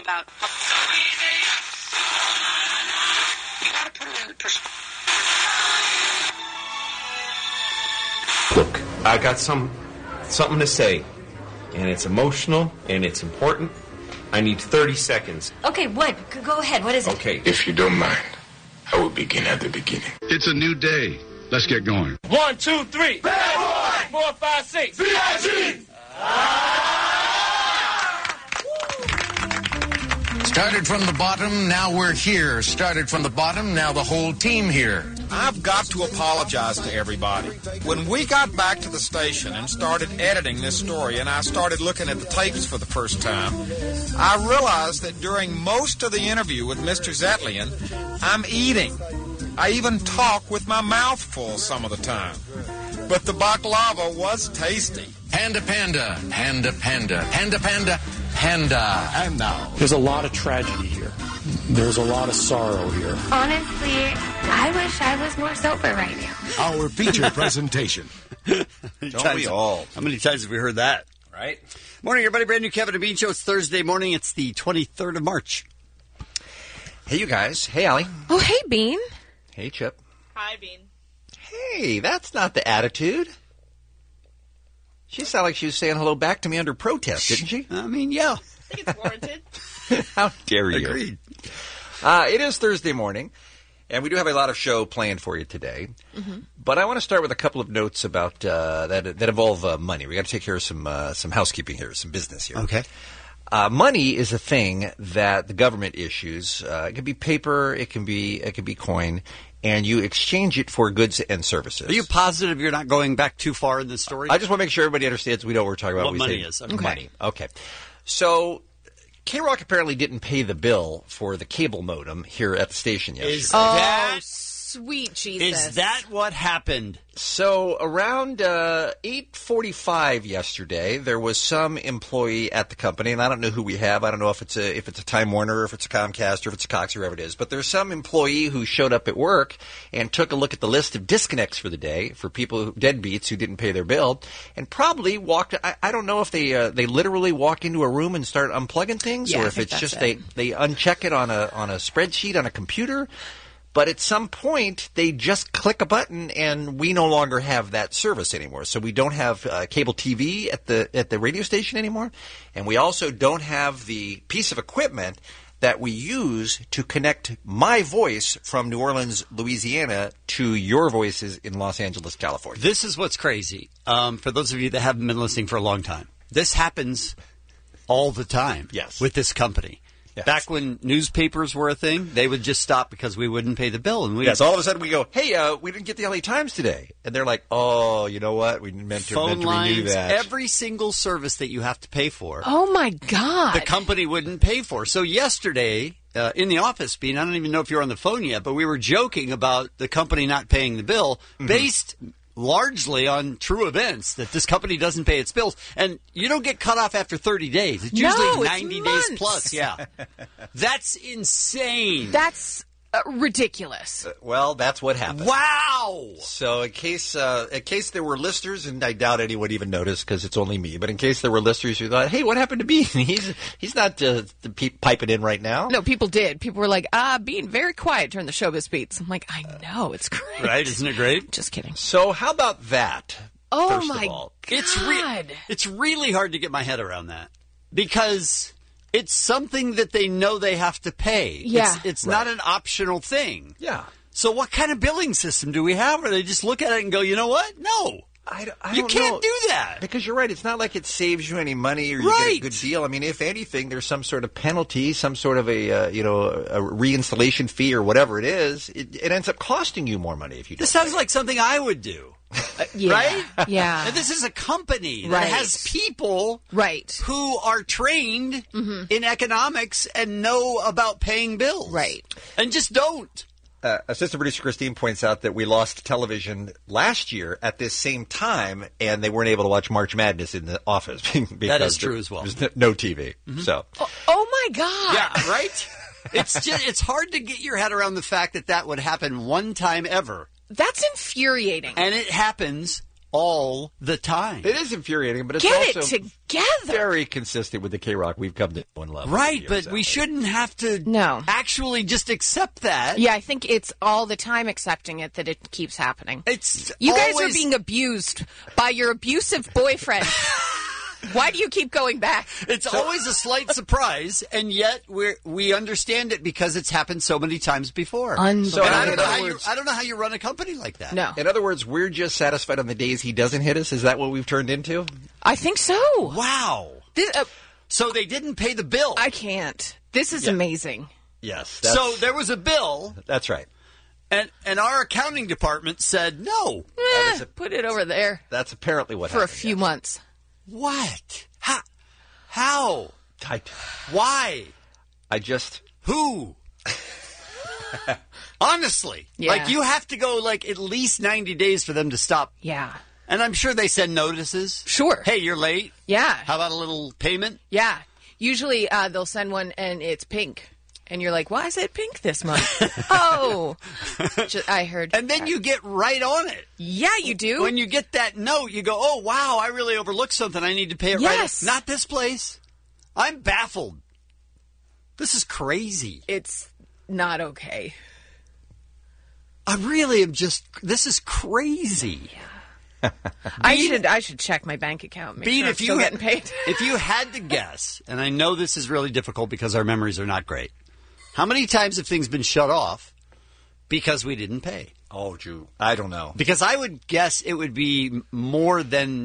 about. You gotta put it in perspective. Look, I got something to say, and it's emotional, and it's important. I need 30 seconds. Okay, what? Go ahead. What is it? Okay. If you don't mind, I will begin at the beginning. It's a new day. Let's get going. 1, 2, 3. Bad boy! 4, 5, 6. B.I.G. Started from the bottom, now we're here. Started from the bottom, now the whole team here. I've got to apologize to everybody. When we got back to the station and started editing this story, and I started looking at the tapes for the first time, I realized that during most of the interview with Mr. Zetlian, I'm eating. I even talk with my mouth full some of the time. But the baklava was tasty. Panda, panda, panda, panda, panda, panda, panda. And now, there's a lot of tragedy here. There's a lot of sorrow here. Honestly, I wish I was more sober right now. Our feature presentation. Don't we all? How many times have we heard that? Right. Morning, everybody. Brand new Kevin and Bean Show. It's Thursday morning. It's the 23rd of March. Hey, you guys. Hey, Allie. Oh, hey, Bean. Hey, Chip. Hi, Bean. Hey, that's not the attitude. She sounded like she was saying hello back to me under protest, didn't she? I mean, yeah. I think it's warranted. How dare you? Agreed. It is Thursday morning, and we do have a lot of show planned for you today. Mm-hmm. But I want to start with a couple of notes about that involve money. We got to take care of some housekeeping here, some business here. Okay. Money is a thing that the government issues. It can be paper, it can be coin, and you exchange it for goods and services. Are you positive you're not going back too far in this story? I just want to make sure everybody understands we know what we're talking about. What money is. Okay. Money. Okay. So K-Rock apparently didn't pay the bill for the cable modem here at the station yesterday. Is that sweet Jesus? Is that what happened? So around 8:45 yesterday, there was some employee at the company, and I don't know who we have. I don't know if it's a Time Warner, or if it's a Comcast, or if it's a Cox, or whoever it is. But there's some employee who showed up at work and took a look at the list of disconnects for the day for people, deadbeats who didn't pay their bill, and probably walked. I don't know if they literally walk into a room and start unplugging things, or if it's just they uncheck it on a spreadsheet on a computer. But at some point, they just click a button, and we no longer have that service anymore. So we don't have cable TV at the radio station anymore, and we also don't have the piece of equipment that we use to connect my voice from New Orleans, Louisiana, to your voices in Los Angeles, California. This is what's crazy. For those of you that haven't been listening for a long time, this happens all the time. Yes. With this company. Yes. Back when newspapers were a thing, they would just stop because we wouldn't pay the bill. And yes, all of a sudden we go, hey, we didn't get the LA Times today. And they're like, oh, you know what? We meant to renew that. Every single service that you have to pay for. Oh, my God. The company wouldn't pay for. So yesterday, in the office, Bean, I don't even know if you're on the phone yet, but we were joking about the company not paying the bill based largely on true events, that this company doesn't pay its bills. And you don't get cut off after 30 days. It's usually 90 days plus. Yeah. That's insane. That's ridiculous. Well, that's what happened. Wow. So in case there were listeners, and I doubt anyone even noticed because it's only me, but in case there were listeners who thought, hey, what happened to Bean? He's not piping in right now. No, people did. People were like, Bean, very quiet during the Showbiz Beats. I'm like, I know, it's great. Right, isn't it great? Just kidding. So how about that? Oh, first my of all? God. It's really hard to get my head around that because it's something that they know they have to pay. Yeah. It's not an optional thing. Yeah. So what kind of billing system do we have where they just look at it and go, you know what? No. I you don't can't know. do that. Because you're right. It's not like it saves you any money or you get a good deal. I mean, if anything, there's some sort of penalty, some sort of a reinstallation fee or whatever it is. It ends up costing you more money if you don't. This sounds like something I would do. Yeah. Right? Yeah. And this is a company that Right. has people Right. who are trained in economics and know about paying bills. Right. And just don't. Assistant producer Christine points out that we lost television last year at this same time, and they weren't able to watch March Madness in the office because that is true as well. There's no TV. So, oh my God! Yeah, right. It's hard to get your head around the fact that would happen one time ever. That's infuriating. And it happens all the time. It is infuriating, but it's Get also it together. very consistent with the K-Rock we've come to know and love. Right, but we shouldn't have to actually just accept that. Yeah, I think it's all the time accepting it that it keeps happening. It's you guys always- are being abused by your abusive boyfriend. Why do you keep going back? It's always a slight surprise, and yet we understand it because it's happened so many times before. Unbelievable. And I don't know how you run a company like that. No. In other words, we're just satisfied on the days he doesn't hit us. Is that what we've turned into? I think so. Wow. So they didn't pay the bill. I can't. This is amazing. Yes. So there was a bill. That's right. And our accounting department said no. Put it over there. That's apparently what for happened. a few months. What? How? Why? Who? Honestly. Yeah. Like, you have to go, like, at least 90 days for them to stop. Yeah. And I'm sure they send notices. Sure. Hey, you're late. Yeah. How about a little payment? Yeah. Usually they'll send one and it's pink. And you're like, why is it pink this month? I heard. And then you get right on it. Yeah, you do. When you get that note, you go, oh, wow, I really overlooked something. I need to pay it right. Not this place. I'm baffled. This is crazy. It's not okay. I really am just, this is crazy. Yeah. I should check my bank account. Make sure I'm still getting paid. If you had to guess, and I know this is really difficult because our memories are not great, how many times have things been shut off because we didn't pay? Oh, Drew, I don't know. Because I would guess it would be more than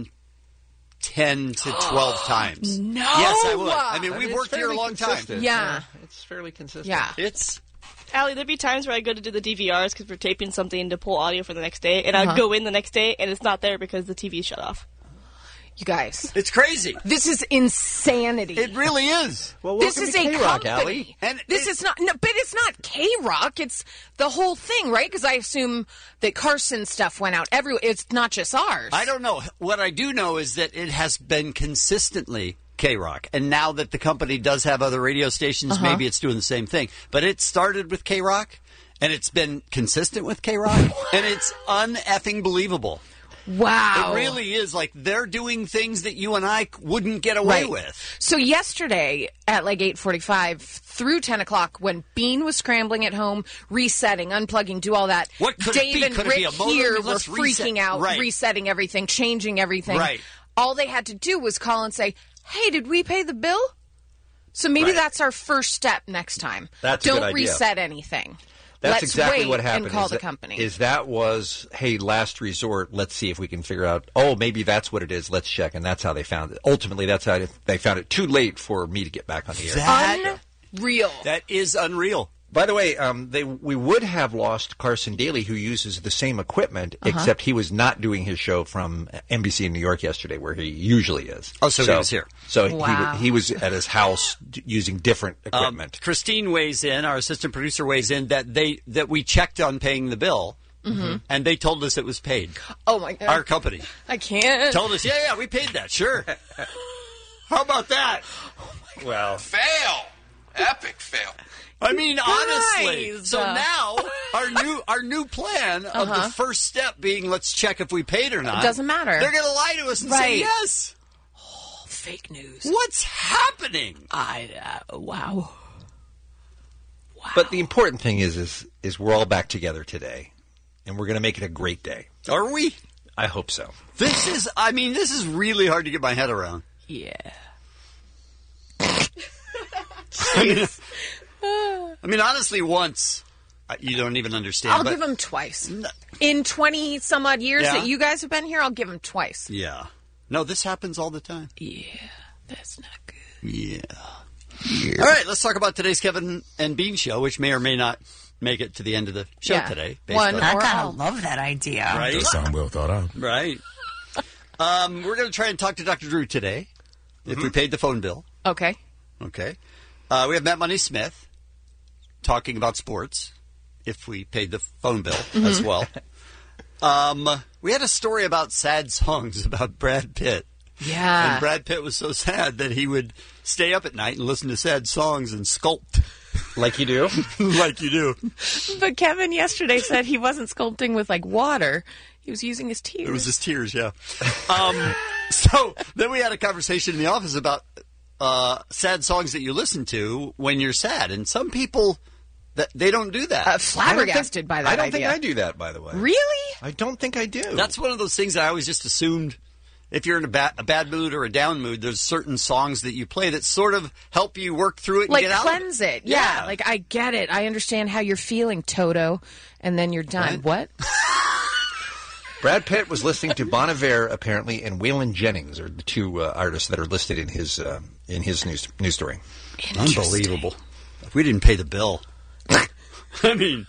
10 to 12 times. No. Yes, I would. I mean, we've worked here a long time. Yeah. It's fairly consistent. Yeah. It's... Allie, there'd be times where I go to do the DVRs because we're taping something to pull audio for the next day, and I'd go in the next day, and it's not there because the TV's shut off. You guys. It's crazy. This is insanity. It really is. Well, this is a K-Rock, company. Allie. And this is not, no, but it's not K-Rock. It's the whole thing, right? Because I assume that Carson's stuff went out everywhere. It's not just ours. I don't know. What I do know is that it has been consistently K-Rock. And now that the company does have other radio stations, maybe it's doing the same thing. But it started with K-Rock, and it's been consistent with K-Rock, and it's un-effing believable. Wow. It really is. Like, they're doing things that you and I wouldn't get away with. So yesterday at like 8:45 through 10 o'clock when Bean was scrambling at home, resetting, unplugging, do all that, What could Dave it be? and Could it be Rick a motor? here were Let's reset. freaking out, Right. resetting everything, changing everything. Right. All they had to do was call and say, hey, did we pay the bill? So maybe that's our first step next time. That's a Don't good idea. reset anything. That's Let's exactly wait what happened. and call is the that, company. Is that was, hey, last resort, let's see if we can figure out, oh, maybe that's what it is, let's check, and that's how they found it. Ultimately, that's how they found it too late for me to get back on the air. Unreal. That is unreal. By the way, we would have lost Carson Daly, who uses the same equipment, except he was not doing his show from NBC in New York yesterday, where he usually is. Oh, so he was here. So Wow. he was at his house using different equipment. Christine weighs in, our assistant producer weighs in, that we checked on paying the bill, and they told us it was paid. Oh, my God. Our company I can't. told us, yeah, we paid that, sure. How about that? Well, Fail. Epic fail. I mean, honestly. Guys. So now our new plan of the first step being let's check if we paid or not. It doesn't matter. They're going to lie to us and say Right. yes. Fake news. What's happening? Wow. but the important thing is we're all back together today, and we're going to make it a great day. Are we? I hope so. This is really hard to get my head around. Yeah. I mean, honestly, once you don't even understand. I'll but give him twice. In 20 some odd years Yeah. that you guys have been here, I'll give him twice. Yeah. No, this happens all the time. Yeah, that's not good. Yeah. All right, let's talk about today's Kevin and Bean show, which may or may not make it to the end of the show Yeah. today. based One on- I or kind all. of love that idea. Right? Does sound well thought out. Right. We're going to try and talk to Dr. Drew today, if we paid the phone bill. Okay. Okay. We have Matt Money Smith talking about sports, if we paid the phone bill as well. We had a story about sad songs about Brad Pitt. Yeah. And Brad Pitt was so sad that he would stay up at night and listen to sad songs and sculpt. Like you do? Like you do. But Kevin yesterday said he wasn't sculpting with like water. He was using his tears. It was his tears, yeah. So then we had a conversation in the office about sad songs that you listen to when you're sad. And some people, they don't do that. Flabbergasted by that I don't idea. think I do that, by the way. Really? I don't think I do. That's one of those things that I always just assumed. If you're in a bad mood or a down mood, there's certain songs that you play that sort of help you work through it and Like get out cleanse of it. Yeah. Like, I get it. I understand how you're feeling, Toto. And then you're done. What? Brad Pitt was listening to Bon Iver, apparently, and Waylon Jennings are the two artists that are listed in his news story. Unbelievable. If we didn't pay the bill. I mean,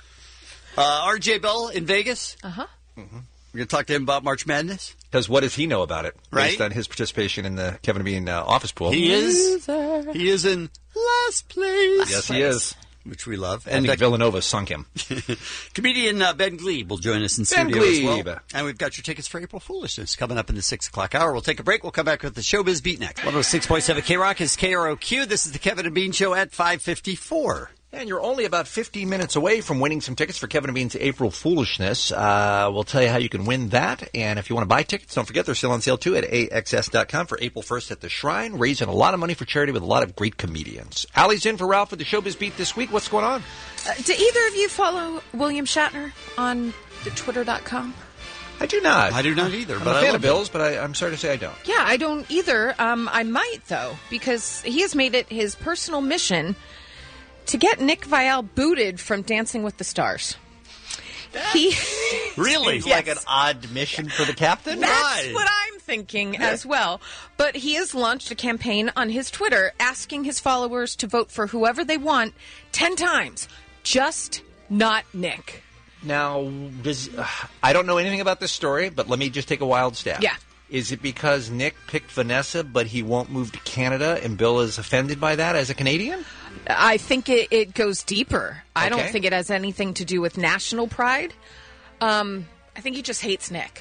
RJ Bell in Vegas. Uh-huh. Mm-hmm. We're going to talk to him about March Madness. Because what does he know about it? Right? Based on his participation in the Kevin and Bean office pool. He is in last place. Yes, he is. Which we love. And Nick Villanova sunk him. Comedian Ben Glebe will join us in Ben studio as Glebe. well. And we've got your tickets for April Foolishness coming up in the 6 o'clock hour. We'll take a break. We'll come back with the Showbiz Beat next. 106.7 K-Rock is KROQ. This is the Kevin and Bean Show at 5:54. And you're only about 15 minutes away from winning some tickets for Kevin and Bean's April Foolishness. We'll tell you how you can win that. And if you want to buy tickets, don't forget they're still on sale, too, at AXS.com for April 1st at the Shrine, raising a lot of money for charity with a lot of great comedians. Allie's in for Ralph with the Showbiz Beat this week. What's going on? Do either of you follow William Shatner on the Twitter.com? I do not. I do not either. I'm but a I fan love of Bill's, but I'm sorry to say I don't. Yeah, I don't either. I might, though, because he has made it his personal mission to get Nick Viall booted from Dancing with the Stars. He really seems like an odd mission for the captain. That's what I'm thinking as well. But he has launched a campaign on his Twitter asking his followers to vote for whoever they want 10 times. Just not Nick. Now, I don't know anything about this story, but let me just take a wild stab. Yeah. Is it because Nick picked Vanessa, but he won't move to Canada, and Bill is offended by that as a Canadian? I think it goes deeper. I don't Okay. think it has anything to do with national pride. I think he just hates Nick.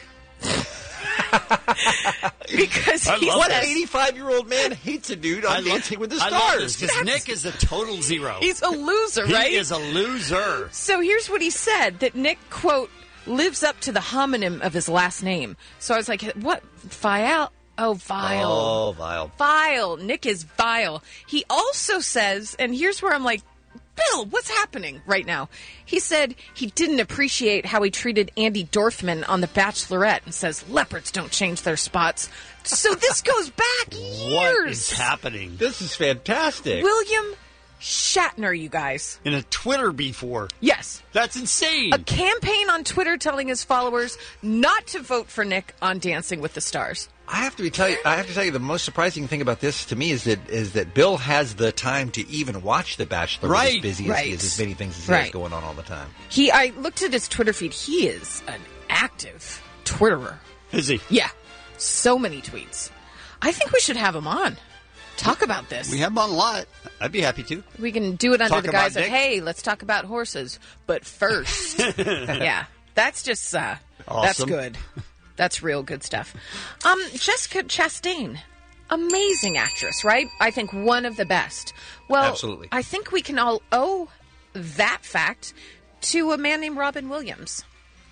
Because what 85-year-old man hates a dude on Dancing with the Stars? Because Nick is a total zero. He's a loser, right? He is a loser. So here's what he said, that Nick, quote, lives up to the homonym of his last name. So I was like, what? Viall? Oh, Vile. Oh, Vile. Vile. Nick is vile. He also says, and here's where I'm like, Bill, what's happening right now? He said he didn't appreciate how he treated Andy Dorfman on The Bachelorette and says leopards don't change their spots. So this goes back years. What is happening? This is fantastic. William Shatner, you guys. In a Twitter before. Yes. That's insane. A campaign on Twitter telling his followers not to vote for Nick on Dancing with the Stars. I have to tell you, the most surprising thing about this to me is that Bill has the time to even watch The Bachelor. Right. As busy as he is, as many things as he has going on all the time. I looked at his Twitter feed. He is an active Twitterer. Is he? Yeah. So many tweets. I think we should have him on. Talk about this. We have him on a lot. I'd be happy to. We can do it under Talk the guise about of, Nick? hey, let's talk about horses. But first, yeah, that's just, that's Awesome. good. That's real good stuff. Jessica Chastain, amazing actress, right? I think one of the best. Well, Absolutely. I think we can all owe that fact to a man named Robin Williams.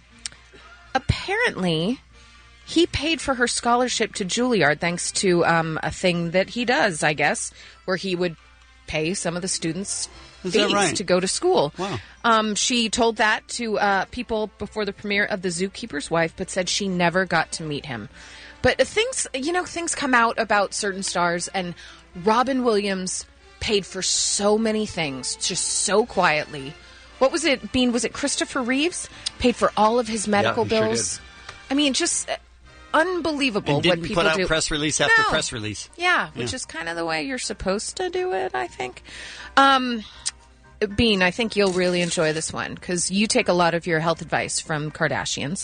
Apparently, he paid for her scholarship to Juilliard thanks to a thing that he does, I guess, where he would pay some of the students' Is that fees right? to go to school. Wow. She told that to people before the premiere of The Zookeeper's Wife, but said she never got to meet him. But things come out about certain stars, and Robin Williams paid for so many things, just so quietly. What was it, Bean? Was it Christopher Reeves? Paid for all of his medical he sure bills. did. I mean, just unbelievable And didn't what people put out do. press release after No. press release. Yeah, which is kind of the way you're supposed to do it, I think. Bean, I think you'll really enjoy this one because you take a lot of your health advice from Kardashians.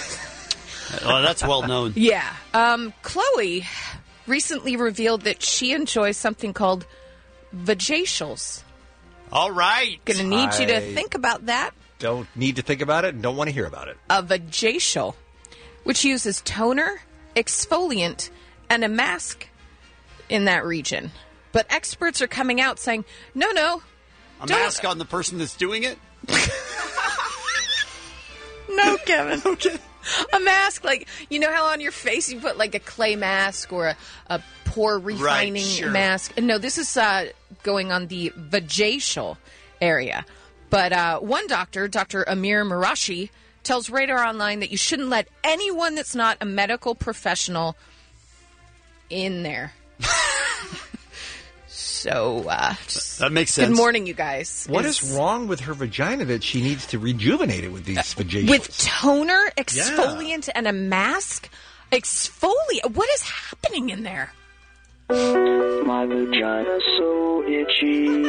Oh, that's well known. Yeah. Khloe recently revealed that she enjoys something called vajacials. All right. Gonna need you to I- think about that. Don't need to think about it and don't want to hear about it. A vajacial, which uses toner, exfoliant, and a mask in that region. But experts are coming out saying, no, A don't- mask on the person that's doing it? no, Kevin. Okay. A mask, like, you know how on your face you put like a clay mask or a pore refining mask? No, this is going on the vajacial area. But one doctor, Dr. Amir Marashi, tells Radar Online that you shouldn't let anyone that's not a medical professional in there. So, that makes sense. Good morning, you guys. What is wrong with her vagina that she needs to rejuvenate it with these vajacials? With toner, exfoliant, and a mask? Exfoliant? What is happening in there? My vagina's so itchy.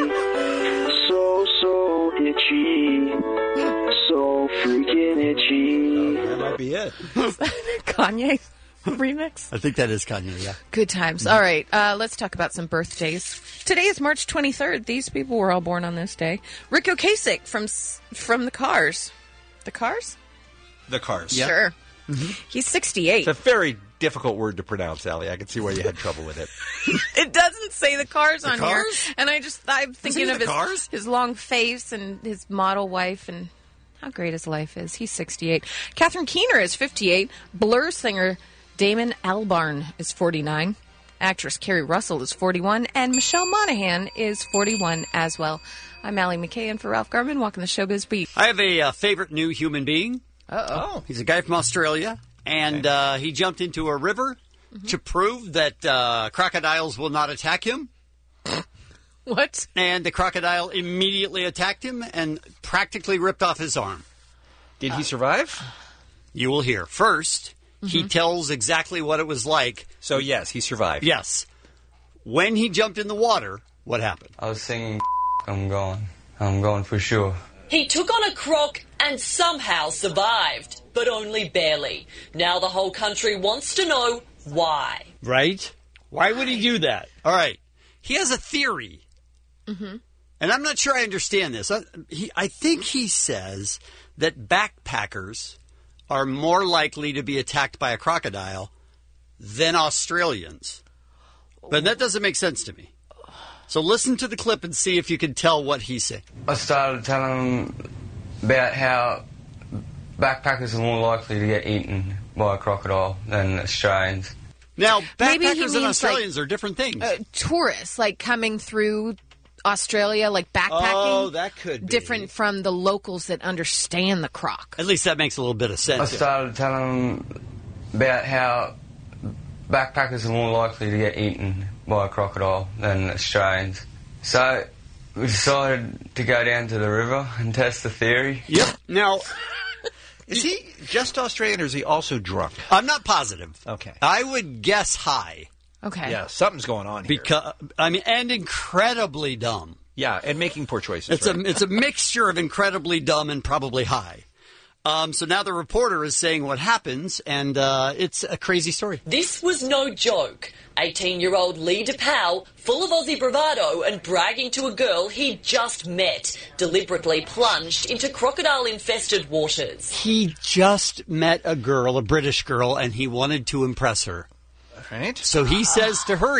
So itchy. So freaking itchy. That might be it. Is that Kanye remix? I think that is Kanye, yeah. Good times. All right, let's talk about some birthdays. Today is March 23rd. These people were all born on this day. Rick Ocasek from the Cars. The Cars? The Cars. Yeah. Sure. Mm-hmm. He's 68. It's a very difficult word to pronounce, Allie. I can see why you had trouble with it. It doesn't say the Cars on Cars? here. And I'm thinking of his long face and his model wife and how great his life is. He's 68. Catherine Keener is 58. Blur singer Damon Albarn is 49. Actress Kerry Russell is 41. And Michelle Monaghan is 41 as well. I'm Allie McKay, and for Ralph Garman, walking the Showbiz Beat. I have a favorite new human being. Uh-oh. He's a guy from Australia, and he jumped into a river to prove that crocodiles will not attack him. What? And the crocodile immediately attacked him and practically ripped off his arm. Did he survive? You will hear. First, he tells exactly what it was like. So, yes, he survived. Yes. When he jumped in the water, what happened? I was singing, I'm going for sure. He took on a croc and somehow survived, but only barely. Now the whole country wants to know why. Right? Why would he do that? All right. He has a theory. Mm-hmm. And I'm not sure I understand this. I think he says that backpackers are more likely to be attacked by a crocodile than Australians. But that doesn't make sense to me. So listen to the clip and see if you can tell what he's saying. I started telling him about how backpackers are more likely to get eaten by a crocodile than Australians. Now, backpackers and Australians are different things. Tourists, like coming through Australia, like backpacking. Oh, that could be. Different from the locals that understand the croc. At least that makes a little bit of sense. I started telling him about how backpackers are more likely to get eaten by a crocodile than Australians. So we decided to go down to the river and test the theory. Yep. Now, is he just Australian or is he also drunk? I'm not positive. Okay. I would guess high. Okay. Yeah, something's going on here. And incredibly dumb. Yeah, and making poor choices. It's a mixture of incredibly dumb and probably high. So now the reporter is saying what happens, and it's a crazy story. This was no joke. 18-year-old Lee DePauw, full of Aussie bravado and bragging to a girl he'd just met, deliberately plunged into crocodile-infested waters. He just met a girl, a British girl, and he wanted to impress her. Right. So he says to her,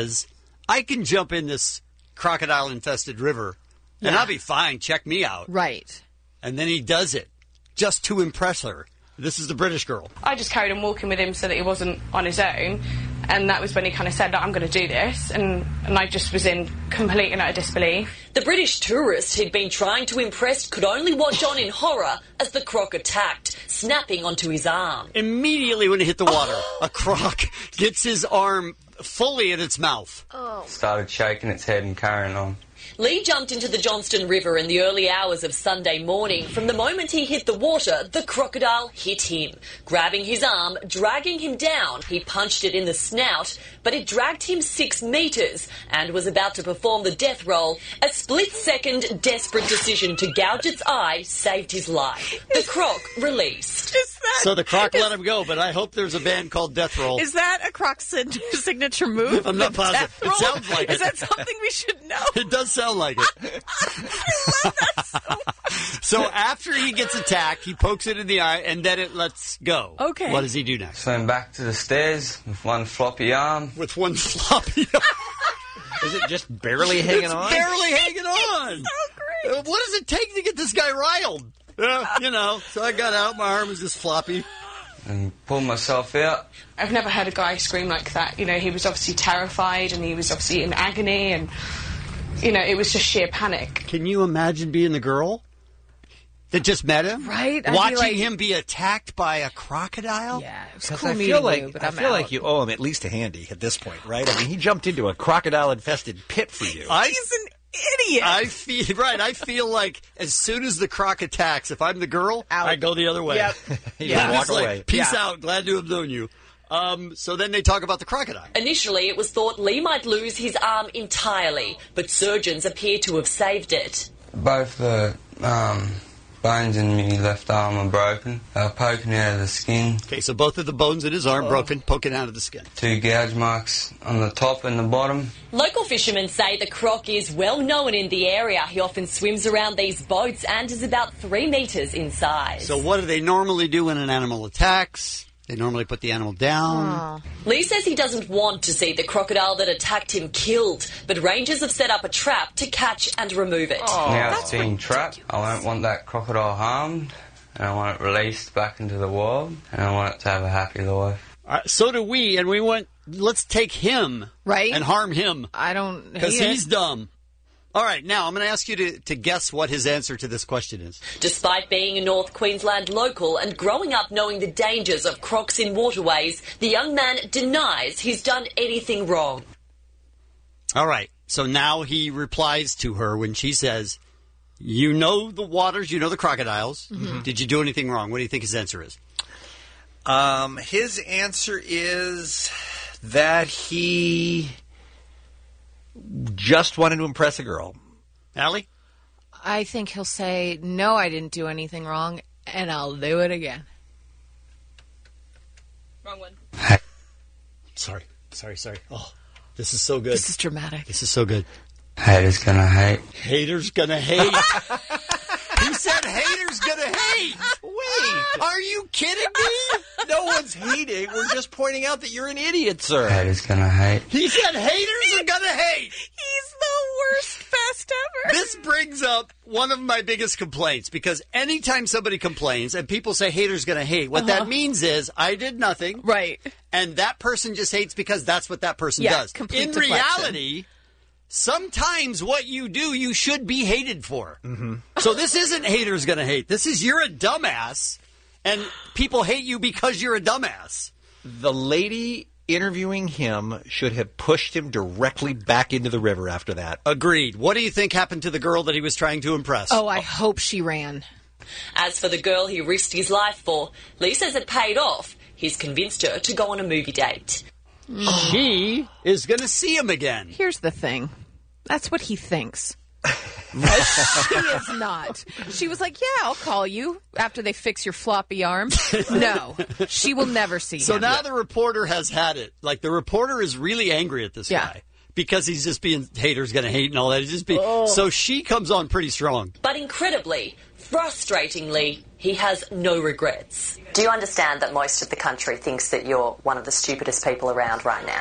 I can jump in this crocodile-infested river, and I'll be fine. Check me out. Right. And then he does it. Just to impress her. This is the British girl. I just carried on walking with him so that he wasn't on his own. And that was when he kind of said, I'm going to do this. And I just was in complete and utter disbelief. The British tourist he'd been trying to impress could only watch on in horror as the croc attacked, snapping onto his arm. Immediately when he hit the water, a croc gets his arm fully in its mouth. Oh. Started shaking its head and carrying on. Lee jumped into the Johnston River in the early hours of Sunday morning. From the moment he hit the water, the crocodile hit him. Grabbing his arm, dragging him down, he punched it in the snout, but it dragged him 6 metres and was about to perform the death roll. A split-second, desperate decision to gouge its eye saved his life. The croc released. So the croc let him go, but I hope there's a band called Death Roll. Is that a croc signature move? I'm not positive. It sounds like it. Is that something we should know? It does sound like it. I love that so much. So after he gets attacked, he pokes it in the eye, and then it lets go. Okay. What does he do next? Swim back to the stairs with one floppy arm. With one floppy arm. Is it just barely hanging on? Barely hanging on. So great. What does it take to get this guy riled? So I got out. My arm was just floppy. and pulled myself out. I've never heard a guy scream like that. You know, he was obviously terrified and he was obviously in agony and, you know, it was just sheer panic. Can you imagine being the girl that just met him? Right? I'd be Watching like- him be attacked by a crocodile? Yeah, it was Because cool I meeting feel like you, but I I'm feel out. like you owe him at least a handy at this point, right? I mean, he jumped into a crocodile-infested pit for you. He's an idiot. I feel like as soon as the croc attacks, if I'm the girl, I go the other way. Yep. You walk It's like, away. Peace Yeah. out. Glad to have known you. So then they talk about the crocodile. Initially, it was thought Lee might lose his arm entirely, but surgeons appear to have saved it. Both the bones in my left arm are broken. They're poking out of the skin. Okay, so both of the bones in his arm broken, poking out of the skin. 2 gouge marks on the top and the bottom. Local fishermen say the croc is well known in the area. He often swims around these boats and is about 3 metres in size. So what do they normally do when an animal attacks? They normally put the animal down. Lee says he doesn't want to see the crocodile that attacked him killed, but rangers have set up a trap to catch and remove it. Now it's being trapped. I don't want that crocodile harmed, and I want it released back into the wild, and I want it to have a happy life. So do we, and we want, let's take him Right? and harm him. I don't Because hate he's it. dumb. All right, now I'm going to ask you to guess what his answer to this question is. Despite being a North Queensland local and growing up knowing the dangers of crocs in waterways, the young man denies he's done anything wrong. All right, so now he replies to her when she says, you know the waters, you know the crocodiles. Mm-hmm. Did you do anything wrong? What do you think his answer is? His answer is that he just wanted to impress a girl. Allie? I think he'll say, no, I didn't do anything wrong, and I'll do it again. Wrong one. Sorry. Oh, this is so good. This is dramatic. This is so good. Haters gonna hate. Haters gonna hate. Who said haters gonna hate? Wait, Are you kidding me? no one's hating. We're just pointing out that you're an idiot, sir. Haters gonna hate. He said haters are gonna hate. He's the worst best ever. This brings up one of my biggest complaints, because anytime somebody complains and people say haters gonna hate, what that means is I did nothing. Right. And that person just hates because that's what that person Yeah, does. complete In deflection. reality, sometimes what you do, you should be hated for. Mm-hmm. So this isn't haters gonna hate. This is you're a dumbass, and people hate you because you're a dumbass. The lady interviewing him should have pushed him directly back into the river after that. Agreed. What do you think happened to the girl that he was trying to impress? Oh, I hope she ran. As for the girl he risked his life for, Lee says it paid off. He's convinced her to go on a movie date. She is going to see him again. Here's the thing. That's what he thinks. She is not. She was like, yeah, I'll call you after they fix your floppy arm. No, she will never see So him. now the reporter has had it. Like, the reporter is really angry at this guy because he's just being haters going to hate and all that. He's just being, So she comes on pretty strong. But incredibly, frustratingly, he has no regrets. Do you understand that most of the country thinks that you're one of the stupidest people around right now?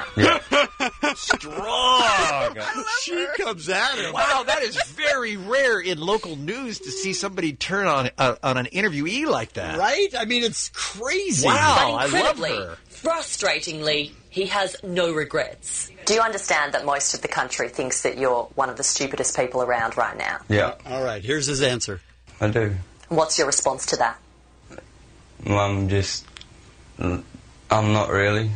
Strong. She comes at him. Wow, that is very rare in local news to see somebody turn on an interviewee like that. Right? I mean, it's crazy. Wow, But I love incredibly, her. frustratingly, he has no regrets. Do you understand that most of the country thinks that you're one of the stupidest people around right now? Yeah, All right, here's his answer. I do. What's your response to that? I'm not really.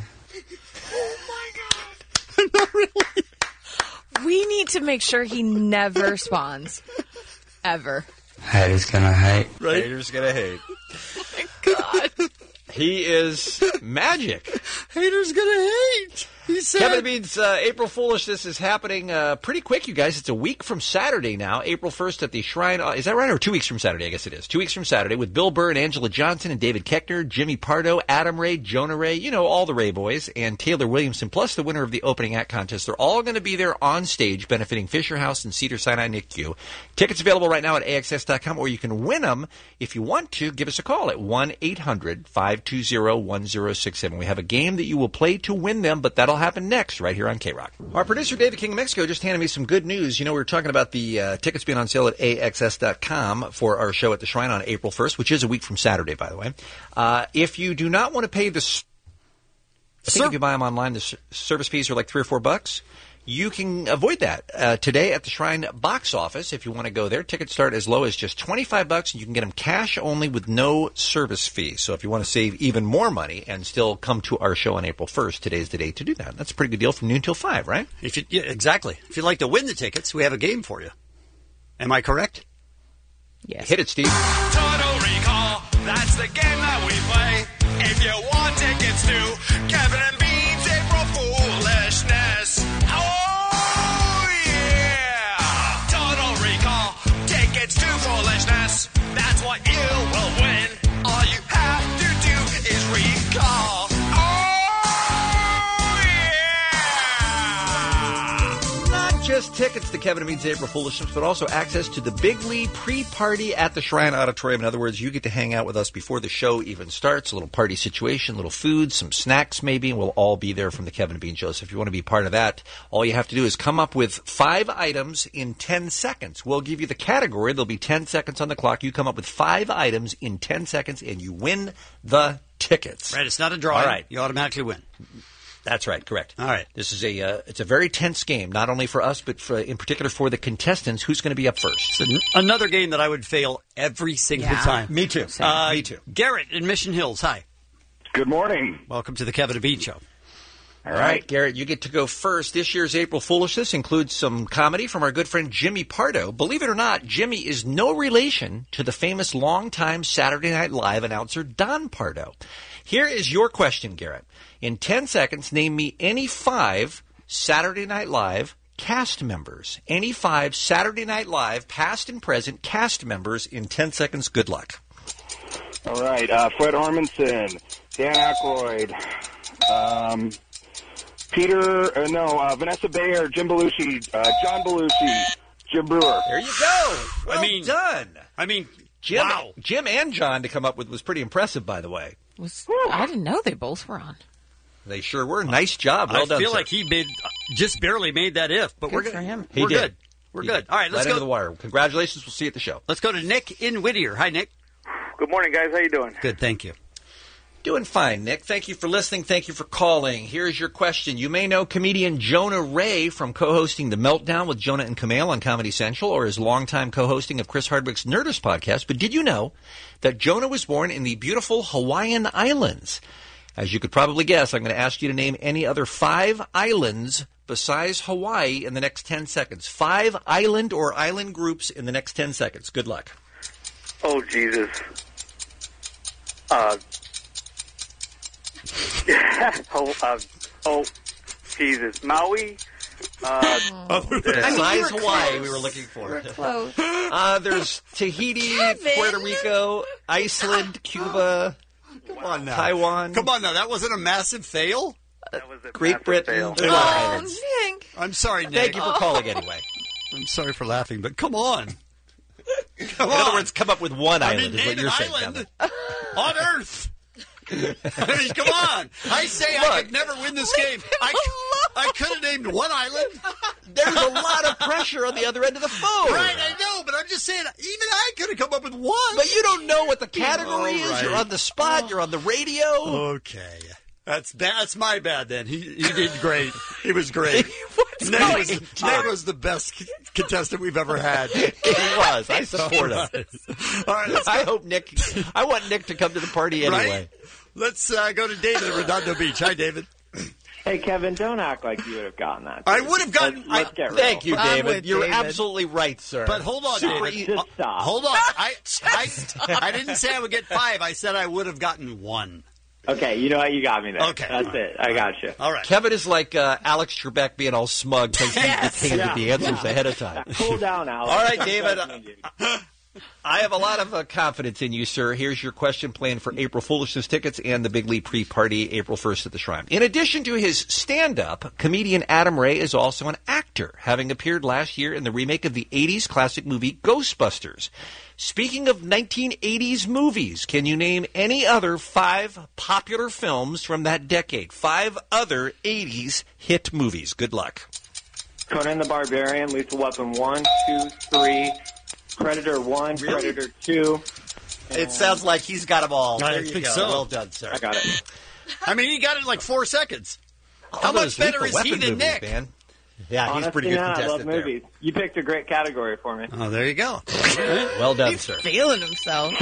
We need to make sure he never responds. Ever. Haters gonna hate. Right? Haters gonna hate. God. He is magic. Haters going to hate. He said. Kevin Bean's April Foolishness is happening pretty quick, you guys. It's a week from Saturday now, April 1st at the Shrine. Is that right? Or 2 weeks from Saturday? I guess it is. 2 weeks from Saturday with Bill Burr and Angela Johnson and David Koechner, Jimmy Pardo, Adam Ray, Jonah Ray, you know, all the Ray boys, and Taylor Williamson, plus the winner of the opening act contest. They're all going to be there on stage benefiting Fisher House and Cedars-Sinai NICU. Tickets available right now at AXS.com, or you can win them if you want to. Give us a call at 1-800-520-1067. We have a game that you will play to win them, but that'll happen next right here on K-Rock. Our producer, David King of Mexico, just handed me some good news. You know, we were talking about the tickets being on sale at AXS.com for our show at the Shrine on April 1st, which is a week from Saturday, by the way. If you do not want to pay the... I think if you buy them online, the service fees are like $3 or $4. You can avoid that today at the Shrine box office. If you want to go there, tickets start as low as just $25, and you can get them cash only with no service fee. So if you want to save even more money and still come to our show on April 1st, today's the day to do that. That's a pretty good deal from noon till 5, right? Exactly. If you'd like to win the tickets, we have a game for you. Am I correct? Yes. Hit it, Steve. Total Recall, that's the game that we play. If you want tickets to Kevin and Bean's April Foolishness. Oh, yeah! Total Recall, tickets to foolishness. That's what you will win. All you have to do is recall. Just tickets to Kevin and Bean's April Foolishness, but also access to the Big Lee pre-party at the Shrine Auditorium. In other words, you get to hang out with us before the show even starts. A little party situation, a little food, some snacks maybe, and we'll all be there from the Kevin and Bean show. So if you want to be part of that, all you have to do is come up with 5 items in 10 seconds. We'll give you the category. There'll be 10 seconds on the clock. You come up with 5 items in 10 seconds, and you win the tickets. Right, it's not a draw. All right. You automatically win. That's right, correct. All right. This is it's a very tense game, not only for us, but in particular for the contestants. Who's going to be up first? It's another game that I would fail every single time. Me too. Me too. Garrett in Mission Hills, hi. Good morning. Welcome to the Kevin and Bean Show. All right, Garrett, you get to go first. This year's April Foolishness includes some comedy from our good friend Jimmy Pardo. Believe it or not, Jimmy is no relation to the famous longtime Saturday Night Live announcer Don Pardo. Here is your question, Garrett. In 10 seconds, name me any 5 Saturday Night Live cast members. Any 5 Saturday Night Live, past and present, cast members in 10 seconds. Good luck. All right. Fred Armisen, Dan Aykroyd, Vanessa Bayer, Jim Belushi, John Belushi, Jim Brewer. There you go. Well done. Jim and John to come up with was pretty impressive, by the way. I didn't know they both were on. They sure were. Nice job. Well done, I feel sir. like he just barely made that but good for him. We're good. We're good. All right, let's go to the wire. Congratulations. We'll see you at the show. Let's go to Nick in Whittier. Hi, Nick. Good morning, guys. How you doing? Good, thank you. Doing fine, Nick. Thank you for listening. Thank you for calling. Here's your question. You may know comedian Jonah Ray from co-hosting The Meltdown with Jonah and Kumail on Comedy Central, or his longtime co-hosting of Chris Hardwick's Nerdist podcast. But did you know that Jonah was born in the beautiful Hawaiian Islands? As you could probably guess, I'm going to ask you to name any other 5 islands besides Hawaii in the next 10 seconds. 5 island or island groups in the next 10 seconds. Good luck. Oh, Jesus. Jesus. Maui? Besides Hawaii, we were looking for. We're close. There's Tahiti, Kevin. Puerto Rico, Iceland, Cuba, Come on now. Taiwan. Come on now. That wasn't a massive fail? That was a Great massive Britain. fail. They're not islands. Nick. I'm sorry, Nick. Thank you for calling anyway. I'm sorry for laughing, but come on. In other words, come up with one island is what name you're an saying, island Kevin. on Earth. I mean, come on. I say I could never win this game. I could have named one island. There's a lot of pressure on the other end of the phone. Right, I know, but I'm just saying, even I could have come up with one. But you don't know what the category is. right. You're on the spot. You're on the radio. Okay. That's my bad then. He did great. He was great. Nick was the best contestant we've ever had. He was. I support him. All right, let's go. I want Nick to come to the party anyway. Right? Let's go to David at Redondo Beach. Hi, David. Hey, Kevin, don't act like you would have gotten that. I would have gotten... Let's get real. Thank you, David. You're David. absolutely right, sir. But hold on, David. Just stop. Hold on. I didn't say I would get 5. I said I would have gotten 1. Okay, you know what? You got me there. Okay. That's it. I got you. All right. Kevin is like Alex Trebek being all smug because he handed the answers ahead of time. Cool down, Alex. All right, David. I have a lot of confidence in you, sir. Here's your question plan for April Foolishness tickets and the Big Leap pre-party April 1st at the Shrine. In addition to his stand-up, comedian Adam Ray is also an actor, having appeared last year in the remake of the 80s classic movie Ghostbusters. Speaking of 1980s movies, can you name any other 5 popular films from that decade? 5 other 80s hit movies. Good luck. Conan the Barbarian, Lethal Weapon 1, 2, 3, Predator 1, Really? Predator 2. It sounds like he's got them all. I There you think go. so. Well done, sir. I got it. I mean, he got it in like 4 seconds. How All much those better Lethal is he Weapon than movies, Nick? man. Yeah, he's Honestly, pretty good I love contestant there. movies. You picked a great category for me. Oh, there you go. Well done, He's sir. feeling himself.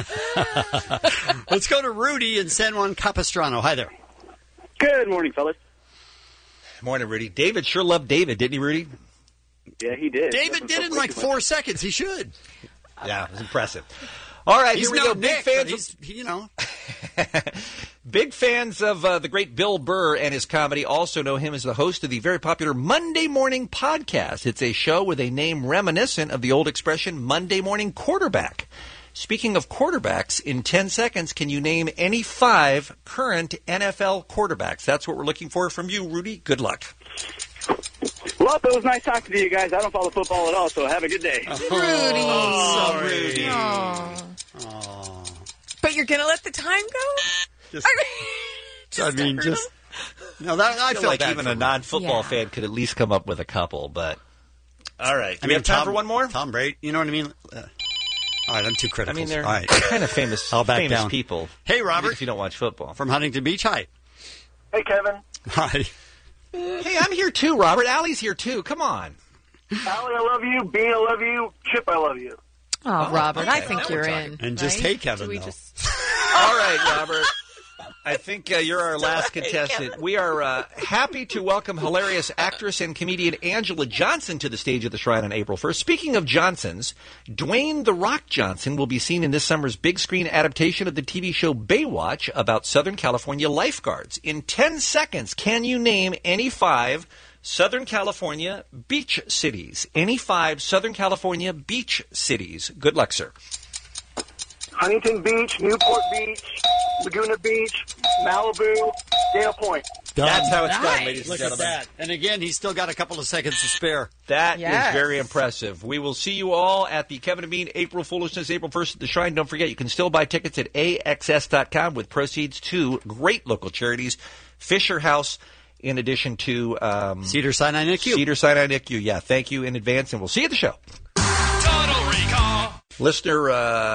Let's go to Rudy in San Juan Capistrano. Hi there. Good morning, fellas. Morning, Rudy. David sure loved David, didn't he, Rudy? Yeah, he did. David did it in like 4 seconds. He should. Yeah, it was impressive. All right, He's here we no go. Nick, Big but fans, he's. big fans of the great Bill Burr and his comedy also know him as the host of the very popular Monday Morning Podcast. It's a show with a name reminiscent of the old expression Monday Morning Quarterback. Speaking of quarterbacks, in 10 seconds, can you name any 5 current NFL quarterbacks? That's what we're looking for from you, Rudy. Good luck. Well, it was nice talking to you guys. I don't follow football at all, so have a good day. Rudy. Oh, Rudy. Aw. But you're going to let the time go? I mean, just. No, that, I I feel feel like bad even for a Rudy. non-football fan could at least come up with a couple, but... All right. Do we have time Tom- for one more? Tom Brady. You know what I mean? All right, I'm too critical. I mean, they're All right. kind of famous, I'll back famous down. people. Hey, Robert. Even if you don't watch football. From Huntington Beach. Hi. Hey, Kevin. Hi. Hey, I'm here too, Robert. Allie's here too. Come on. Allie, I love you. Bean, I love you. Chip, I love you. Oh, Robert, I okay. think Now you're we're in. And just right? hey, Kevin, Do we though. just... All right, Robert. I think you're our last contestant. We are happy to welcome hilarious actress and comedian Angela Johnson to the stage at the Shrine on April 1st. Speaking of Johnsons, Dwayne "The Rock" Johnson will be seen in this summer's big screen adaptation of the TV show Baywatch about Southern California lifeguards. In 10 seconds, can you name any 5 Southern California beach cities? Any 5 Southern California beach cities? Good luck, sir. Huntington Beach, Newport Beach, Laguna Beach, Malibu, Dana Point. That's how it's Nice. done, ladies and Look at gentlemen. that. And again, he's still got a couple of seconds to spare. That Yes. is very impressive. We will see you all at the Kevin and Bean April Foolishness, April 1st at the Shrine. Don't forget, you can still buy tickets at AXS.com with proceeds to great local charities, Fisher House, in addition to Cedar Sinai NICU. Cedar Sinai NICU. Yeah, thank you in advance, and we'll see you at the show. Total Recall. Listener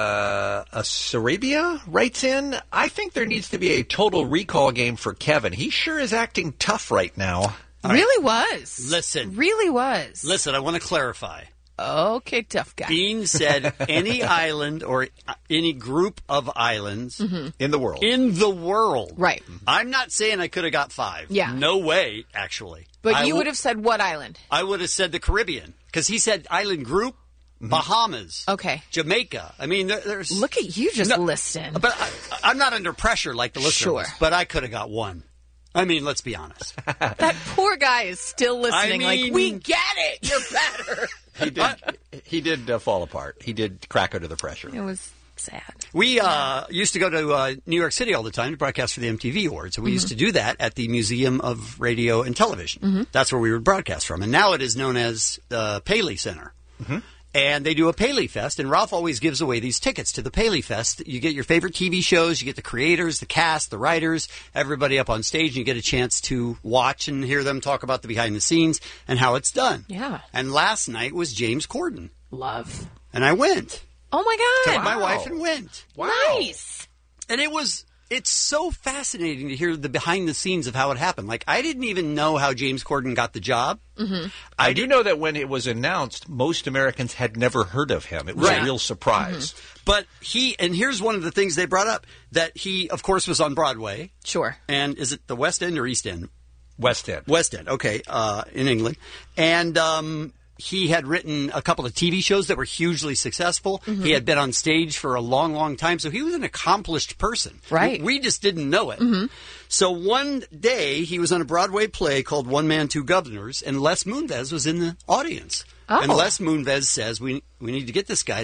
Sarabia writes in, I think there needs to be a total recall game for Kevin. He sure is acting tough right now. Really was. Listen. Really was. Listen, I want to clarify. Okay, tough guy. Bean said any island or any group of islands In the world. in the world. Right. I'm not saying I could have got 5. Yeah. No way, actually. But you would have said what island? I would have said the Caribbean because he said island group, Bahamas, Okay. Jamaica. I mean, there's. Look at you just listing. But I'm not under pressure like the listener Sure. was, but I could have got 1. I mean, let's be honest. That poor guy is still listening. I mean- like, we get it. You're better. He did fall apart. He did crack under the pressure. It was sad. We used to go to New York City all the time to broadcast for the MTV Awards. And we used to do that at the Museum of Radio and Television. That's where we would broadcast from. And now it is known as Paley Center. And they do a Paley Fest, and Ralph always gives away these tickets to the Paley Fest. You get your favorite TV shows, you get the creators, the cast, the writers, everybody up on stage, and you get a chance to watch and hear them talk about the behind the scenes and how it's done. Yeah. And last night was James Corden. Love. And I went. Oh, my God. Took my wife and went. Nice. And it's so fascinating to hear the behind the scenes of how it happened. Like, I didn't even know how James Corden got the job. I do know that when it was announced, most Americans had never heard of him. It was Right. a real surprise. But and here's one of the things they brought up, that he, of course, was on Broadway. Sure. And is it the West End or East End? West End. West End, okay, in England. And he had written a couple of TV shows that were hugely successful. He had been on stage for a long, long time, so he was an accomplished person. Right. We just didn't know it. So one day, he was on a Broadway play called One Man, Two Governors, and Les Moonves was in the audience. Oh. And Les Moonves says, we need to get this guy to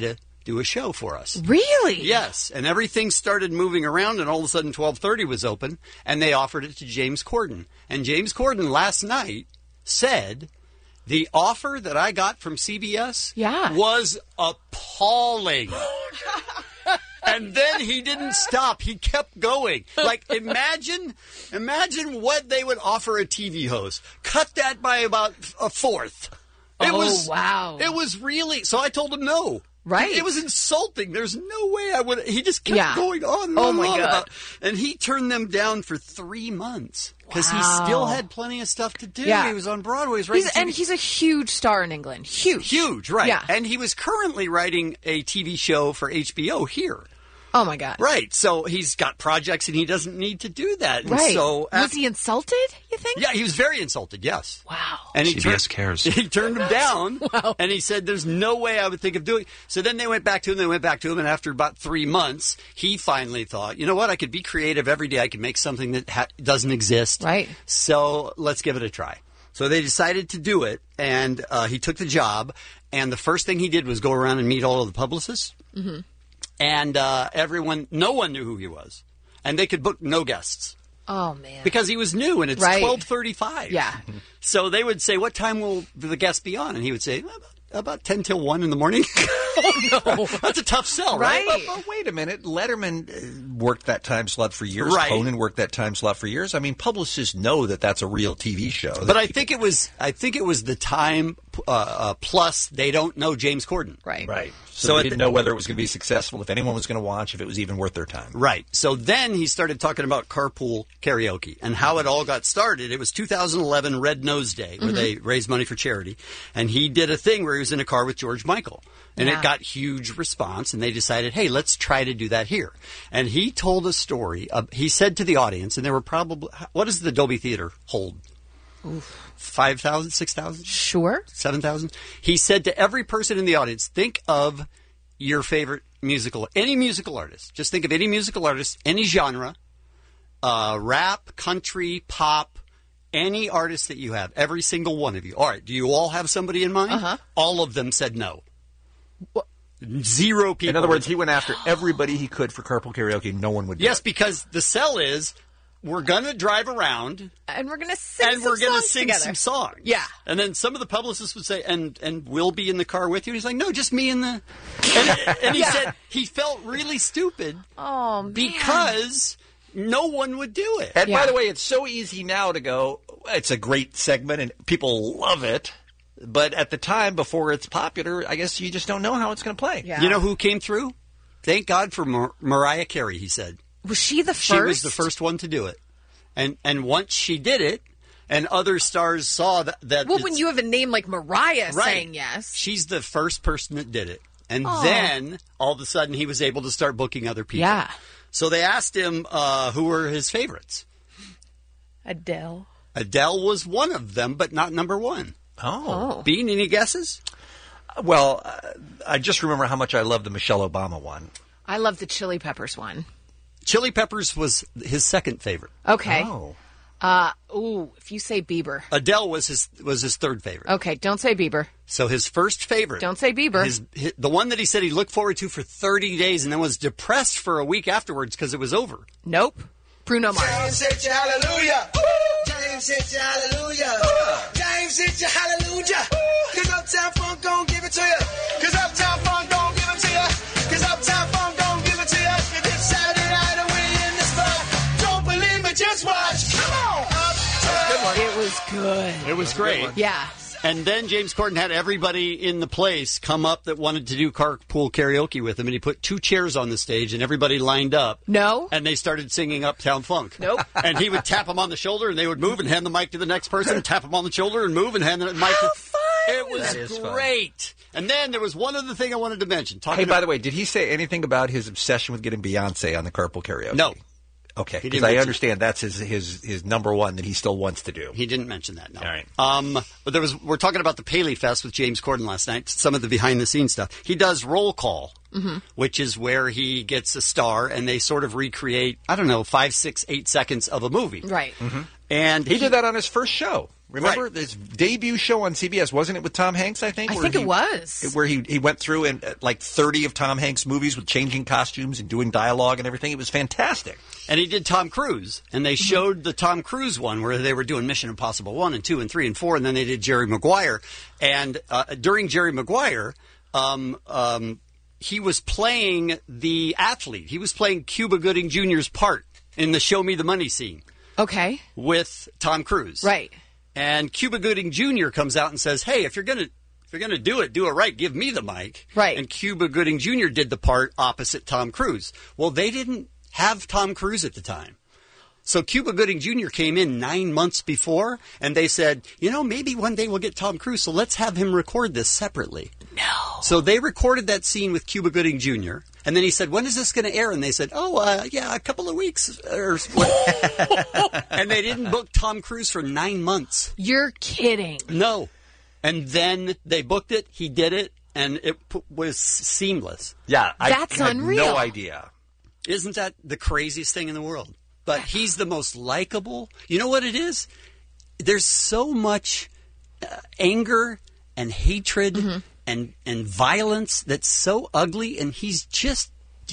do a show for us. Really? Yes. And everything started moving around, and all of a sudden 12:30 was open, and they offered it to James Corden. And James Corden last night said, the offer that I got from CBS was appalling. And then he didn't stop. He kept going. Like, imagine what they would offer a TV host. Cut that by about a fourth. Wow. It was really... So I told him no. Right. It was insulting. There's no way I would... He just kept going on and on. Oh, my God. And he turned them down for 3 months. Because he still had plenty of stuff to do. Yeah. He was on Broadway. And he's a huge star in England. Huge, right. Yeah. And he was currently writing a TV show for HBO here. Oh, my God. Right. So he's got projects and he doesn't need to do that. And Right. so was he insulted, you think? Yeah, he was very insulted, yes. Wow. And CBS cares. He turned him down, and he said, there's no way I would think of doing it. So then they went back to him, and after about 3 months, he finally thought, you know what, I could be creative every day. I could make something that doesn't exist. Right. So let's give it a try. So they decided to do it, and he took the job, and the first thing he did was go around and meet all of the publicists. Mm-hmm. And no one knew who he was. And they could book no guests. Oh, man. Because he was new, and it's Right. 12:35. Yeah. So they would say, what time will the guest be on? And he would say, about 10 till 1 in the morning. Oh, no. That's a tough sell, right? But wait a minute. Letterman worked that time slot for years. Right. Conan worked that time slot for years. I mean, publicists know that that's a real TV show. But I think it was the time plus they don't know James Corden. Right. Right. So they didn't know whether it was going to be successful, if anyone was going to watch, if it was even worth their time. Right. So then he started talking about carpool karaoke and how it all got started. It was 2011 Red Nose Day, where they raised money for charity. And he did a thing where he was in a car with George Michael. And it got huge response, and they decided, hey, let's try to do that here. And he told a story. He said to the audience, and there were probably, what does the Dolby Theater hold? 5,000, 6,000? Sure. 7,000? He said to every person in the audience, think of your favorite any musical artist. Just think of any musical artist, any genre, rap, country, pop, any artist that you have, every single one of you. All right, do you all have somebody in mind? Uh-huh. All of them said no. 0 people. In other words, he went after everybody he could for carpool karaoke. No one would do Yes, it. because the sell is we're going to drive around and we're going to sing and we're going to sing some songs. Yeah. And then some of the publicists would say, and we'll be in the car with you. He's like, no, just me and the... And he said he felt really stupid because no one would do it. And by the way, it's so easy now to go, it's a great segment and people love it. But at the time, before it's popular, I guess you just don't know how it's going to play. Yeah. You know who came through? Thank God for Mariah Carey, he said. Was she the first? She was the first one to do it. And once she did it, and other stars saw that well, when you have a name like Mariah right, saying yes. She's the first person that did it. And then, all of a sudden, he was able to start booking other people. Yeah. So they asked him who were his favorites. Adele. Adele was one of them, but not number one. Oh. Bean, any guesses? Well, I just remember how much I love the Michelle Obama one. I love the Chili Peppers one. Chili Peppers was his second favorite. Okay. Oh. If you say Bieber. Adele was his third favorite. Okay, don't say Bieber. So his first favorite. Don't say Bieber. The one that he said he looked forward to for 30 days and then was depressed for a week afterwards because it was over. Nope. Bruno Mars. James hit you, hallelujah. James hit you, hallelujah. James hit you, hallelujah. Cause Uptown Funk gon' give it to you. Cause Uptown Funk gon' give it to you. Cause Uptown Funk gon' give it to you. It's Saturday night and we in the spot. Don't believe me, just watch. Come on. It was good. It was great. Yeah. And then James Corden had everybody in the place come up that wanted to do carpool karaoke with him, and he put 2 chairs on the stage, and everybody lined up. No. And they started singing Uptown Funk. Nope. And he would tap them on the shoulder, and they would move and hand the mic to the next person, tap them on the shoulder and move and hand the mic to... Fun. It was great. And then there was one other thing I wanted to mention. Hey, by the way, did he say anything about his obsession with getting Beyonce on the carpool karaoke? No. Okay, He because didn't I mention understand that's his number one that he still wants to do. He didn't mention that, no. All right. But we're talking about the Paley Fest with James Corden last night, some of the behind-the-scenes stuff. He does Roll Call, which is where he gets a star, and they sort of recreate, 5, 6, 8 seconds of a movie. Right. And he did that on his first show. Remember this debut show on CBS? Wasn't it with Tom Hanks, I think? I think it was. Where he went through and like 30 of Tom Hanks' movies with changing costumes and doing dialogue and everything. It was fantastic. And he did Tom Cruise. And they showed the Tom Cruise one where they were doing Mission Impossible 1 and 2 and 3 and 4. And then they did Jerry Maguire. And during Jerry Maguire, he was playing the athlete. He was playing Cuba Gooding Jr.'s part in the Show Me the Money scene. Okay. With Tom Cruise. Right. And Cuba Gooding Jr. comes out and says, "Hey, if you're gonna do it right. Give me the mic." Right. And Cuba Gooding Jr. did the part opposite Tom Cruise. Well, they didn't have Tom Cruise at the time, so Cuba Gooding Jr. came in 9 months before, and they said, maybe one day we'll get Tom Cruise, so let's have him record this separately. No. So they recorded that scene with Cuba Gooding Jr. And then he said, "When is this going to air?" And they said, a couple of weeks. And they didn't book Tom Cruise for 9 months. You're kidding. No. And then they booked it. He did it. And it was seamless. Yeah. That's I had unreal. no idea. Isn't that the craziest thing in the world? But he's the most likable. You know what it is? There's so much anger and hatred and violence that's so ugly, and he's just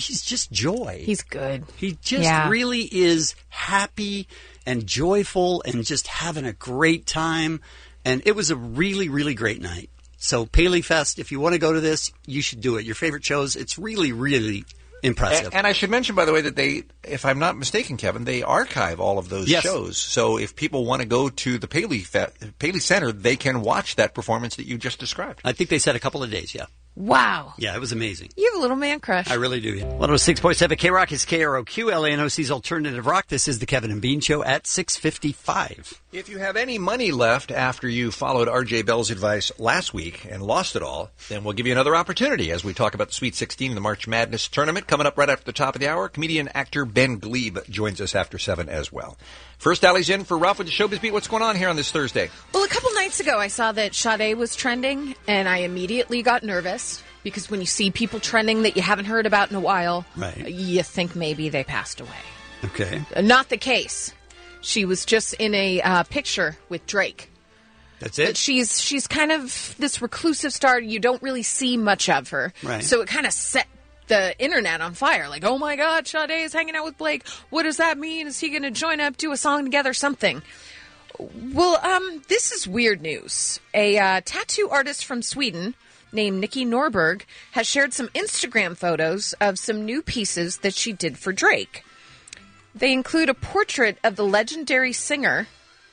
joy. He's good. He just really is happy and joyful and just having a great time. And it was a really, really great night. So Paley Fest, if you want to go to this, you should do it. Your favorite shows, it's really, really impressive. And I should mention, by the way, that they, if I'm not mistaken, Kevin, they archive all of those shows. So if people want to go to the Paley Center, they can watch that performance that you just described. I think they said a couple of days, yeah. Wow. Yeah, it was amazing. You have a little man crush. I really do, yeah. 106.7 K-Rock is KROQ, LANOC's Alternative Rock. This is the Kevin and Bean Show at 6:55. If you have any money left after you followed R.J. Bell's advice last week and lost it all, then we'll give you another opportunity as we talk about the Sweet 16 in the March Madness tournament. Coming up right after the top of the hour, comedian actor Ben Glebe joins us after 7 as well. First, Allie's in for Ralph with the Showbiz Beat. What's going on here on this Thursday? Well, a couple nights ago, I saw that Sade was trending, and I immediately got nervous because when you see people trending that you haven't heard about in a while, you think maybe they passed away. Okay. Not the case. She was just in a picture with Drake. That's it? But she's kind of this reclusive star. You don't really see much of her. Right. So it kind of set the internet on fire. Like, oh my God, Sade is hanging out with Blake. What does that mean? Is he going to join up, do a song together, something? Well, this is weird news. A tattoo artist from Sweden named Nikki Norberg has shared some Instagram photos of some new pieces that she did for Drake. They include a portrait of the legendary singer,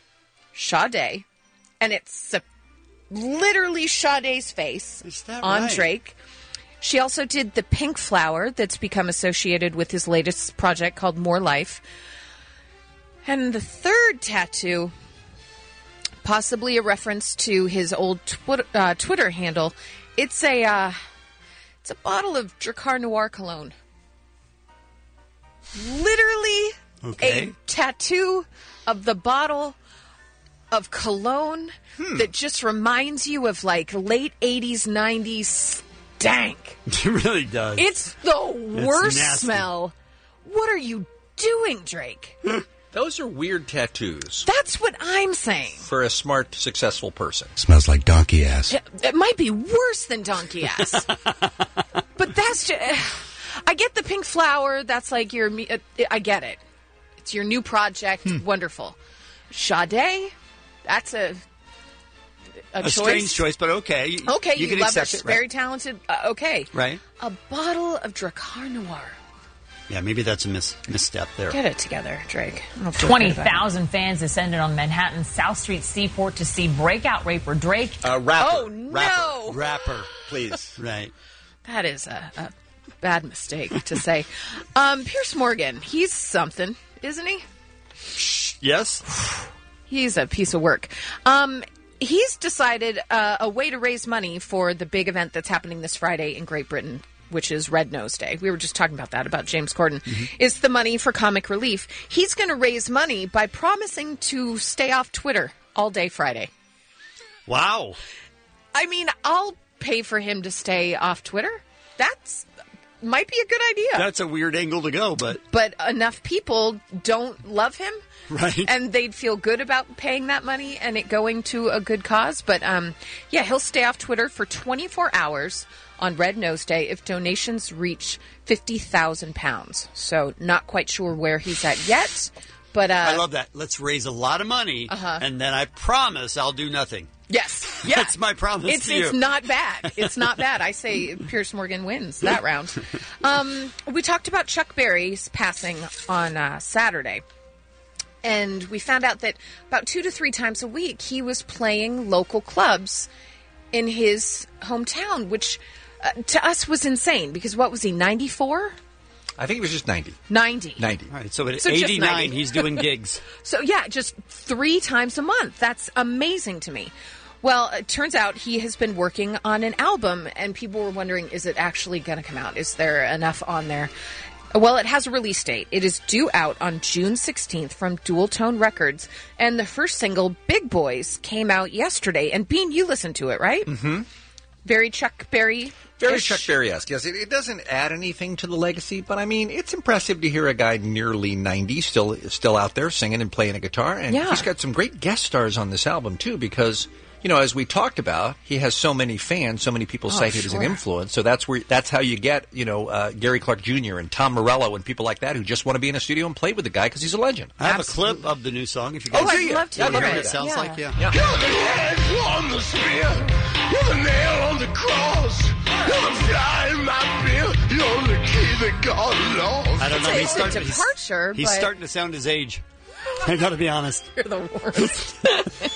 Sade, and it's literally Sade's face on right? Drake. She also did the pink flower that's become associated with his latest project called More Life. And the third tattoo, possibly a reference to his old Twitter handle, it's a bottle of Drakkar Noir cologne. Literally a tattoo of the bottle of cologne that just reminds you of like late 80s, 90s stank. It really does. It's the worst nasty. smell. What are you doing, Drake? Those are weird tattoos. That's what I'm saying. For a smart, successful person. Smells like donkey ass. It might be worse than donkey ass. But that's just... I get the pink flower. That's like your... I get it. It's your new project. Wonderful. Sade, that's a choice. Strange choice, but okay. Okay, you can love accept her. it. Right? Very talented. Okay. Right. A bottle of Drakkar Noir. Yeah, maybe that's a misstep there. Get it together, Drake. 20,000 fans descended on Manhattan's South Street Seaport to see breakout raper Drake. Rapper. Oh, no. Rapper, please. Right. That is a bad mistake to say. Piers Morgan, he's something, isn't he? Yes. He's a piece of work. He's decided a way to raise money for the big event that's happening this Friday in Great Britain, which is Red Nose Day. We were just talking about that, about James Corden. It's the money for comic relief. He's going to raise money by promising to stay off Twitter all day Friday. Wow. I mean, I'll pay for him to stay off Twitter. That's might be a good idea. That's a weird angle to go, but enough people don't love him. Right. And they'd feel good about paying that money and it going to a good cause. But, he'll stay off Twitter for 24 hours on Red Nose Day if donations reach £50,000. So not quite sure where he's at yet. But I love that. Let's raise a lot of money, and then I promise I'll do nothing. Yes. Yeah. That's my promise to you. It's not bad. It's not bad. I say Pierce Morgan wins that round. We talked about Chuck Berry's passing on Saturday. And we found out that about 2 to 3 times a week he was playing local clubs in his hometown, which to us was insane because what was he, 94? I think it was just 90. 90. All right, so at 89 he's doing gigs. So just 3 times a month. That's amazing to me. Well, it turns out he has been working on an album, and people were wondering, is it actually going to come out? Is there enough on there? Well, it has a release date. It is due out on June 16th from Dual Tone Records, and the first single, Big Boys, came out yesterday. And Bean, you listened to it, right? Mm-hmm. Very Chuck Berry. Very Chuck Berry-esque. Yes, it doesn't add anything to the legacy, but I mean, it's impressive to hear a guy nearly 90 still out there singing and playing a guitar. And he's got some great guest stars on this album, too, because, as we talked about, he has so many fans, so many people cite it as an influence. So that's how you get, Gary Clark Jr. and Tom Morello and people like that who just want to be in a studio and play with the guy because he's a legend. I have a clip of the new song if you guys I'd love to hear what it. it sounds like. Yeah. You're the head on the spear. You're the nail on the cross. You're the fly in my beer. You're the key that got lost. I don't know. It's a departure. He's starting to sound his age. I got to be honest. You're the worst.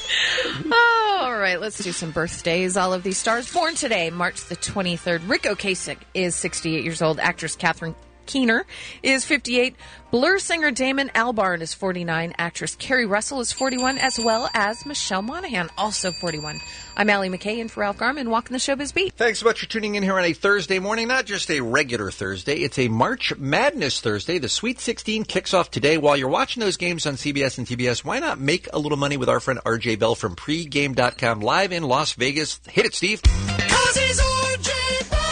All right, let's do some birthdays. All of these stars born today, March the 23rd. Rick Ocasek is 68 years old. Actress Catherine Keener is 58. Blur singer Damon Albarn is 49. Actress Carrie Russell is 41, as well as Michelle Monaghan, also 41. I'm Allie McKay in for Ralph Garman, walking the showbiz beat. Thanks so much for tuning in here on a Thursday morning. Not just a regular Thursday, it's a March Madness Thursday. The Sweet 16 kicks off today. While you're watching those games on CBS and TBS, why not make a little money with our friend RJ Bell from pregame.com live in Las Vegas? Hit it, Steve. 'Cause he's RJ Bell.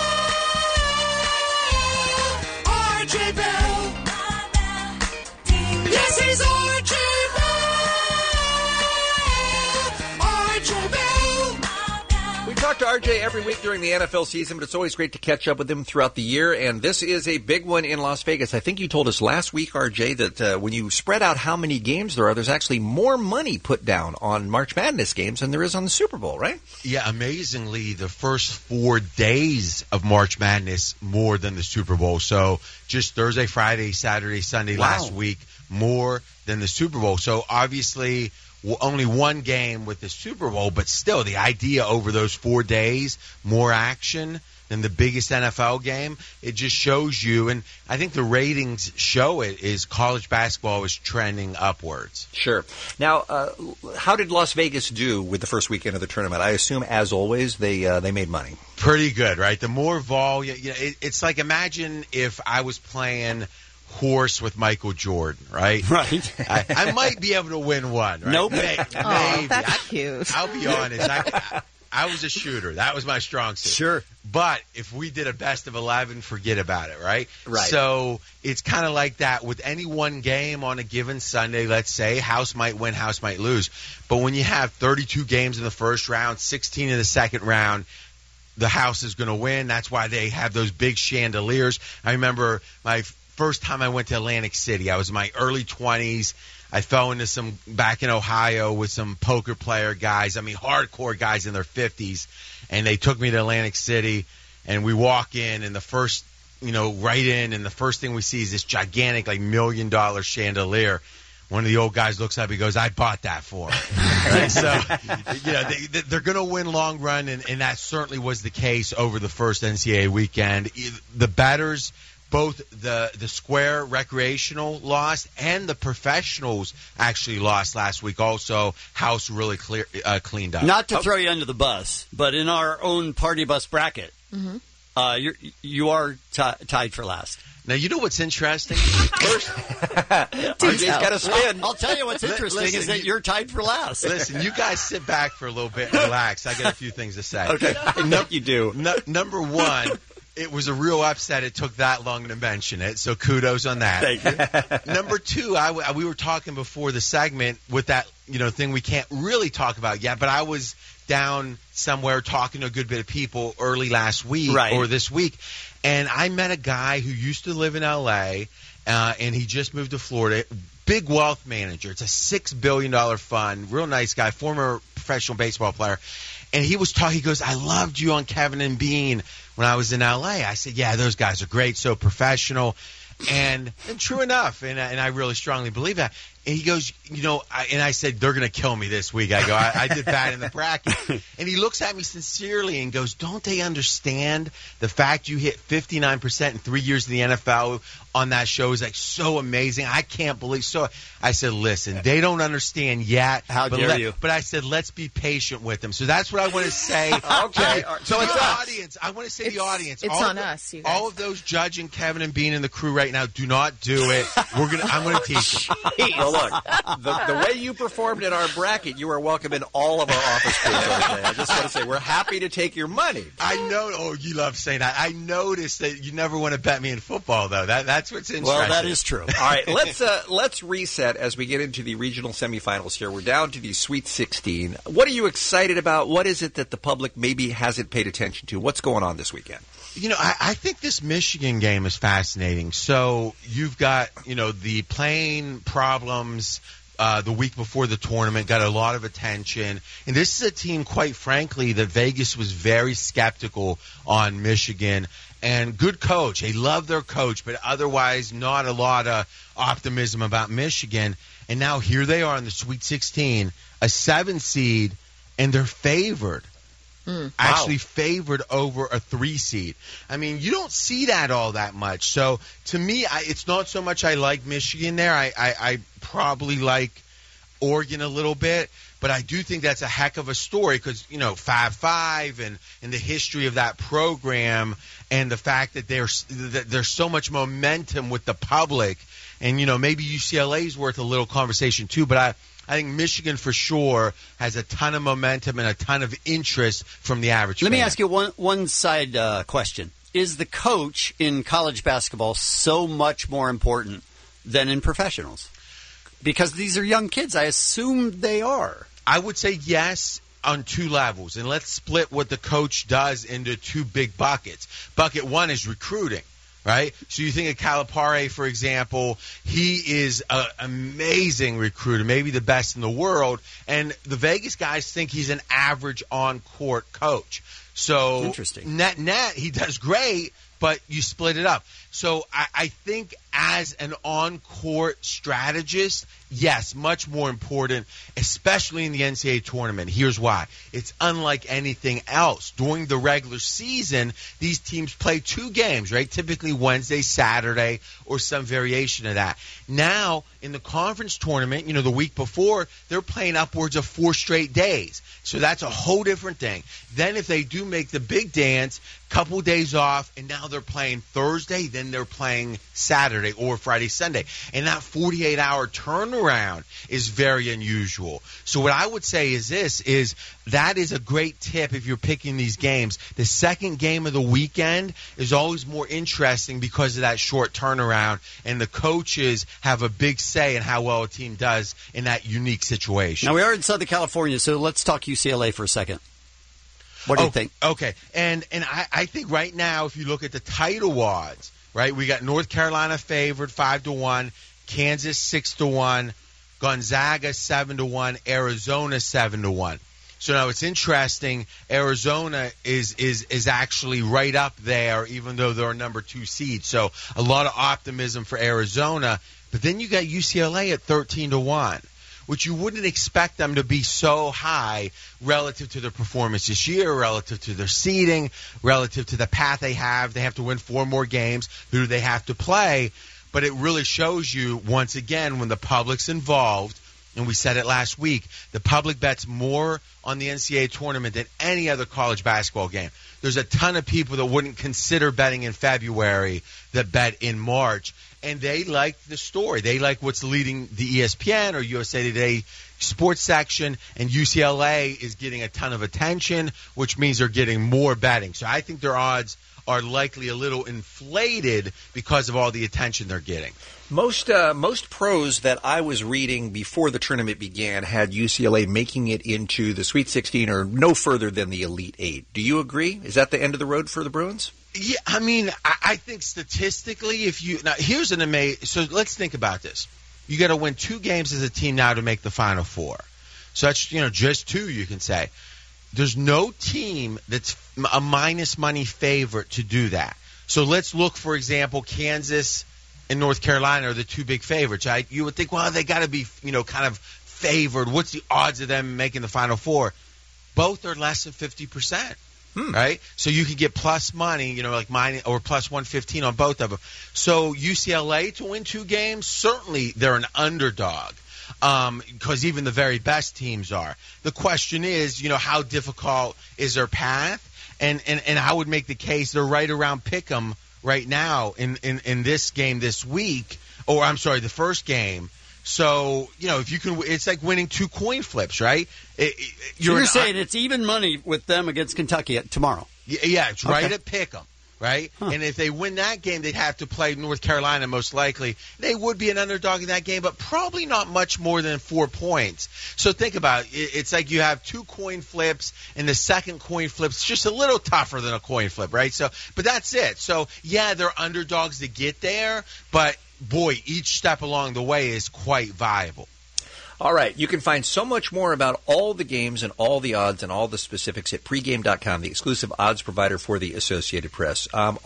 RJ Bell. Yes, he's RJ Bell. RJ Bell. We talk to RJ every week during the NFL season, but it's always great to catch up with him throughout the year. And this is a big one in Las Vegas. I think you told us last week, RJ, that when you spread out how many games there are, there's actually more money put down on March Madness games than there is on the Super Bowl, right? Yeah, amazingly, the first 4 days of March Madness more than the Super Bowl. So just Thursday, Friday, Saturday, Sunday last week, more than the Super Bowl. So obviously only one game with the Super Bowl, but still the idea over those 4 days, more action than the biggest NFL game, it just shows you, and I think the ratings show it, is college basketball is trending upwards. Sure. Now, how did Las Vegas do with the first weekend of the tournament? I assume, as always, they made money. Pretty good, right? The more volume, it's like, imagine if I was playing horse with Michael Jordan, right? Right. I might be able to win one, right? Nope. Maybe. That's cute. I'll be honest. I was a shooter. That was my strong suit. Sure. But if we did a best of 11, forget about it, right? Right. So it's kind of like that with any one game on a given Sunday, let's say. House might win, house might lose. But when you have 32 games in the first round, 16 in the second round, the house is going to win. That's why they have those big chandeliers. I remember my first time I went to Atlantic City. I was in my early 20s. I fell into some back in Ohio with some poker player guys. I mean, hardcore guys in their 50s. And they took me to Atlantic City, and we walk in, and the first, right in, and the first thing we see is this gigantic, like, $1 million chandelier. One of the old guys looks up, he goes, I bought that for him. Right? So, they're going to win long run, and that certainly was the case over the first NCAA weekend. The bettors, both the Square recreational lost and the professionals actually lost last week. Also, House really cleaned up. Not to throw you under the bus, but in our own party bus bracket, you are tied for last. Now, you know what's interesting? First, RJ's got to spin. I'll tell you what's interesting is that you're tied for last. Listen, you guys sit back for a little bit and relax. I got a few things to say. Okay. You do. Number one, It was a real upset. It took that long to mention it, so kudos on that. Thank you. Number two, we were talking before the segment with that thing we can't really talk about yet, but I was down somewhere talking to a good bit of people early last week or this week, and I met a guy who used to live in L.A., and he just moved to Florida. Big wealth manager. It's a $6 billion fund. Real nice guy, former professional baseball player. And he was talking, he goes, I loved you on Kevin and Bean when I was in L.A. I said, yeah, those guys are great, so professional. And true enough, and I really strongly believe that. And he goes, and I said, they're going to kill me this week. I go, I did bad in the bracket. And he looks at me sincerely and goes, don't they understand the fact you hit 59% in 3 years in the NFL on that show is like so amazing. I can't believe so. I said, listen, they don't understand yet. How dare you? But I said, let's be patient with them. So that's what I want to say. Okay. So it's the audience. I want to say the audience. It's on us, you guys. All of those judging Kevin and Bean and the crew right now, do not do it. I'm going to teach them. Well, look, the way you performed in our bracket, you are welcome in all of our office crews every day. I just want to say we're happy to take your money. I know. Oh, you love saying that. I noticed that you never want to bet me in football, though. That's what's interesting. Well, that is true. All right, let's reset as we get into the regional semifinals here. We're down to the Sweet 16. What are you excited about? What is it that the public maybe hasn't paid attention to? What's going on this weekend? I think this Michigan game is fascinating. So you've got, the plane problems the week before the tournament, got a lot of attention. And this is a team, quite frankly, that Vegas was very skeptical on Michigan. And good coach. They love their coach, but otherwise not a lot of optimism about Michigan. And now here they are in the Sweet 16, a 7 seed, and they're favored. Actually favored over a 3 seed. I mean, you don't see that all that much. So to me, it's not so much I like Michigan there. I probably like Oregon a little bit, but I do think that's a heck of a story because, 5-5 and the history of that program and the fact that there's so much momentum with the public. And, maybe UCLA's worth a little conversation too, but I think Michigan for sure has a ton of momentum and a ton of interest from the average fan. Let me ask you one side question. Is the coach in college basketball so much more important than in professionals? Because these are young kids. I assume they are. I would say yes on 2 levels. And let's split what the coach does into 2 big buckets. Bucket 1 is recruiting. Right? So you think of Calipari, for example, he is an amazing recruiter, maybe the best in the world, and the Vegas guys think he's an average on-court coach. So interesting. Net, he does great, but you split it up. So I think as an on-court strategist, yes, much more important, especially in the NCAA tournament. Here's why. It's unlike anything else. During the regular season, these teams play 2 games, right? Typically Wednesday, Saturday, or some variation of that. Now, in the conference tournament, the week before, they're playing upwards of 4 straight days. So that's a whole different thing. Then if they do make the big dance, couple days off, and now they're playing Thursday, then they're playing Saturday or Friday, Sunday. And that 48-hour turnaround is very unusual. So what I would say is that is a great tip if you're picking these games. The second game of the weekend is always more interesting because of that short turnaround, and the coaches have a big say in how well a team does in that unique situation. Now, we are in Southern California, so let's talk UCLA for a second. What do you think? Okay, and I think right now, if you look at the title odds, right, we got North Carolina favored 5-1, Kansas 6-1, Gonzaga 7-1, Arizona 7-1. So now it's interesting. Arizona is actually right up there, even though they're a number 2 seed. So a lot of optimism for Arizona. But then you got UCLA at 13-1. Which you wouldn't expect them to be so high relative to their performance this year, relative to their seeding, relative to the path they have. They have to win 4 more games. Who do they have to play? But it really shows you, once again, when the public's involved, and we said it last week, the public bets more on the NCAA tournament than any other college basketball game. There's a ton of people that wouldn't consider betting in February that bet in March. And they like the story. They like what's leading the ESPN or USA Today sports section, and UCLA is getting a ton of attention, which means they're getting more betting. So I think their odds are likely a little inflated because of all the attention they're getting. Most pros that I was reading before the tournament began had UCLA making it into the Sweet 16 or no further than the Elite Eight. Do you agree? Is that the end of the road for the Bruins? Yeah, I mean, I think statistically, here's an amazing. So let's think about this. You got to win 2 games as a team now to make the Final Four. So that's just 2, you can say. There's no team that's a minus money favorite to do that. So let's look, for example, Kansas and North Carolina are the 2 big favorites. Right? You would think, well, they got to be, kind of favored. What's the odds of them making the Final Four? Both are less than 50%. Right? So you could get plus money, like mine, or plus 115 on both of them. So UCLA to win 2 games, certainly they're an underdog. Because even the very best teams are. The question is, how difficult is their path? And I would make the case they're right around Pick'em right now in this game this week. Or I'm sorry, the first game. So, if you can, it's like winning 2 coin flips, right? You're saying it's even money with them against Kentucky tomorrow. Yeah, it's right Okay. at Pick'em. Right? Huh. And if they win that game, they'd have to play North Carolina most likely. They would be an underdog in that game, but probably not much more than 4 points. So think about it. It's like you have 2 coin flips, and the second coin flip's just a little tougher than a coin flip, right? So, but that's it. So, yeah, they're underdogs to get there, but, boy, each step along the way is quite viable. All right. You can find so much more about all the games and all the odds and all the specifics at pregame.com, the exclusive odds provider for the Associated Press.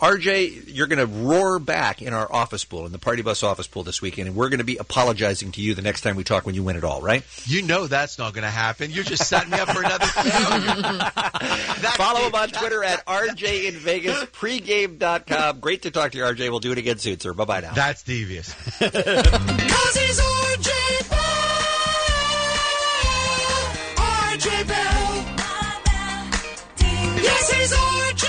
RJ, you're going to roar back in our office pool, in the Party Bus office pool this weekend, and we're going to be apologizing to you the next time we talk when you win it all, right? You know that's not going to happen. You're just setting me up for another failure. Follow him on Twitter at RJ in Vegas, pregame.com. Great to talk to you, RJ. We'll do it again soon, sir. Bye-bye now. That's devious. 'Cause he's RJ Bell. RJ Bell. Yes, he's RJ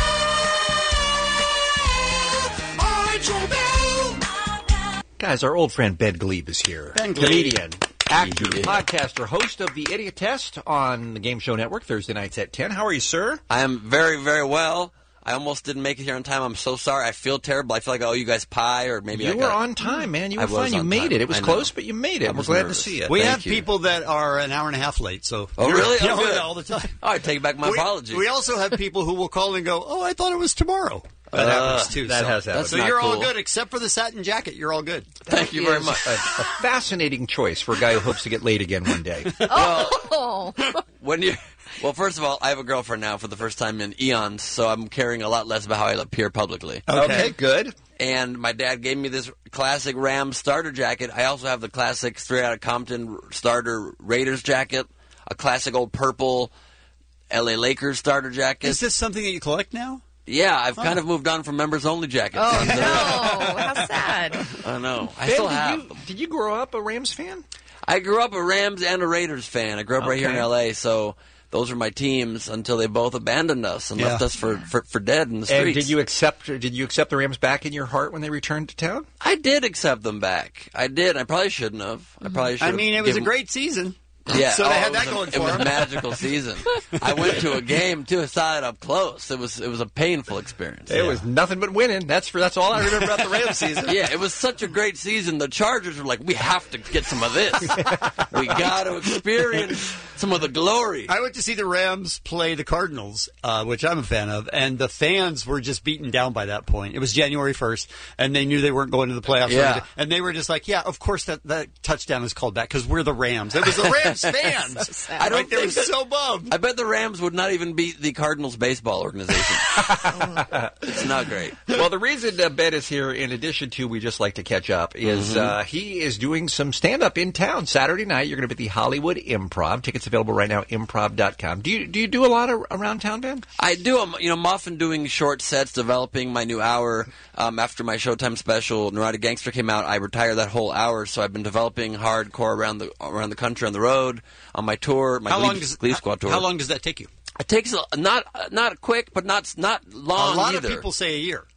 Bell. RJ Bell. Guys, our old friend Ben Glebe is here. Ben Glebe. Comedian, actor, podcaster, host of The Idiot Test on the Game Show Network, Thursday nights at 10. How are you, sir? I am very, very well. I almost didn't make it here on time. I'm so sorry. I feel terrible. I feel like I owe you guys pie, or maybe You were on time, man. You were fine. You made it. It was close, but you made it. We're glad to see you. We have people that are an hour and a half late. So Oh, really? You Oh, know, good. all the time. All right, take back my apologies. We also have people who will call and go, "Oh, I thought it was tomorrow." That happens too. that so. has happened. So That's you're not all cool. good, except for the satin jacket. You're all good. Thank you very Is much. A fascinating choice for a guy who hopes to get laid again one day. Oh. Well, first of all, I have a girlfriend now for the first time in eons, so I'm caring a lot less about how I appear publicly. Okay, good. And my dad gave me this classic Rams starter jacket. I also have the classic Straight Outta Compton starter Raiders jacket, a classic old purple LA Lakers starter jacket. Is this something that you collect now? Yeah, I've kind of moved on from members-only jackets. Oh, no. How sad. I know. I Ben, still have them. Did you grow up a Rams fan? I grew up a Rams and a Raiders fan. I grew up right here in L.A., so those were my teams until they both abandoned us and left us for dead in the streets. And did you accept the Rams back in your heart when they returned to town? I did accept them back. I did. I probably shouldn't have. I probably should. I mean, it was a great season. Yeah, so they had that going for them. It was them. a magical season. I went to a game too. I saw it up close. It was a painful experience. It was nothing but winning. That's all I remember about the Rams season. Yeah, it was such a great season. The Chargers were like, we have to get some of this. We got to experience some of the glory. I went to see the Rams play the Cardinals, which I'm a fan of, and the fans were just beaten down by that point. It was January 1st, and they knew they weren't going to the playoffs. Yeah. And they were just like, yeah, of course that touchdown is called back because we're the Rams. It was the Rams fans. I don't they were think that- so bummed. I bet the Rams would not even beat the Cardinals baseball organization. It's not great. Well, the reason Ben is here, in addition to we just like to catch up, is he is doing some stand-up in town Saturday night. You're going to be at the Hollywood Improv. Tickets available right now, improv.com. Do you do a lot around town, Ben? I do. I'm often doing short sets, developing my new hour. After my Showtime special, Neurotic Gangster, came out, I retired that whole hour, so I've been developing hardcore around the country on the road, on my tour, my Glee Squad tour. How long does that take you? It takes not quick, but not long A lot either. of people say a year.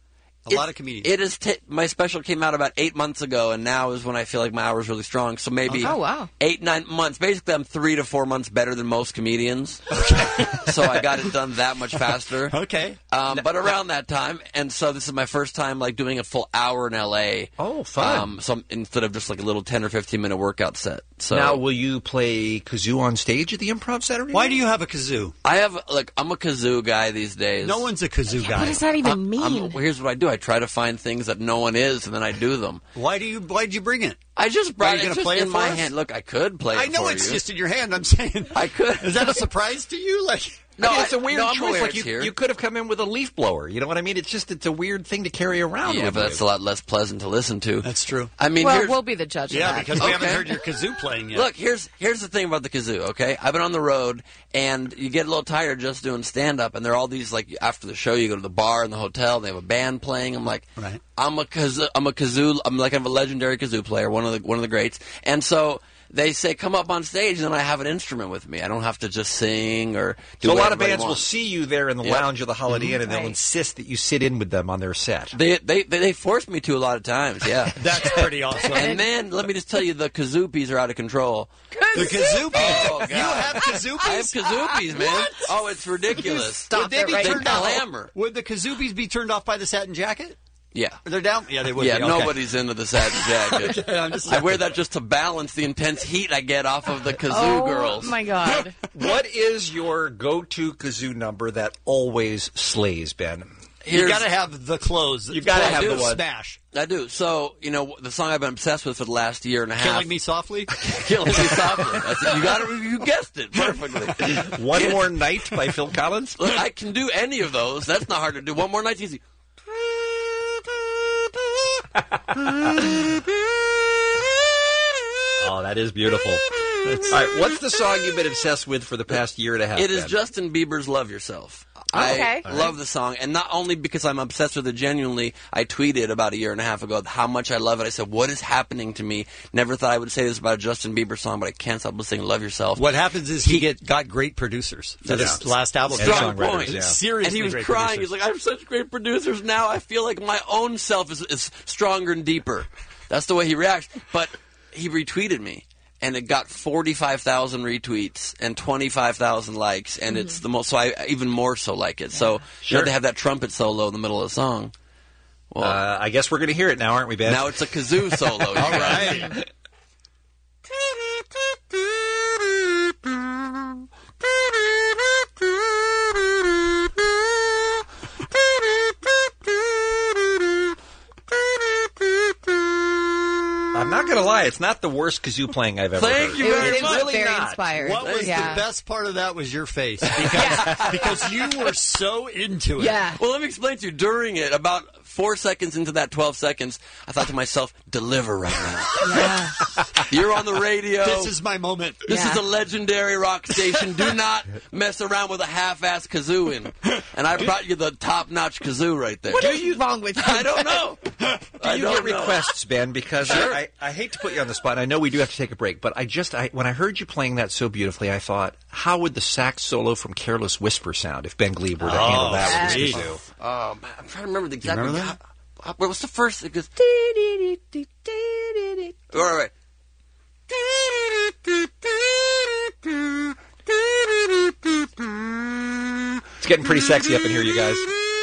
A lot of comedians. It is. My special came out about 8 months ago, and now is when I feel like my hour's really strong. So maybe 8, 9 months. Basically, I'm 3 to 4 months better than most comedians. Okay. So I got it done that much faster. Okay. But around that time, and so this is my first time like doing a full hour in L.A. Oh, fun. So instead of just like a little 10 or 15 minute workout set. So now, will you play kazoo on stage at the Improv Saturday? Why do you have a kazoo? I'm a kazoo guy these days. No one's a kazoo guy. What does that even mean? Here's what I do. I try to find things that no one is, and then I do them. Why'd you bring it? I just brought Are you it gonna play it in for my us? hand. Look, I could play it I know for it's you. just in your hand. I'm saying I could. Is that a surprise to you? Like, No, it's a weird I'm choice. aware Like it's here. you could have come in with a leaf blower. You know what I mean? It's a weird thing to carry around. Yeah, with but that's a lot less pleasant to listen to. That's true. I mean, well, here's- we'll be the judge of Yeah, that. because we haven't heard your kazoo playing yet. Look, here's the thing about the kazoo, okay? I've been on the road, and you get a little tired just doing stand-up, and there are all these, like, after the show, you go to the bar in the hotel, they have a band playing. I'm like, right. I'm a kazoo, I'm like a legendary kazoo player, one of the greats. And so they say, come up on stage, and then I have an instrument with me. I don't have to just sing or do So a what lot of everybody bands will wants. see you there in the Yep. lounge of the Holiday Inn, and they'll Right. insist that you sit in with them on their set. They forced me to a lot of times, yeah. That's pretty awesome. And then, let me just tell you, the kazoopies are out of control. The kazoopies. Oh, God. You have kazoopies? I have kazoopies, man. What? Oh, it's ridiculous. Would they be They turned off? clamor. Would the kazoopies be turned off by the satin jacket? Yeah. They're down? Yeah, they would Yeah, be. Okay. nobody's into the satin jacket. Okay, I'm just I wear that just to balance the intense heat I get off of the kazoo Oh girls. my God. What is your go-to kazoo number that always slays, Ben? You got to have the clothes. You gotta have the one. Smash. I do. So, the song I've been obsessed with for the last year and a half. Killing Me Softly? Killing Me Softly. That's it. You guessed it perfectly. One More Night by Phil Collins? Look, I can do any of those. That's not hard to do. One More Night's easy. Oh, that is beautiful. All right, what's the song you've been obsessed with for the past year and a half? It is Ben? Justin Bieber's Love Yourself. Okay. I love the song, and not only because I'm obsessed with it genuinely, I tweeted about a year and a half ago how much I love it. I said, what is happening to me? Never thought I would say this about a Justin Bieber song, but I can't stop listening to Love Yourself. What happens is he got great producers for this last album. Strong point. yeah. Seriously, And he was great crying. producers. He's like, I have such great producers now. I feel like my own self is stronger and deeper. That's the way he reacts. But he retweeted me. And it got 45,000 retweets and 25,000 likes, and it's the most. So I even more so like it. So they have that trumpet solo in the middle of the song. Well, I guess we're going to hear it now, aren't we, Ben? now it's a kazoo solo. All right. I'm not going to lie, it's not the worst kazoo playing I've ever heard. Thank you very It was much. very not. inspired. What was Yeah. the best part of that was your face. Because you were so into it. Yeah. Well, let me explain to you. During it, about 4 seconds into that 12 seconds, I thought to myself, deliver right now. Yeah. You're on the radio. This is my moment. This Yeah. is a legendary rock station. Do not mess around with a half-ass kazoo in. And I brought you the top-notch kazoo right there. What is wrong with you? I don't know. Do you get requests, Ben? Because I hate to put you on the spot. And I know we do have to take a break, but when I heard you playing that so beautifully, I thought, how would the sax solo from Careless Whisper sound if Ben Glebe were to handle that with his sweet. kazoo? I'm trying to remember the exact. remember that? What was the first? It goes. All right. It's getting pretty sexy up in here, you guys.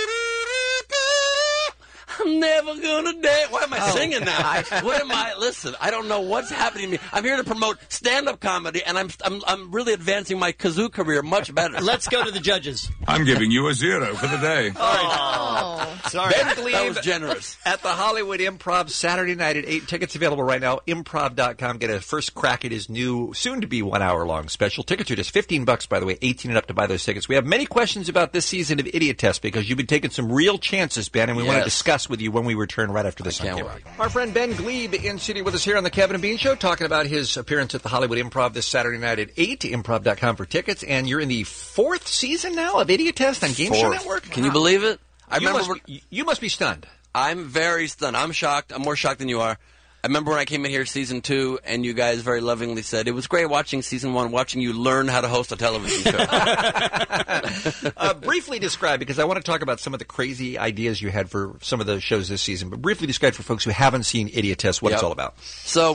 I'm never gonna dance. Why am I singing now? What am I? Listen, I don't know what's happening to me. I'm here to promote stand-up comedy, and I'm really advancing my kazoo career much better. Let's go to the judges. I'm giving you a 0 for the day. Oh. Sorry. Ben That Glebe was generous. at the Hollywood Improv Saturday night at 8. Tickets available right now. Improv.com. Get a first crack at his new, soon-to-be 1-hour-long special. Tickets are just $15, by the way. 18 and up to buy those tickets. We have many questions about this season of Idiot Test because you've been taking some real chances, Ben, and we want to Yes. discuss with you when we return right after this on can't camera. wait. Our friend Ben Glebe in studio with us here on the Kevin and Bean Show, talking about his appearance at the Hollywood Improv this Saturday night at 8. Improv.com for tickets. And you're in the 4th season now of Idiot Test on Game Show Fourth. Network. Can you believe it? You must be stunned. I'm very stunned. I'm shocked. I'm more shocked than you are. I remember when I came in here season 2, and you guys very lovingly said, it was great watching season 1, watching you learn how to host a television show. Briefly describe, because I want to talk about some of the crazy ideas you had for some of the shows this season, but briefly describe for folks who haven't seen Idiot Test what it's all about. So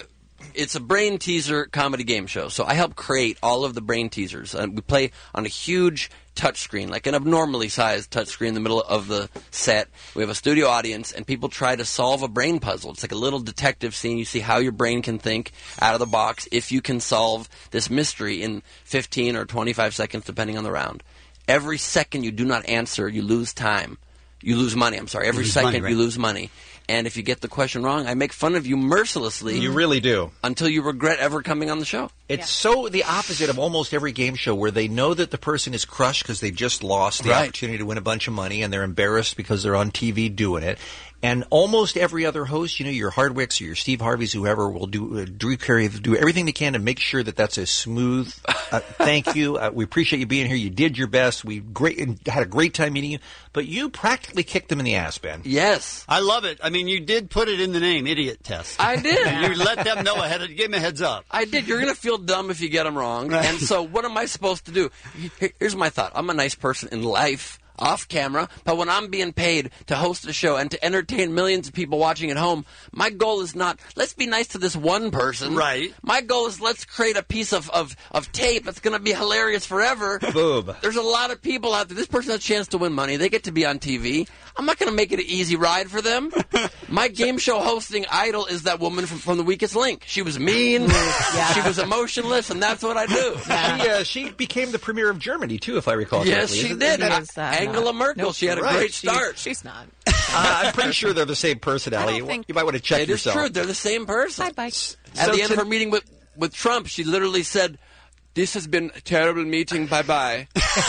it's a brain teaser comedy game show. So I help create all of the brain teasers. And we play on a huge touchscreen, like an abnormally sized touchscreen in the middle of the set. We have a studio audience, and people try to solve a brain puzzle. It's like a little detective scene. You see how your brain can think out of the box if you can solve this mystery in 15 or 25 seconds, depending on the round. Every second you do not answer, you lose time. You lose money, I'm sorry. Every second you lose money. And if you get the question wrong, I make fun of you mercilessly. You really do. Until you regret ever coming on the show. It's so the opposite of almost every game show where they know that the person is crushed because they just lost the opportunity to win a bunch of money, and they're embarrassed because they're on TV doing it. And almost every other host, your Hardwicks or your Steve Harveys, whoever, will do, Drew Carey, do everything they can to make sure that that's a smooth, thank you, we appreciate you being here, you did your best, we had a great time meeting you, but you practically kicked them in the ass, Ben. Yes. I love it. I mean, you did put it in the name, Idiot Test. I did. You let them know give them a heads up. I did. You're going to feel dumb if you get them wrong. Right. And so what am I supposed to do? Here's my thought. I'm a nice person in life, off camera, but when I'm being paid to host a show and to entertain millions of people watching at home, my goal is not, let's be nice to this one person. Right. My goal is, let's create a piece of tape that's going to be hilarious forever. Boob. There's a lot of people out there. This person has a chance to win money. They get to be on TV. I'm not going to make it an easy ride for them. My game show hosting idol is that woman from The Weakest Link. She was mean. She was emotionless, and that's what I do. She became the premier of Germany, too, if I recall yes, correctly. she did. Angela Merkel. She had a great start. She's not. I'm pretty sure they're the same personality. You might want to check yourself. It is true. They're the same person. Bye-bye. At the end of her meeting with Trump, she literally said, "This has been a terrible meeting. Bye-bye.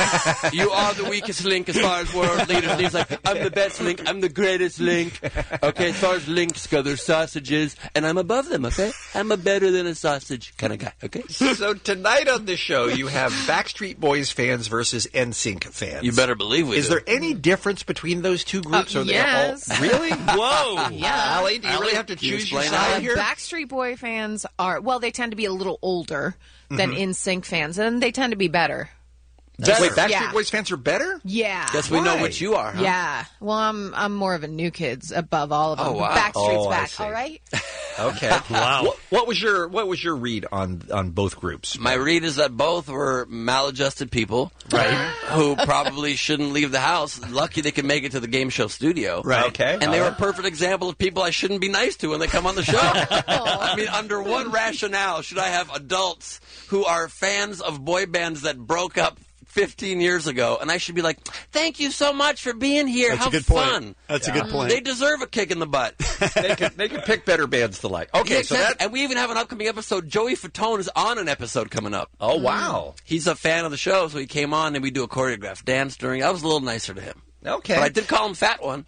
You are the weakest link as far as world leaders." And he's like, "I'm the best link. I'm the greatest link. Okay, as far as links go, there's sausages, and I'm above them, okay? I'm a better than a sausage kind of guy, okay?" So tonight on the show, you have Backstreet Boys fans versus NSYNC fans. You better believe we do. Is there any difference between those two groups? Or yes. They all, really? Whoa. Yeah. Allie, do you really have to choose your side here? Backstreet Boy fans they tend to be a little older than NSYNC fans, and they tend to be better. Wait, Backstreet Boys fans are better? Yeah. Guess we know what you are, huh? Yeah. Well, I'm more of a New Kids above all of them. Oh, wow. Backstreet's back. All right. Okay. Wow. What was your read on both groups? My read is that both were maladjusted people, right? Who probably shouldn't leave the house. Lucky they could make it to the game show studio, right? Okay. And they were a perfect example of people I shouldn't be nice to when they come on the show. I mean, under what rationale should I have adults who are fans of boy bands that broke up 15 years ago, and I should be like, "Thank you so much for being here. That's How a good fun!" Point. That's a good point. They deserve a kick in the butt. they can pick better bands to like. Okay, yeah, so exactly. And we even have an upcoming episode. Joey Fatone is on an episode coming up. Oh wow! He's a fan of the show, so he came on and we do a choreographed dance during. I was a little nicer to him. Okay, but I did call him Fat One.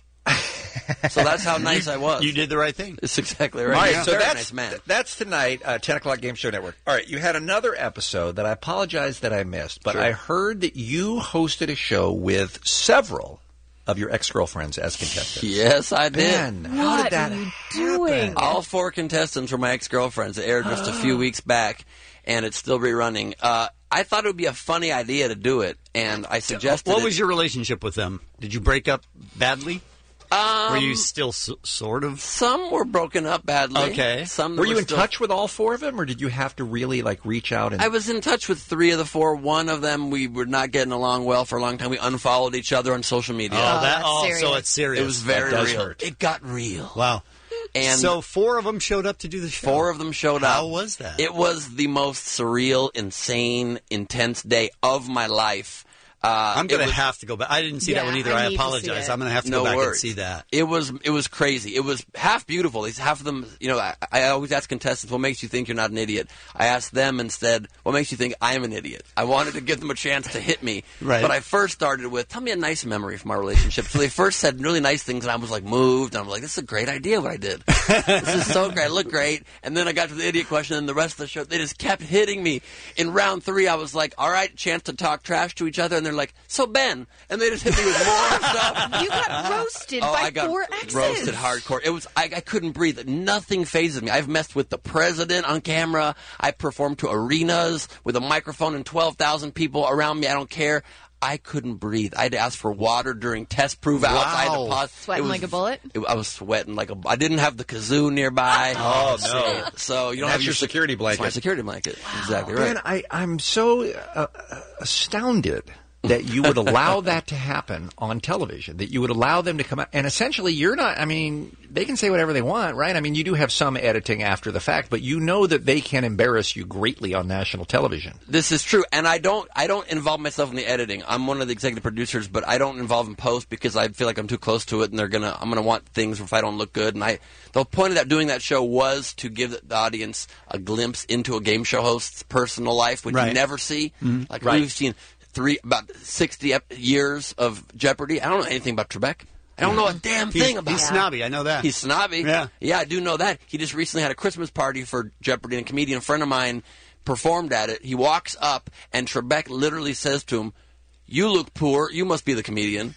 So that's how nice I was. You did the right thing. That's exactly right. All right, He's so a very that's nice man. That's tonight, 10 o'clock Game Show Network. All right, you had another episode that I apologize that I missed, but Sure. I heard that you hosted a show with several of your ex-girlfriends as contestants. Yes, I did. Ben, how did that happen? All 4 contestants were my ex-girlfriends. It aired just a few weeks back, and it's still rerunning. I thought it would be a funny idea to do it, and I suggested What was your relationship with them? Did you break up badly? Were you still sort of? Some were broken up badly. Okay. Some Were you in touch with all 4 of them, or did you have to really reach out? And I was in touch with 3 of the 4. One of them, we were not getting along well for a long time. We unfollowed each other on social media. So it's serious. It was very That does real. hurt. It got real. Wow. And so 4 of them showed up to do the show? 4 of them showed up. How was that? It was the most surreal, insane, intense day of my life. I'm going to have to go back. I didn't see that one either. I apologize. I'm going to have to go back and see that. It was crazy. It was half beautiful. Half of them, I always ask contestants, what makes you think you're not an idiot? I asked them instead, what makes you think I'm an idiot? I wanted to give them a chance to hit me. Right. But I first started with, tell me a nice memory from our relationship. So they first said really nice things, and I was moved. And I'm like, this is a great idea what I did. This is so great. I look great. And then I got to the idiot question, and the rest of the show, they just kept hitting me. In round 3, I was like, all right, chance to talk trash to each other. And they're like, "So Ben," and they just hit me with more stuff. You got roasted by I got 4 exes. roasted hardcore. It was I couldn't breathe. Nothing phases me. I've messed with the president on camera. I performed to arenas with a microphone and 12,000 people around me. I don't care. I couldn't breathe. I had to ask for water during test prove outs. I had to pause. Sweating like a bullet? I was sweating like a... I didn't have the kazoo nearby. Oh, no. So you don't That's have your security blanket. That's my security blanket. Exactly right. Man, I'm so astounded that you would allow that to happen on television, that you would allow them to come out. And essentially, you're not, I mean, they can say whatever they want, right? I mean, you do have some editing after the fact, but you know that they can embarrass you greatly on national television. This is true, and I don't involve myself in the editing. I'm one of the executive producers, but I don't involve in post because I feel like I'm too close to it, and I'm gonna want things if I don't look good. And the point of doing that show was to give the audience a glimpse into a game show host's personal life, which you never see. Mm-hmm. Like we've seen about 60 years of Jeopardy. I don't know anything about Trebek. I don't know a damn thing about him. He's snobby, I know that. He's snobby. Yeah, I do know that. He just recently had a Christmas party for Jeopardy, and a comedian friend of mine performed at it. He walks up, and Trebek literally says to him, "You look poor. You must be the comedian."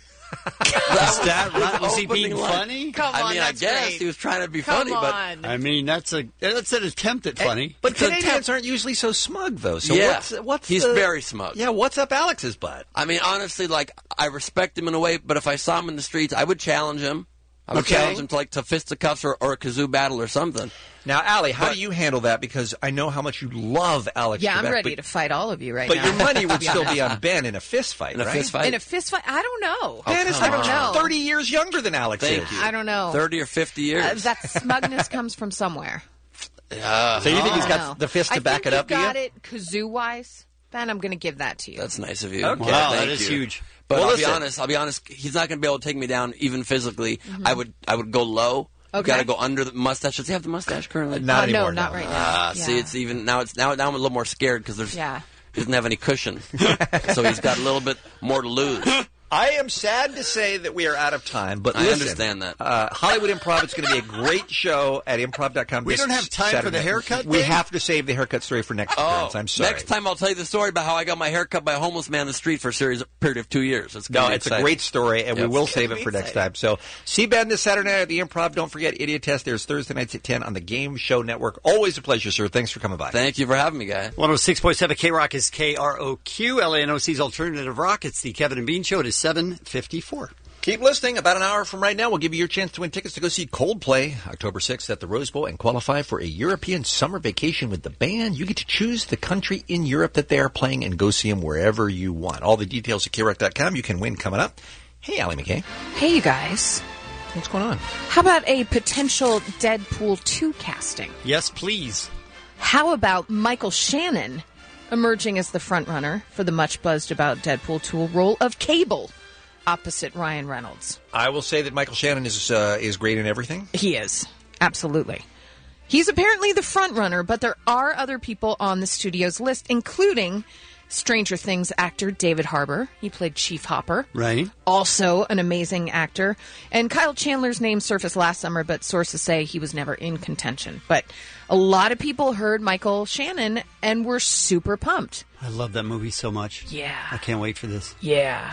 Is that right? Was he being funny? Come on, I mean, I guess he was trying to be funny, but I mean, that's an attempt at funny. But Canadians aren't usually so smug, though. So yeah, what's he's very smug. Yeah, what's up Alex's butt? I mean, honestly, like, I respect him in a way, but if I saw him in the streets, I would challenge him. I would challenge him to fisticuffs or a kazoo battle or something. Now, Allie, how do you handle that? Because I know how much you love Alex Yeah, Trebek, I'm ready to fight all of you right but now. your money would still be on Ben in a fist fight, right? In a fist fight? I don't know. Ben is I don't know. 30 years younger than Alex is. I don't know. 30 or 50 years. That smugness comes from somewhere. So you think he's got the fist to back it up? I think you got it kazoo-wise. Ben, I'm going to give that to you. That's nice of you. Okay. Wow, that is huge. But Well, I'll be honest. He's not going to be able to take me down, even physically. Mhm. I would go low. Okay. Got to go under the mustache. Does he have the mustache currently? Not anymore. No, not right now. See, it's even now. Now I'm a little more scared because he doesn't have any cushion, so he's got a little bit more to lose. I am sad to say that we are out of time, but I listen, understand that. Hollywood Improv, it's going to be a great show at improv.com. We don't have time for the haircut We thing? have to save the haircut story for next appearance. I'm sorry. Next time I'll tell you the story about how I got my hair cut by a homeless man in the street for a period of 2 years. It's a great story, and we will save it for next time. So, see Ben this Saturday night at the Improv. Don't forget, Idiot Test. There's Thursday nights at 10 on the Game Show Network. Always a pleasure, sir. Thanks for coming by. Thank you for having me, guys. 106.7 K-Rock is KROQ. LANOC's Alternative Rock. It's the Kevin and Bean Show. It is 7:54. Keep listening. About an hour from right now, we'll give you your chance to win tickets to go see Coldplay October 6th at the Rose Bowl and qualify for a European summer vacation with the band. You get to choose the country in Europe that they are playing and go see them wherever you want. All the details at KROC.com. You can win coming up. Hey, Allie McKay. Hey, you guys. What's going on? How about a potential Deadpool 2 casting? Yes, please. How about Michael Shannon emerging as the frontrunner for the much buzzed about Deadpool 2 role of Cable opposite Ryan Reynolds? I will say that Michael Shannon is great in everything. He is. Absolutely. He's apparently the frontrunner, but there are other people on the studio's list, including Stranger Things actor David Harbour. He played Chief Hopper. Right. Also an amazing actor. And Kyle Chandler's name surfaced last summer, but sources say he was never in contention. But a lot of people heard Michael Shannon and were super pumped. I love that movie so much. Yeah. I can't wait for this. Yeah.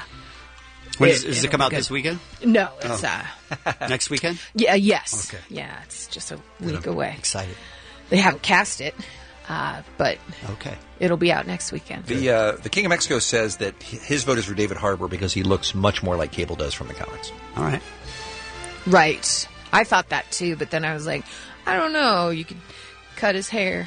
Does it It'll come be out good. this weekend? No, it's next weekend? Yeah, yes. Okay. Yeah, it's just a week away. Excited. They haven't cast it, but okay, it'll be out next weekend. The King of Mexico says that his vote is for David Harbour because he looks much more like Cable does from the comics. All right. Right. I thought that too, but then I was like, I don't know. You could cut his hair.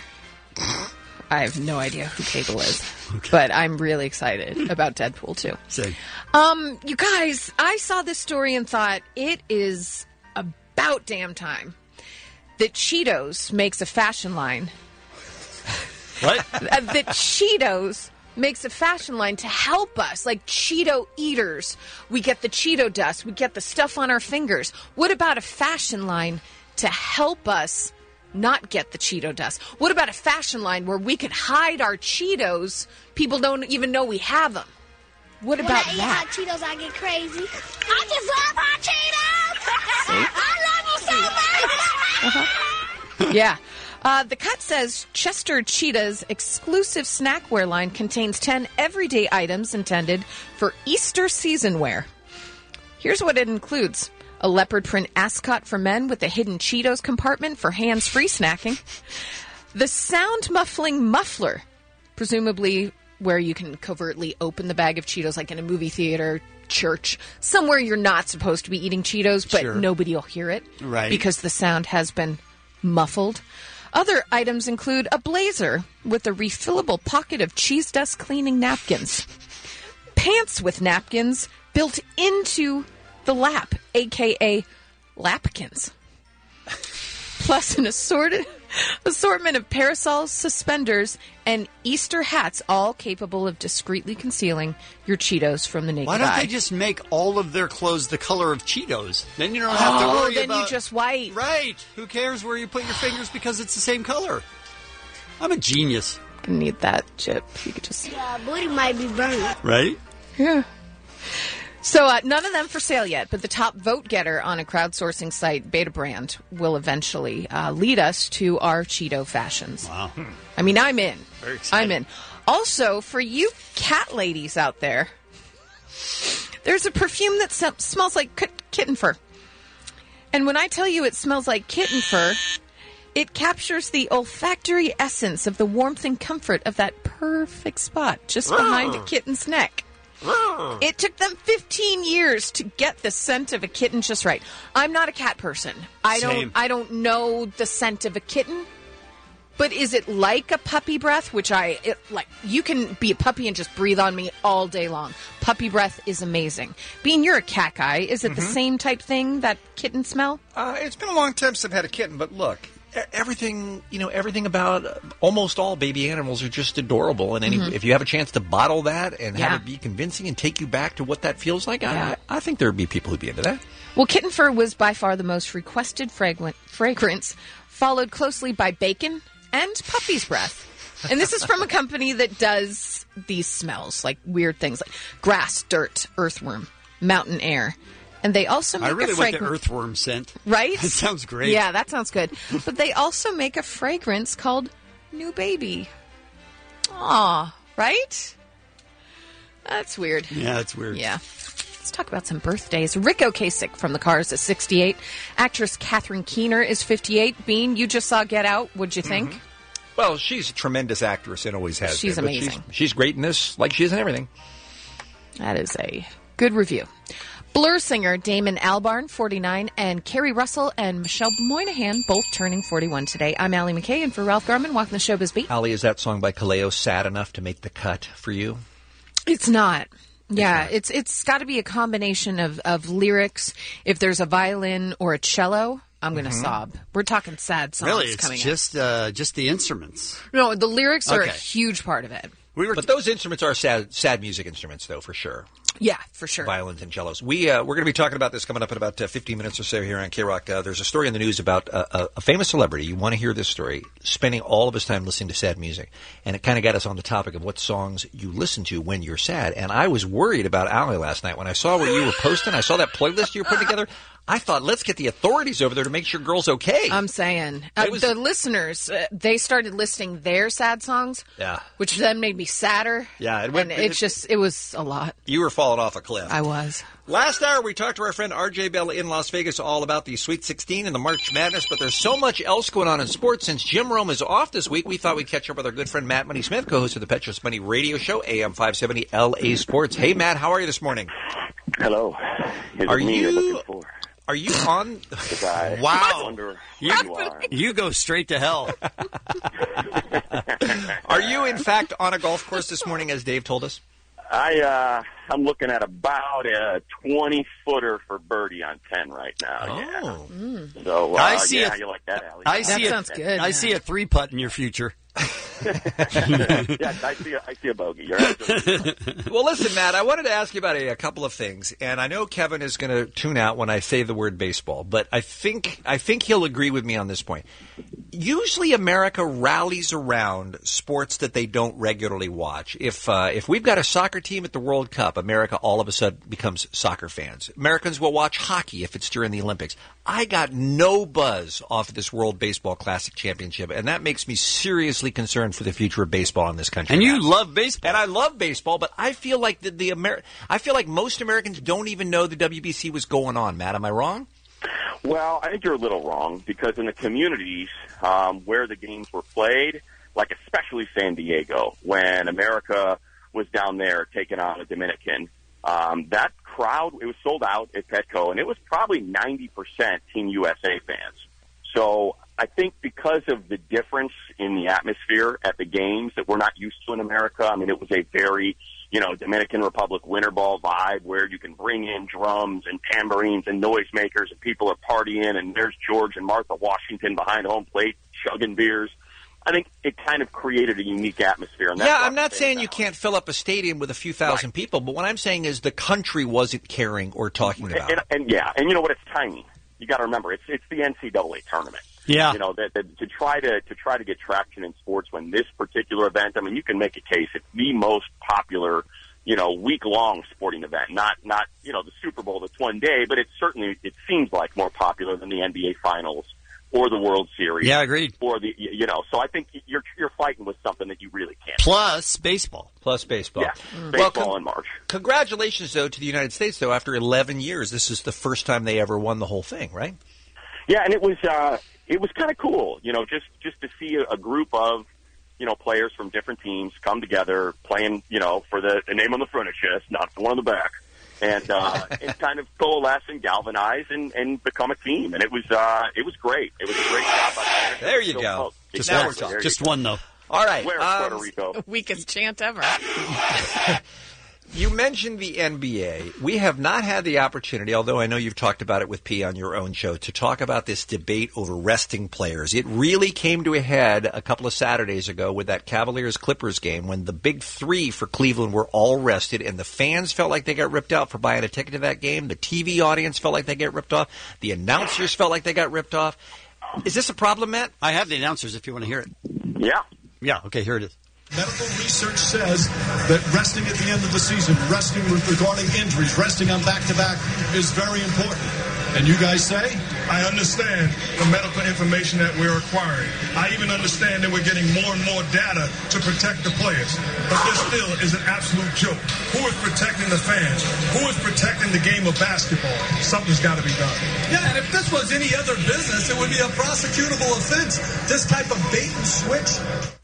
I have no idea who Cable is, but I'm really excited about Deadpool 2. Same. You guys, I saw this story and thought it is about damn time that Cheetos makes a fashion line. What? That Cheetos makes a fashion line to help us, like Cheeto eaters. We get the Cheeto dust. We get the stuff on our fingers. What about a fashion line to help us not get the Cheeto dust? What about a fashion line where we could hide our Cheetos? People don't even know we have them. What about when I that? eat hot Cheetos, I get crazy. I just love hot Cheetos. I love you so much. Yeah. The Cut says Chester Cheetah's exclusive snackwear line contains 10 everyday items intended for Easter season wear. Here's what it includes. A leopard print ascot for men with a hidden Cheetos compartment for hands-free snacking. The sound muffling muffler, presumably where you can covertly open the bag of Cheetos like in a movie theater, church, somewhere you're not supposed to be eating Cheetos, but nobody will hear it. Right. Because the sound has been muffled. Other items include a blazer with a refillable pocket of cheese dust cleaning napkins. Pants with napkins built into the lap, a.k.a. lapkins. Plus an assortment of parasols, suspenders, and Easter hats, all capable of discreetly concealing your Cheetos from the naked eye. Why don't they just make all of their clothes the color of Cheetos? Then you don't have to worry about... then you just white. Right. Who cares where you put your fingers because it's the same color? I'm a genius. I need that, Chip. You could just... Yeah, booty might be burning. Right? Yeah. So none of them for sale yet, but the top vote getter on a crowdsourcing site, Betabrand, will eventually lead us to our Cheeto fashions. Wow. I mean, I'm in. Very exciting. I'm in. Also, for you cat ladies out there, there's a perfume that smells like kitten fur. And when I tell you it smells like kitten fur, it captures the olfactory essence of the warmth and comfort of that perfect spot just behind a kitten's neck. It took them 15 years to get the scent of a kitten just right. I'm not a cat person. I don't know the scent of a kitten. But is it like a puppy breath? You can be a puppy and just breathe on me all day long. Puppy breath is amazing. Bean, you're a cat guy. Is it the same type thing, that kitten smell? It's been a long time since I've had a kitten, but look, everything about almost all baby animals are just adorable. And if you have a chance to bottle that and have it be convincing and take you back to what that feels like, I think there would be people who'd be into that. Well, kitten fur was by far the most requested fragrance, followed closely by bacon and puppy's breath. And this is from a company that does these smells, like weird things like grass, dirt, earthworm, mountain air. And they also make I really a like the fragrance. earthworm scent. Right? That sounds great. Yeah, that sounds good. But they also make a fragrance called New Baby. Aw, right? That's weird. Yeah, that's weird. Yeah. Let's talk about some birthdays. Rick Ocasek from The Cars is 68. Actress Catherine Keener is 58. Bean, you just saw Get Out. What'd you think? Well, she's a tremendous actress and always has She's been. amazing. She's great in this, like she is in everything. That is a good review. Blur singer Damon Albarn, 49, and Kerry Russell and Michelle Moynihan both turning 41 today. I'm Allie McKay, and for Ralph Garman, welcome to Showbiz Beat. Allie, is that song by Kaleo sad enough to make the cut for you? It's not. Yeah, it's got to be a combination of lyrics. If there's a violin or a cello, I'm going to sob. We're talking sad songs really, it's coming just the instruments. No, the lyrics are a huge part of it. But those instruments are sad music instruments, though, for sure. Yeah, for sure. Violins and cellos. We're going to be talking about this coming up in about 15 minutes or so here on K-Rock. There's a story in the news about a famous celebrity. You want to hear this story, spending all of his time listening to sad music. And it kind of got us on the topic of what songs you listen to when you're sad. And I was worried about Allie last night. When I saw what you were posting, I saw that playlist you were putting together. I thought, let's get the authorities over there to make sure girl's okay. I'm saying. The listeners, they started listing their sad songs, which then made me sadder. Yeah. It was a lot. You were falling off a cliff. I was. Last hour, we talked to our friend RJ Bell in Las Vegas all about the Sweet 16 and the March Madness, but there's so much else going on in sports. Since Jim Rome is off this week, we thought we'd catch up with our good friend Matt Money Smith, co-host of the Petros Money Radio Show, AM 570 LA Sports. Hey, Matt, how are you this morning? Hello. Are you're looking for? Are you on? I wonder who you are. You go straight to hell. Are you, in fact, on a golf course this morning, as Dave told us? I'm looking at about a 20-footer for birdie on 10 right now. Oh. Yeah. So I see you like that, Allie? That sounds good. I see a 3-putt in your future. Yes, I see a bogey. You're absolutely right. Well, listen, Matt, I wanted to ask you about a couple of things, and I know Kevin is going to tune out when I say the word baseball, but I think he'll agree with me on this point. Usually, America rallies around sports that they don't regularly watch. If we've got a soccer team at the World Cup, America all of a sudden becomes soccer fans. Americans will watch hockey if it's during the Olympics. I got no buzz off of this World Baseball Classic Championship, and that makes me seriously concerned for the future of baseball in this country. And you love baseball. And I love baseball, but I feel like I feel like most Americans don't even know the WBC was going on. Matt, am I wrong? Well, I think you're a little wrong, because in the communities where the games were played, like especially San Diego, when America was down there taking on a Dominican, that crowd, it was sold out at Petco, and it was probably 90% Team USA fans. So I think because of the difference in the atmosphere at the games that we're not used to in America, I mean, it was a very, Dominican Republic winter ball vibe where you can bring in drums and tambourines and noisemakers and people are partying, and there's George and Martha Washington behind home plate chugging beers. I think it kind of created a unique atmosphere. And yeah, I'm not saying you can't fill up a stadium with a few thousand people, but what I'm saying is the country wasn't caring or talking about it. And you know what? It's tiny. You got to remember, it's the NCAA tournament. Yeah. To try to get traction in sports when this particular event, I mean, you can make a case it's the most popular, week-long sporting event. Not the Super Bowl that's one day, but it seems like more popular than the NBA Finals or the World Series. Yeah, agreed. Or so I think you're fighting with something that you really can't. Plus baseball. Yeah, baseball in March. Congratulations, though, to the United States, though. After 11 years, this is the first time they ever won the whole thing, right? Yeah, and it was kind of cool, just to see a group of, players from different teams come together playing, for the name on the front of the chest, not the one on the back, and kind of coalesce and galvanize and become a team. And it was great. It was a great job by the There you go. Just one, though. All right. Where's Puerto Rico? Weakest chant ever. You mentioned the NBA. We have not had the opportunity, although I know you've talked about it with P on your own show, to talk about this debate over resting players. It really came to a head a couple of Saturdays ago with that Cavaliers-Clippers game when the big three for Cleveland were all rested, and the fans felt like they got ripped out for buying a ticket to that game. The TV audience felt like they got ripped off. The announcers felt like they got ripped off. Is this a problem, Matt? I have the announcers if you want to hear it. Yeah. Yeah, okay, here it is. Medical research says that resting at the end of the season, resting regarding injuries, resting on back-to-back is very important. And you guys say? I understand the medical information that we're acquiring. I even understand that we're getting more and more data to protect the players. But this still is an absolute joke. Who is protecting the fans? Who is protecting the game of basketball? Something's got to be done. Yeah, and if this was any other business, it would be a prosecutable offense. This type of bait and switch.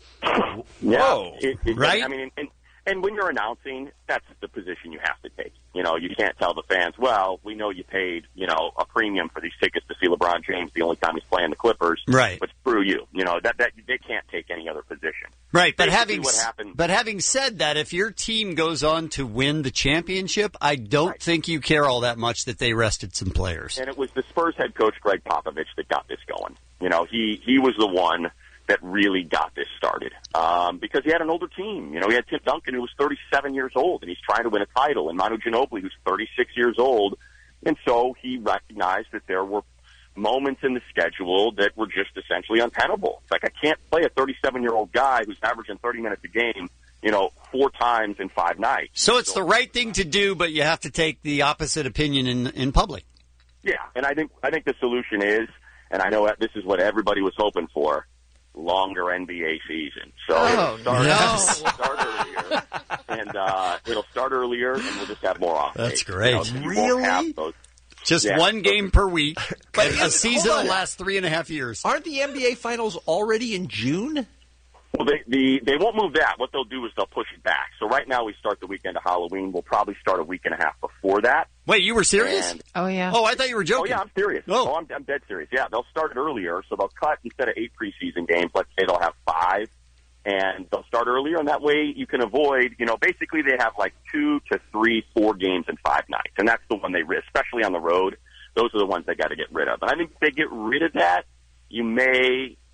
Yeah, right? I mean, and when you're announcing, that's the position you have to take. You can't tell the fans, well, we know you paid, a premium for these tickets to see LeBron James the only time he's playing the Clippers. Right. But screw you. That they can't take any other position. Right. But Basically having said that, if your team goes on to win the championship, I don't think you care all that much that they rested some players. And it was the Spurs head coach, Greg Popovich, that got this going. He was the one that really got this started because he had an older team. He had Tim Duncan, who was 37 years old, and he's trying to win a title, and Manu Ginobili, who's 36 years old. And so he recognized that there were moments in the schedule that were just essentially untenable. It's like I can't play a 37-year-old guy who's averaging 30 minutes a game, 4 times in 5 nights. So it's the right thing to do, but you have to take the opposite opinion in public. Yeah, and I think the solution is, and I know that this is what everybody was hoping for, longer NBA season. So it'll start earlier, and it'll start earlier, and we'll just have more off days. That's great. So really? Just one game per week. But a season will last 3.5 years. Aren't the NBA Finals already in June? Well, they won't move that. What they'll do is they'll push it back. So right now we start the weekend of Halloween. We'll probably start a week and a half before that. Wait, you were serious? Oh, yeah. Oh, I thought you were joking. Oh, yeah, I'm serious. Oh. I'm dead serious. Yeah, they'll start it earlier. So they'll cut, instead of 8 preseason games, let's say they'll have 5. And they'll start earlier, and that way you can avoid, basically they have like 2 to 3, 4 games in 5 nights. And that's the one they risk, especially on the road. Those are the ones they got to get rid of. And I think if they get rid of that, you may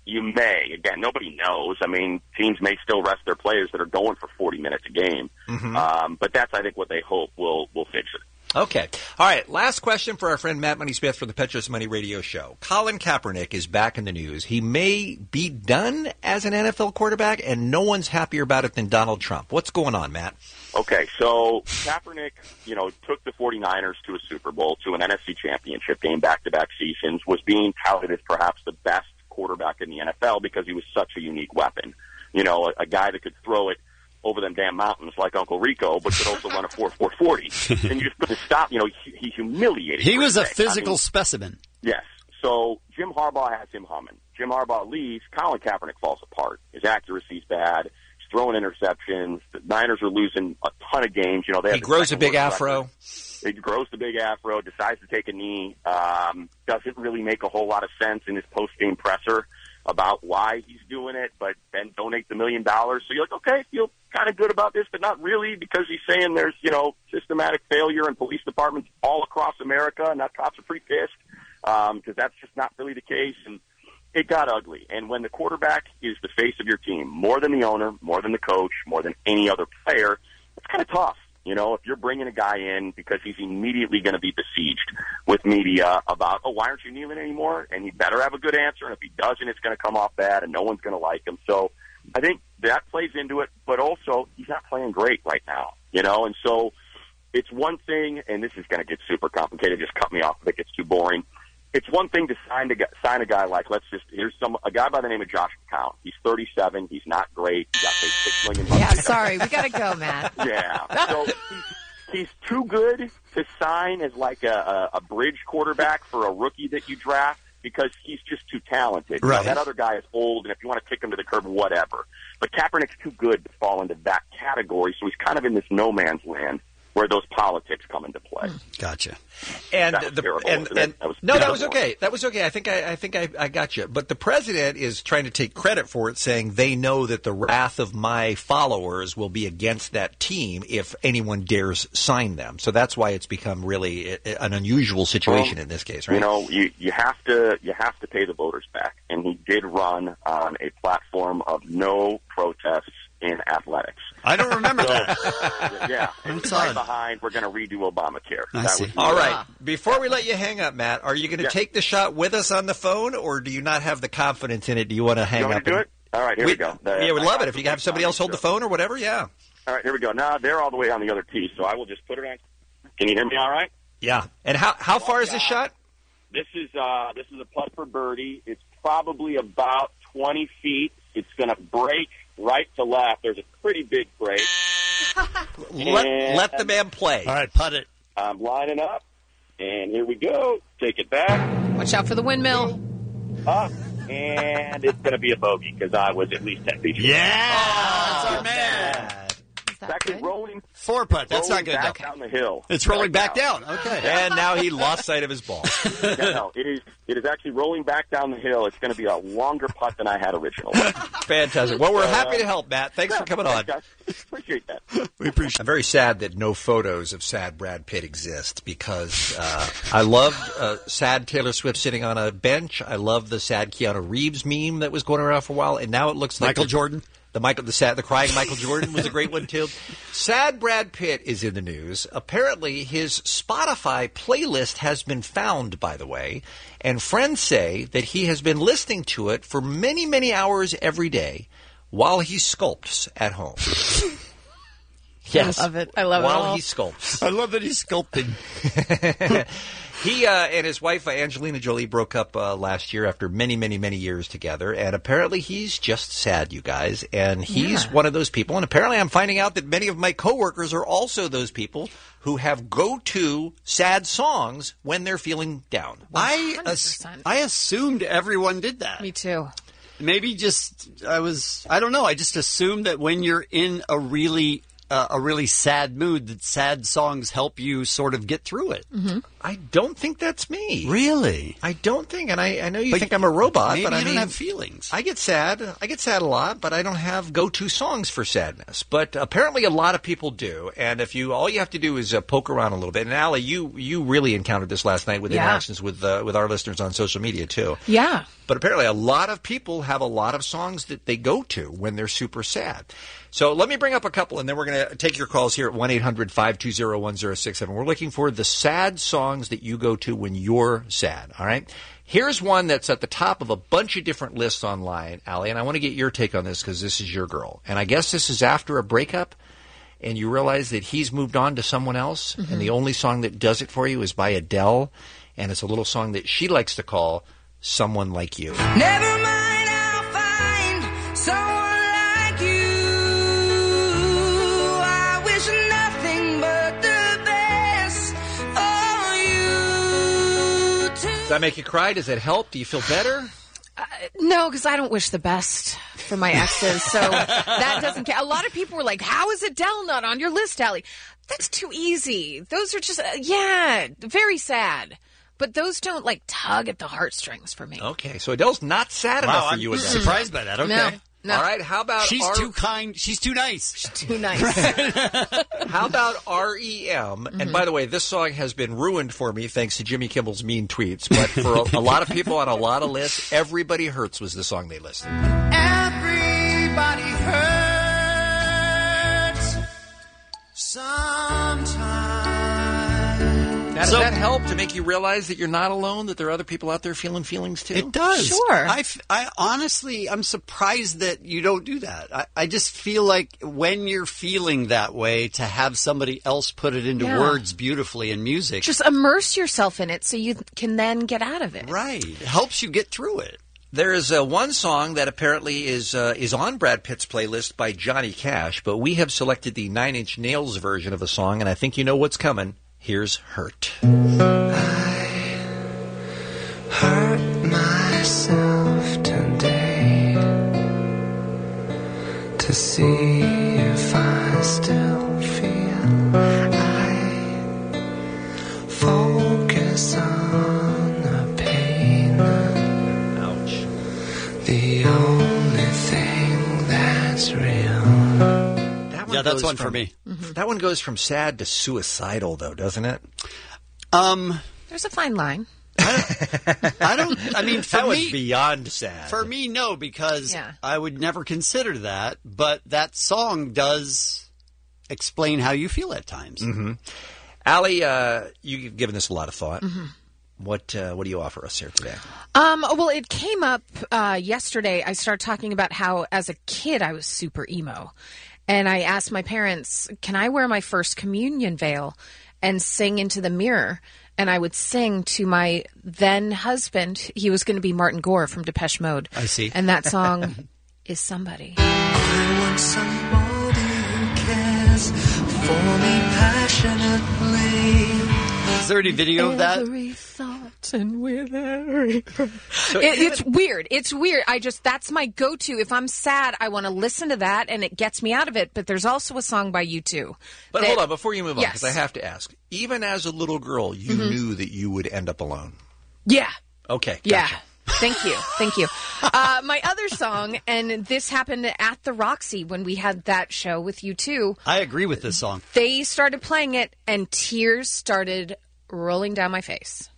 you may. Again, nobody knows. I mean, teams may still rest their players that are going for 40 minutes a game. But that's, I think, what they hope will fix it. Okay. All right. Last question for our friend Matt Money Smith for the Petros Money Radio Show. Colin Kaepernick is back in the news. He may be done as an NFL quarterback, and no one's happier about it than Donald Trump. What's going on, Matt? Okay, so Kaepernick, took the 49ers to a Super Bowl, to an NFC championship game, back-to-back seasons, was being touted as perhaps the best quarterback in the NFL because he was such a unique weapon. A guy that could throw it over them damn mountains like Uncle Rico, but could also run a 4.40. And you just couldn't stop. He humiliated. He was a physical specimen. Yes. So Jim Harbaugh has him humming. Jim Harbaugh leaves. Colin Kaepernick falls apart. His accuracy's bad. He's throwing interceptions. The Niners are losing a ton of games. He grows a big afro. He grows the big afro, decides to take a knee. Doesn't really make a whole lot of sense in his post-game presser about why he's doing it, but then donate the $1 million. So you're like, okay, feel kind of good about this, but not really, because he's saying there's, systematic failure in police departments all across America, and that cops are pretty pissed, because that's just not really the case. And it got ugly. And when the quarterback is the face of your team, more than the owner, more than the coach, more than any other player, it's kind of tough. If you're bringing a guy in because he's immediately going to be besieged with media about, why aren't you kneeling anymore? And he better have a good answer. And if he doesn't, it's going to come off bad and no one's going to like him. So I think that plays into it, but also he's not playing great right now, and so it's one thing, and this is going to get super complicated. Just cut me off if it gets too boring. It's one thing to sign a guy like, here's a guy by the name of Josh McCown. He's 37. He's not great. He got paid $6 million. Yeah, sorry. We got to go, Matt. Yeah. So he's too good to sign as like a bridge quarterback for a rookie that you draft because he's just too talented. Right. That other guy is old, and if you want to kick him to the curb, whatever. But Kaepernick's too good to fall into that category, so he's kind of in this no man's land where those politics come into play. Gotcha. And that was okay. That was okay. I think I got you. But the president is trying to take credit for it, saying they know that the wrath of my followers will be against that team if anyone dares sign them. So that's why it's become really an unusual situation in this case, right? You have to pay the voters back, and he did run on a platform of no protests in athletics. I don't remember that. Yeah. It's right behind, we're going to redo Obamacare. All right. Before we let you hang up, Matt, are you going to take the shot with us on the phone, or do you not have the confidence in it? Do you want to hang up? Do it? All right, here we go. Yeah, we'd love it if you could have somebody else hold the phone or whatever. Yeah. All right, here we go. Now, they're all the way on the other tee, so I will just put it on. Can you hear me all right? Yeah. And how far is this shot? This is a putt for birdie. It's probably about 20 feet. It's going to break right to left. There's a pretty big break. Let the man play. All right, putt it. I'm lining up, and here we go. Take it back. Watch out for the windmill. Up, and it's going to be a bogey because I was at least 10 feet. That's our man. It's actually rolling. 4-putt. That's not good. Back down the hill. It's rolling back down. Okay. And now he lost sight of his ball. It is actually rolling back down the hill. It's going to be a longer putt than I had originally. Fantastic. Well, we're happy to help, Matt. Thanks for coming on. Guys. Appreciate that. We appreciate. I'm very sad that no photos of sad Brad Pitt exist because I loved sad Taylor Swift sitting on a bench. I loved the sad Keanu Reeves meme that was going around for a while, and now it looks like Michael Jordan. The crying Michael Jordan was a great one too. Sad Brad Pitt is in the news. Apparently, his Spotify playlist has been found, by the way, and friends say that he has been listening to it for many, many hours every day while he sculpts at home. Yes, I love it. I love it while all. he sculpts. I love that he's sculpting. He and his wife, Angelina Jolie, broke up last year after many, many, many years together. And apparently he's just sad, you guys. And he's one of those people. And apparently I'm finding out that many of my coworkers are also those people who have go-to sad songs when they're feeling down. I assumed everyone did that. Me too. Maybe I don't know. I just assumed that when you're in a really a really sad mood, that sad songs help you sort of get through it. Mm-hmm. I don't think that's me. Really? I don't think, and I know you think I'm a robot, maybe but I you don't mean, have feelings. I get sad. I get sad a lot, but I don't have go-to songs for sadness. But apparently, a lot of people do. And if all you have to do is poke around a little bit. And Allie, you really encountered this last night with interactions with our listeners on social media too. Yeah. But apparently, a lot of people have a lot of songs that they go to when they're super sad. So let me bring up a couple, and then we're going to take your calls here at 1-800-520-1067. We're looking for the sad songs that you go to when you're sad, all right? Here's one that's at the top of a bunch of different lists online, Allie, and I want to get your take on this because this is your girl. And I guess this is after a breakup, and you realize that he's moved on to someone else, and the only song that does it for you is by Adele, and it's a little song that she likes to call Someone Like You. Never mind, I'll find someone like you. I wish nothing but the best for you too. Does that make you cry? Does that help? Do you feel better? No, because I don't wish the best for my exes, so that doesn't count. A lot of people were like, how is Adele not on your list, Allie? That's too easy. Those are just, very sad. But those don't, tug at the heartstrings for me. Okay, so Adele's not sad enough for you, Adele. I'm surprised by that. Okay. No. All right, how about... She's too kind. She's too nice. She's too nice. How about REM? And by the way, this song has been ruined for me thanks to Jimmy Kimmel's mean tweets. But for a lot of people on a lot of lists, Everybody Hurts was the song they listed. Everybody hurts sometimes. Now, does that help to make you realize that you're not alone, that there are other people out there feeling feelings too? It does. Sure. I honestly, I'm surprised that you don't do that. I just feel like when you're feeling that way, to have somebody else put it into words beautifully in music. Just immerse yourself in it so you can then get out of it. Right. It helps you get through it. There is one song that apparently is on Brad Pitt's playlist by Johnny Cash, but we have selected the Nine Inch Nails version of the song, and I think you know what's coming. Here's Hurt. I hurt myself today to see if I still feel. I focus on the pain. Ouch. The only thing that's real. Yeah, that's one for me. That one goes from sad to suicidal, though, doesn't it? There's a fine line. I mean, for that me, was beyond sad. For me, no, because I would never consider that. But that song does explain how you feel at times. Mm-hmm. Allie, you've given this a lot of thought. Mm-hmm. What do you offer us here today? Well, it came up yesterday. I started talking about how, as a kid, I was super emo. And I asked my parents, can I wear my first communion veil and sing into the mirror? And I would sing to my then husband. He was going to be Martin Gore from Depeche Mode. I see. And that song is Somebody. I want somebody who cares for me passionately. Is there any video of that? Every thought and with every breath. It's weird. It's weird. That's my go-to. If I'm sad, I want to listen to that, and it gets me out of it. But there's also a song by U2. But hold on, before you move on, Yes. because I have to ask. Even as a little girl, you knew that you would end up alone. Yeah. Okay. Yeah. Gotcha. Thank you. Thank you. My other song, and this happened at the Roxy when we had that show with U2. I agree with this song. They started playing it, and tears started rolling down my face.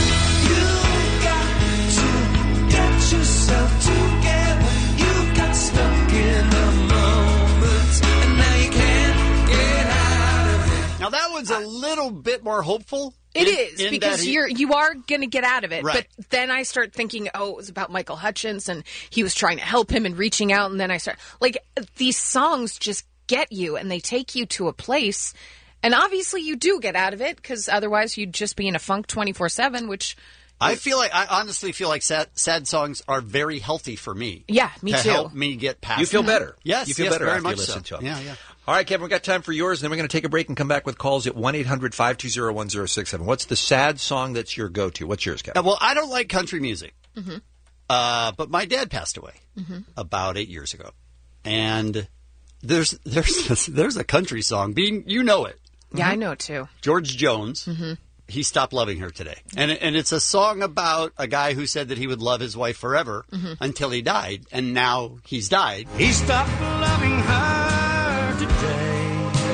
Yourself together, you got stuck in a moment, and now you can't get out of it. Now that one's a little bit more hopeful. It is, because you are going to get out of it. Right. But then I start thinking, it was about Michael Hutchence, and he was trying to help him and reaching out, and then I start these songs just get you, and they take you to a place. And obviously you do get out of it, because otherwise you'd just be in a funk 24/7, which I honestly feel like sad songs are very healthy for me. Yeah, me to too. help me get past. You feel better. Yes, you feel better very after much you listen so. to them. Yeah. All right, Kevin, we've got time for yours, and then we're going to take a break and come back with calls at 1-800-520-1067. What's the sad song that's your go-to? What's yours, Kevin? Well, I don't like country music, but my dad passed away about 8 years ago, and There's a country song. Bean, you know it. Yeah, I know it too. George Jones. Mm-hmm. He stopped loving her today. And it's a song about a guy who said that he would love his wife forever until he died. And now he's died. He stopped loving her today.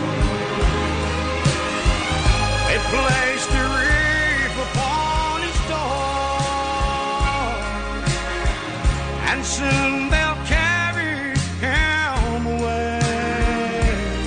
They placed a wreath upon his door, and soon they'll carry him away.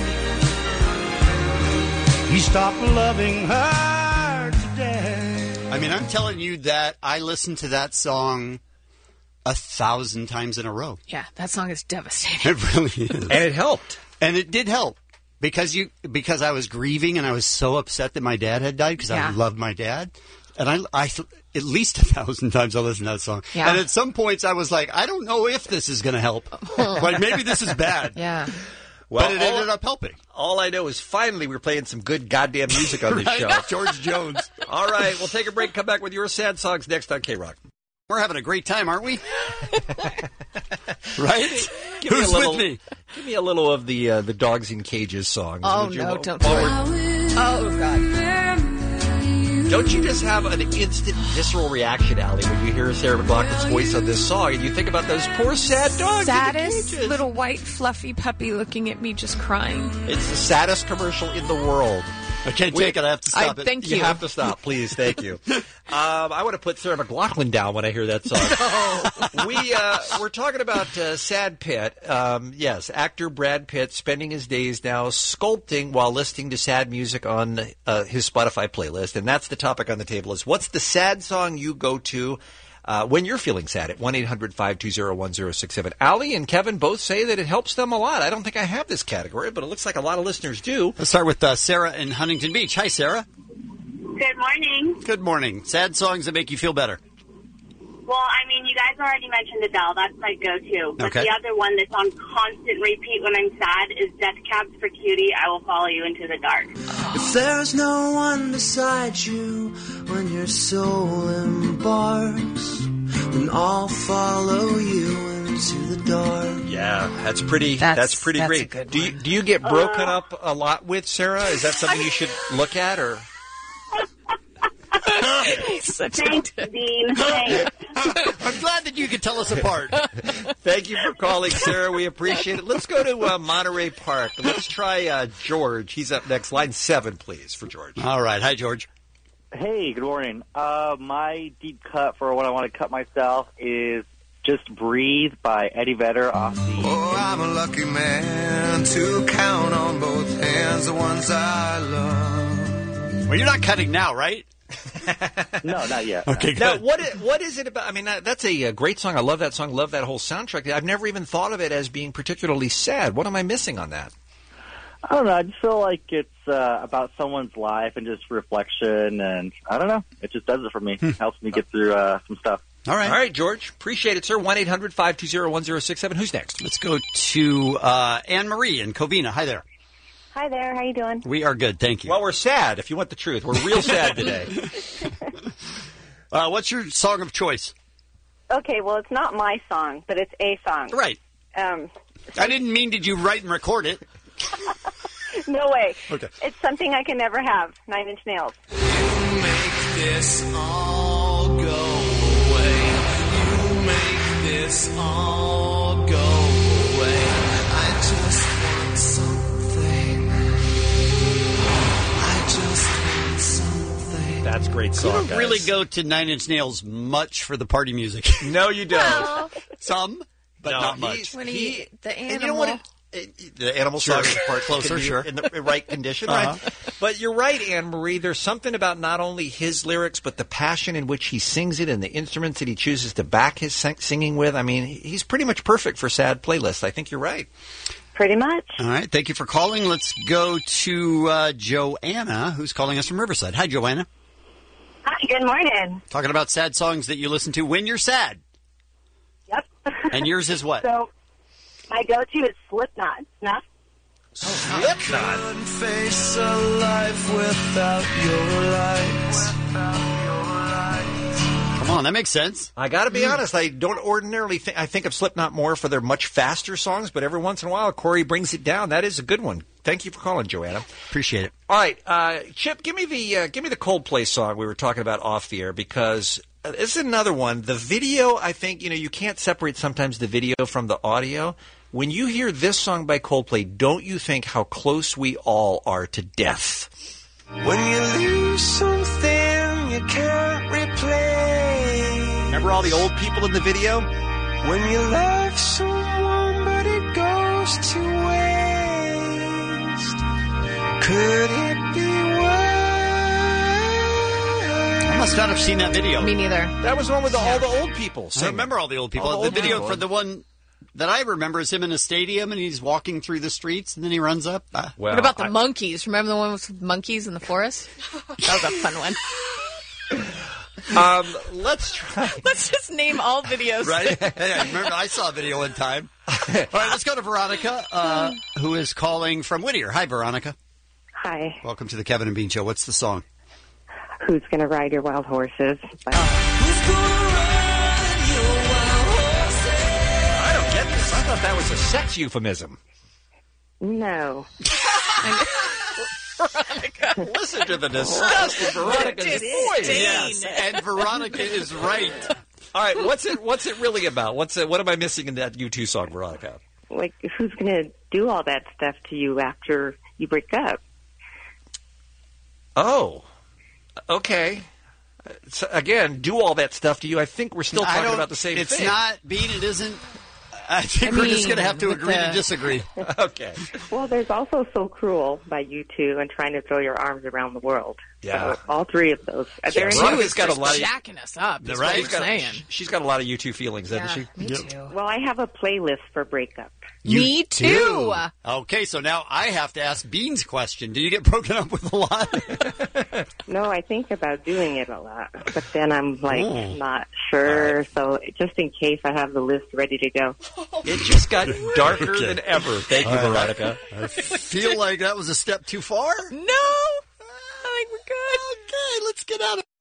He stopped loving her today. I mean, I'm telling you that I listened to that song 1,000 times in a row. Yeah, that song is devastating. It really is. And it helped. And it did help. Because I was grieving and I was so upset that my dad had died because I loved my dad. And I at least 1,000 times I listened to that song. Yeah. And at some points I was like, I don't know if this is going to help. Like, maybe this is bad. Yeah. Well, but it ended up helping. All I know is finally we're playing some good goddamn music on this show. George Jones. All right, we'll take a break, come back with your sad songs next on K-Rock. We're having a great time, aren't we? Right? Who's with me? Give me a little of the Dogs in Cages songs. Oh, no, don't do it. Oh, God. Don't you just have an instant visceral reaction, Allie, when you hear Sarah McLachlan's voice on this song and you think about those poor sad dogs Saddest in the cages? little white fluffy puppy looking at me just crying. It's the saddest commercial in the world. I can't take it. I have to stop it. Thank you. You have to stop, please. Thank you. I want to put Sarah McLachlan down when I hear that song. We're talking about Sad Pitt. Yes, actor Brad Pitt spending his days now sculpting while listening to sad music on his Spotify playlist. And that's the topic on the table is what's the sad song you go to when you're feeling sad at 1-800-520-1067. Allie and Kevin both say that it helps them a lot. I don't think I have this category, but it looks like a lot of listeners do. Let's start with Sarah in Huntington Beach. Hi, Sarah. Good morning. Good morning. Sad songs that make you feel better. Well, I mean, you guys already mentioned Adele. That's my go-to. But Okay. the other one that's on constant repeat when I'm sad is Death Cabs for Cutie, I Will Follow You Into the Dark. If there's no one beside you when your soul embarks, then I'll follow you into the dark. Yeah, that's pretty That's pretty a great. good Do you get broken up a lot with, Sarah? Is that something you should look at or Thanks, Dean. Thanks. I'm glad that you could tell us apart. Thank you for calling, Sarah. We appreciate it. Let's go to Monterey Park. Let's try George. He's up next. Line 7, please, for George. All right. Hi, George. Hey, good morning. My deep cut for when I want to cut myself is Just Breathe by Eddie Vedder off the... Oh, I'm a lucky man to count on both hands the ones I love. Well, you're not cutting now, right? No, not yet. Okay, Now, good. what is it about? I mean, that's a great song. I love that song. Love that whole soundtrack. I've never even thought of it as being particularly sad. What am I missing on that? I don't know. I just feel like it's about someone's life and just reflection, and I don't know. It just does it for me. Helps me get through some stuff. All right. All right, George. Appreciate it, sir. 1-800-520-1067. Who's next? Let's go to Anne-Marie in Covina. Hi there. Hi there. How you doing? We are good. Thank you. Well, we're sad, if you want the truth. We're real sad today. What's your song of choice? Okay, well, it's not my song, but it's a song. Right. I didn't mean did you write and record it. No way. Okay. It's Something I Can Never Have, 9 Inch Nails. You make this all go away. You make this all go away. I just want something. I just want something. That's a great You song, don't guys. really go to Nine Inch Nails much for the party music. No, you don't. Well, Some, but No, not much. when He- the and animal. you know what? The animal Sure. song part Closer, can be sure. in the right condition, Uh-huh. right? But you're right, Anne-Marie. There's something about not only his lyrics, but the passion in which he sings it and the instruments that he chooses to back his singing with. I mean, he's pretty much perfect for sad playlists. I think you're right. Pretty much. All right. Thank you for calling. Let's go to Joanna, who's calling us from Riverside. Hi, Joanna. Hi, good morning. Talking about sad songs that you listen to when you're sad. Yep. And yours is what? So, my go-to is Slipknot. Snuff. Slipknot. Couldn't face a life without your light. Come on, that makes sense. I got to be honest. I don't ordinarily I think of Slipknot more for their much faster songs, but every once in a while, Corey brings it down. That is a good one. Thank you for calling, Joanna. Appreciate it. All right, Chip, give me the Coldplay song we were talking about off the air, because this is another one. The video, I think, you can't separate sometimes the video from the audio. When you hear this song by Coldplay, don't you think how close we all are to death? When you lose something you can't replace. Remember all the old people in the video? When you love someone but it goes to waste. Could it be worse? I must not have seen that video. Me neither. That was one with all the old people. I remember all the old people. The video for the one that I remember is him in a stadium and he's walking through the streets and then he runs up. What about the monkeys? Remember the one with monkeys in the forest? That was a fun one. Let's try. Let's just name all videos. Right? Yeah, remember, I saw a video one time. All right, let's go to Veronica, who is calling from Whittier. Hi, Veronica. Hi. Welcome to the Kevin and Bean Show. What's the song? Who's going to ride your wild horses? I don't get this. I thought that was a sex euphemism. No. Veronica. Listen to the disgusting Veronica's voice. Yes, and Veronica is right. All right, what's it really about? What am I missing in that U2 song, Veronica? Like, who's going to do all that stuff to you after you break up? Oh, okay. So, again, do all that stuff to you. I think we're still talking about the same thing. It's not, Bean, it isn't. I think we're just going to have to agree to disagree. Okay. Well, there's also So Cruel by U2 and Trying to Throw Your Arms Around the World. Yeah. So all three of those. Veronica's got a lot of jacking us up. That's right? what you're saying. She's got a lot of U2 feelings, doesn't she? Me too. Well, I have a playlist for breakup. Me too. Okay, so now I have to ask Bean's question. Do you get broken up with a lot? No, I think about doing it a lot, but then I'm not sure. Right. So just in case, I have the list ready to go. It just got darker than ever. Thank you, Veronica. I feel like that was a step too far. No, I think we're good. Okay, let's get out of it.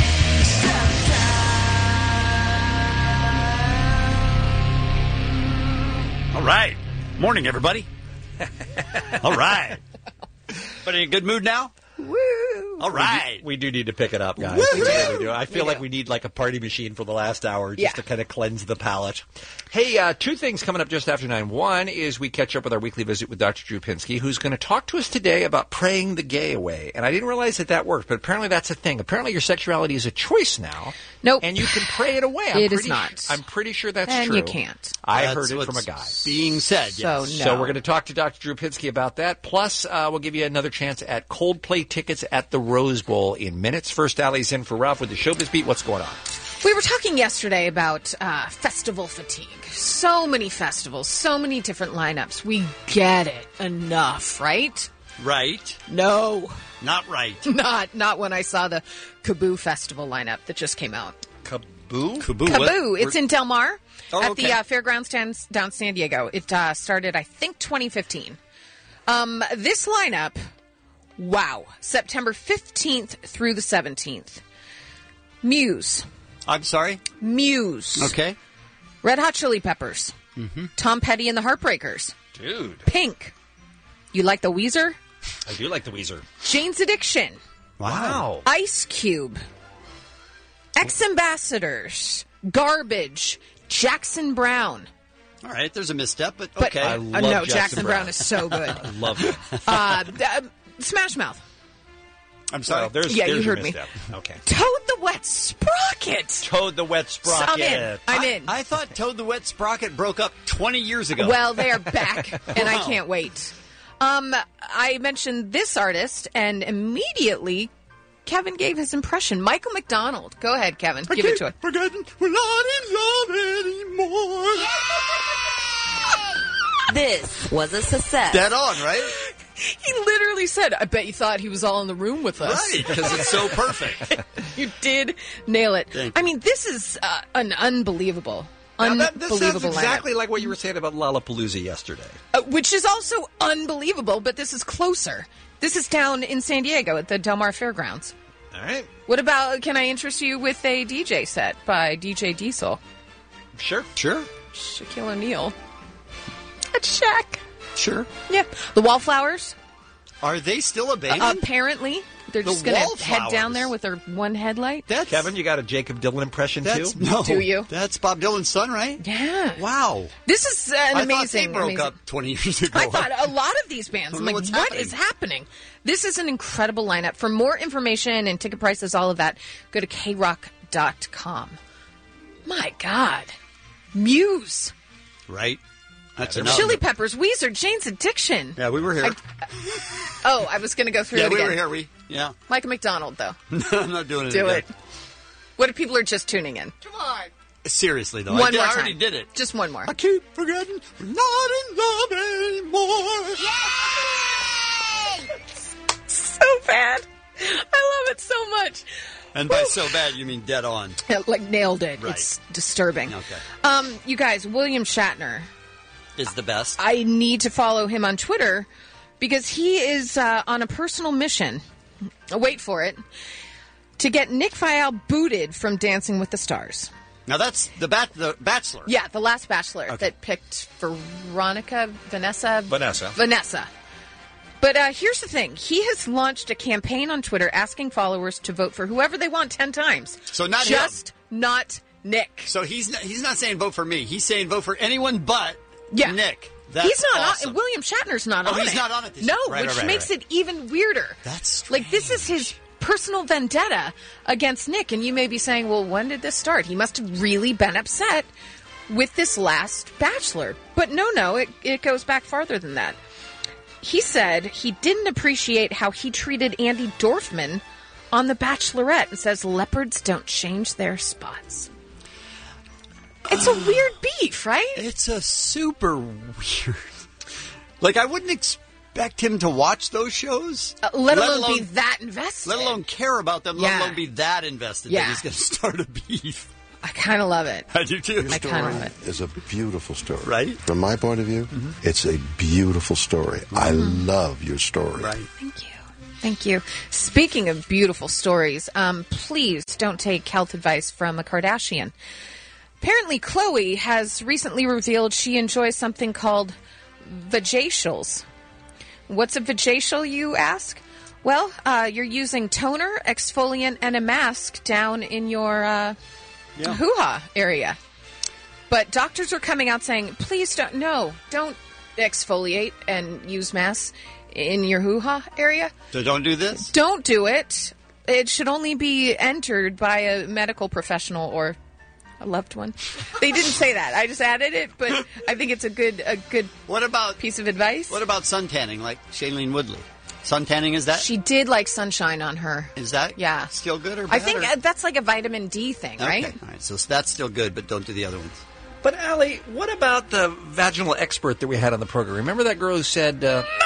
All right. Morning, everybody. All right. But in a good mood now? Woo! All right. We do need to pick it up, guys. Woo-hoo! We really do. I feel like we need like a party machine for the last hour just to kind of cleanse the palate. Hey, two things coming up just after 9. One is we catch up with our weekly visit with Dr. Drew Pinsky, who's going to talk to us today about praying the gay away. And I didn't realize that worked, but apparently that's a thing. Apparently your sexuality is a choice now. Nope. And you can pray it away. It is not. I'm pretty sure that's and true. And you can't. I heard it from a guy. Being said, yes. So we're going to talk to Dr. Drew Pinsky about that. Plus, we'll give you another chance at Coldplay tickets at the Rose Bowl in minutes. First, Allie's in for Ralph with the Showbiz Beat. What's going on? We were talking yesterday about festival fatigue. So many festivals, so many different lineups. We get it enough, right? Right. No. Not right. Not when I saw the Kaboo Festival lineup that just came out. Kaboo? Kaboo. It's in Del Mar at okay. the Fairgrounds down San Diego. It started, I think, 2015. This lineup, wow. September 15th through the 17th. Muse. I'm sorry? Muse. Okay. Red Hot Chili Peppers. Mm-hmm. Tom Petty and the Heartbreakers. Dude. Pink. You like the Weezer? I do like the Weezer. Jane's Addiction. Wow. Ice Cube. Ex-Ambassadors. Garbage. Jackson Brown. All right, there's a misstep, but okay. I love Jackson Brown is so good. I love it. Smash Mouth. I'm sorry. Well, there's you heard me. Okay. Toad the Wet Sprocket. Toad the Wet Sprocket. I'm in. I thought Toad the Wet Sprocket broke up 20 years ago. Well, they are back, and I can't wait. I mentioned this artist, and immediately Kevin gave his impression. Michael McDonald. Go ahead, Kevin. Give it to it. We're not in love anymore. This was a success. Dead on, right? He literally said, I bet you thought he was all in the room with us. Right, because it's so perfect. You did nail it. I mean, this is an unbelievable this sounds lineup. exactly like what you were saying about Lollapalooza yesterday. Which is also unbelievable, but this is closer. This is down in San Diego at the Del Mar Fairgrounds. All right. What about, can I interest you with a DJ set by DJ Diesel? Sure. Shaquille O'Neal. That's Shaq. Sure. Yeah. The Wallflowers. Are they still a band? Apparently. They're just going to head down Wallflowers. there with their one headlight. Kevin, you got a Jacob Dylan impression too? No. Do you? That's Bob Dylan's son, right? Yeah. Wow. This is I amazing. thought they broke amazing. up 20 years ago. I thought a lot of these bands. I'm like, What's what is happening? This is an incredible lineup. For more information and ticket prices, all of that, go to krock.com. My God. Muse. Right. That's Chili Peppers, Weezer, Jane's Addiction. Yeah, we were here. I was going to go through Yeah, it we again. were here. Yeah. Micah McDonald, though. No, I'm not doing it Do again. it. What if people are just tuning in? Come on. Seriously, though. One I more already time. did it. Just one more. I keep forgetting we're not in love anymore. So bad. I love it so much. And by so bad, you mean dead on. Yeah, like nailed it. Right. It's disturbing. Okay. You guys, William Shatner. Is the best. I need to follow him on Twitter because he is on a personal mission. Wait for it. To get Nick Viall booted from Dancing with the Stars. Now that's the Bachelor. Yeah, the last Bachelor that picked Vanessa. But here's the thing. He has launched a campaign on Twitter asking followers to vote for whoever they want 10 times. So not Just not Nick. So he's not saying vote for me. He's saying vote for anyone but Nick. That's he's not awesome. on. William Shatner's not on it. He's not on it this No, year. which makes it even weirder. That's strange. Like, this is his personal vendetta against Nick. And you may be saying, well, when did this start? He must have really been upset with this last Bachelor. But no, it goes back farther than that. He said he didn't appreciate how he treated Andy Dorfman on The Bachelorette and says leopards don't change their spots. It's a weird beef, right? It's a super weird. Like, I wouldn't expect him to watch those shows. Let alone be that invested. Let alone care about them, Yeah. let alone be that invested Yeah. that he's going to start a beef. I kind of love it. I do too. I kind of love it. It's a beautiful story. Right? From my point of view, it's a beautiful story. I love your story. Right. Thank you. Speaking of beautiful stories, please don't take health advice from a Kardashian. Apparently, Khloe has recently revealed she enjoys something called vajacials. What's a vajacial, you ask? Well, you're using toner, exfoliant, and a mask down in your hoo-ha area. But doctors are coming out saying, please don't exfoliate and use masks in your hoo-ha area. So don't do this? Don't do it. It should only be entered by a medical professional or a loved one. They didn't say that. I just added it, but I think it's a good piece of advice. What about suntanning, like Shailene Woodley? Suntanning, is that? She did like sunshine on her. Is that Yeah. still good or bad? I think that's like a vitamin D thing, right? Okay, all right. So that's still good, but don't do the other ones. But, Allie, what about the vaginal expert that we had on the program? Remember that girl who said...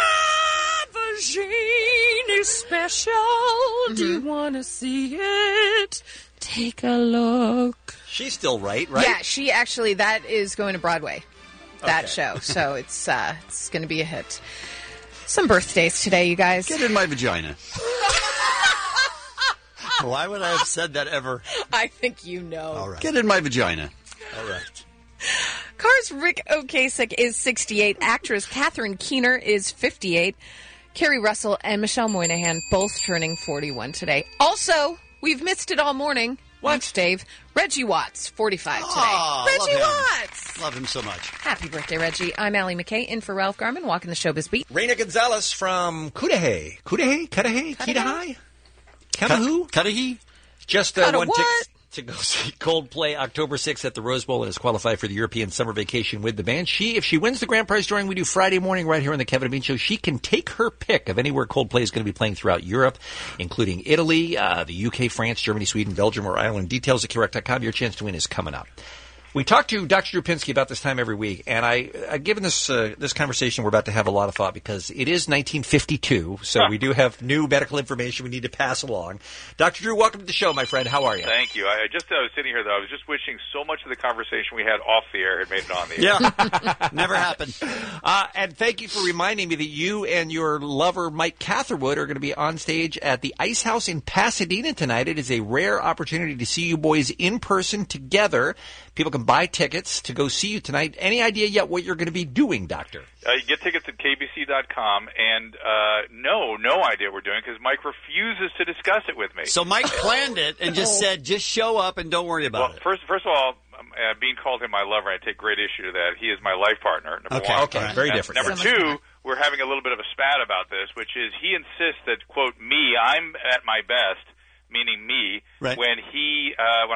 Vagine is special. Do you want to see it? Take a look. She's still right? Yeah, she actually, that is going to Broadway, that show. So it's going to be a hit. Some birthdays today, you guys. Get in my vagina. Why would I have said that ever? I think you know. All right. Get in my vagina. All right. Cars Rick Ocasek is 68. Actress Catherine Keener is 58. Kerry Russell and Michelle Moynihan both turning 41 today. Also, we've missed it all morning. Watch, Dave. Reggie Watts, 45 today. Reggie Watts! Love him so much. Happy birthday, Reggie. I'm Allie McKay, in for Ralph Garman, walking the showbiz beat. Reina Gonzalez from Cudahy. Cudahy? Just one ticket to go see Coldplay October 6th at the Rose Bowl and is qualified for the European summer vacation with the band. If she wins the grand prize drawing we do Friday morning right here on the Kevin and Bean Show, she can take her pick of anywhere Coldplay is going to be playing throughout Europe, including Italy, the UK, France, Germany, Sweden, Belgium, or Ireland. Details at KROC.com. Your chance to win is coming up. We talk to Dr. Drew Pinsky about this time every week, and I've given this conversation we're about to have a lot of thought because it is 1952, so we do have new medical information we need to pass along. Dr. Drew, welcome to the show, my friend. How are you? Thank you. I was sitting here, though. I was just wishing so much of the conversation we had off the air had made it on the air. Yeah, never happened. And thank you for reminding me that you and your lover, Mike Catherwood, are going to be on stage at the Ice House in Pasadena tonight. It is a rare opportunity to see you boys in person together. People can buy tickets to go see you tonight. Any idea yet what you're going to be doing, Doctor? You get tickets at KBC.com, and no idea what we're doing because Mike refuses to discuss it with me. So Mike planned it and just said, just show up and don't worry about it. First of all, being called him my lover, I take great issue to that. He is my life partner, number one. Okay, very different. Number two, we're having a little bit of a spat about this, which is he insists that, quote, I'm at my best, meaning me, when he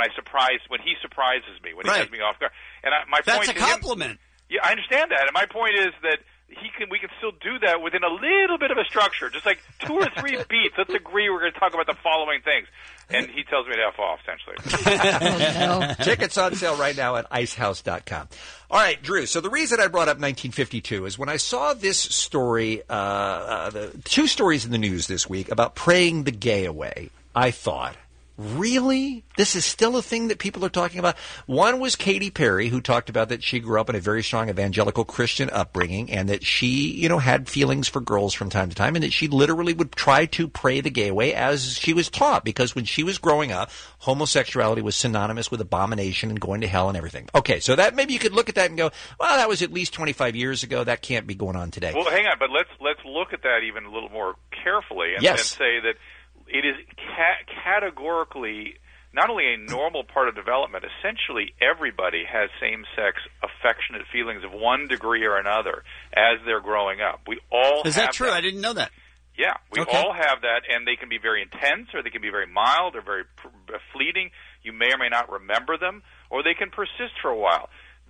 surprises me, when he has me off guard. And that's a compliment. Yeah, I understand that. And my point is that we can still do that within a little bit of a structure, just like 2 or 3 beats. Let's agree we're going to talk about the following things. And he tells me to F off, essentially. Tickets on sale right now at icehouse.com. All right, Drew, so the reason I brought up 1952 is when I saw this story, the 2 stories in the news this week about praying the gay away, I thought, really? This is still a thing that people are talking about? One was Katy Perry, who talked about that she grew up in a very strong evangelical Christian upbringing and that she, had feelings for girls from time to time and that she literally would try to pray the gay away as she was taught because when she was growing up, homosexuality was synonymous with abomination and going to hell and everything. Okay, so that maybe you could look at that and go, well, that was at least 25 years ago. That can't be going on today. Well, hang on, but let's look at that even a little more carefully and say that it is categorically not only a normal part of development, essentially everybody has same-sex affectionate feelings of one degree or another as they're growing up. We all Is that true? I didn't know that. Yeah, we all have that, and they can be very intense, or they can be very mild, or very fleeting. You may or may not remember them, or they can persist for a while.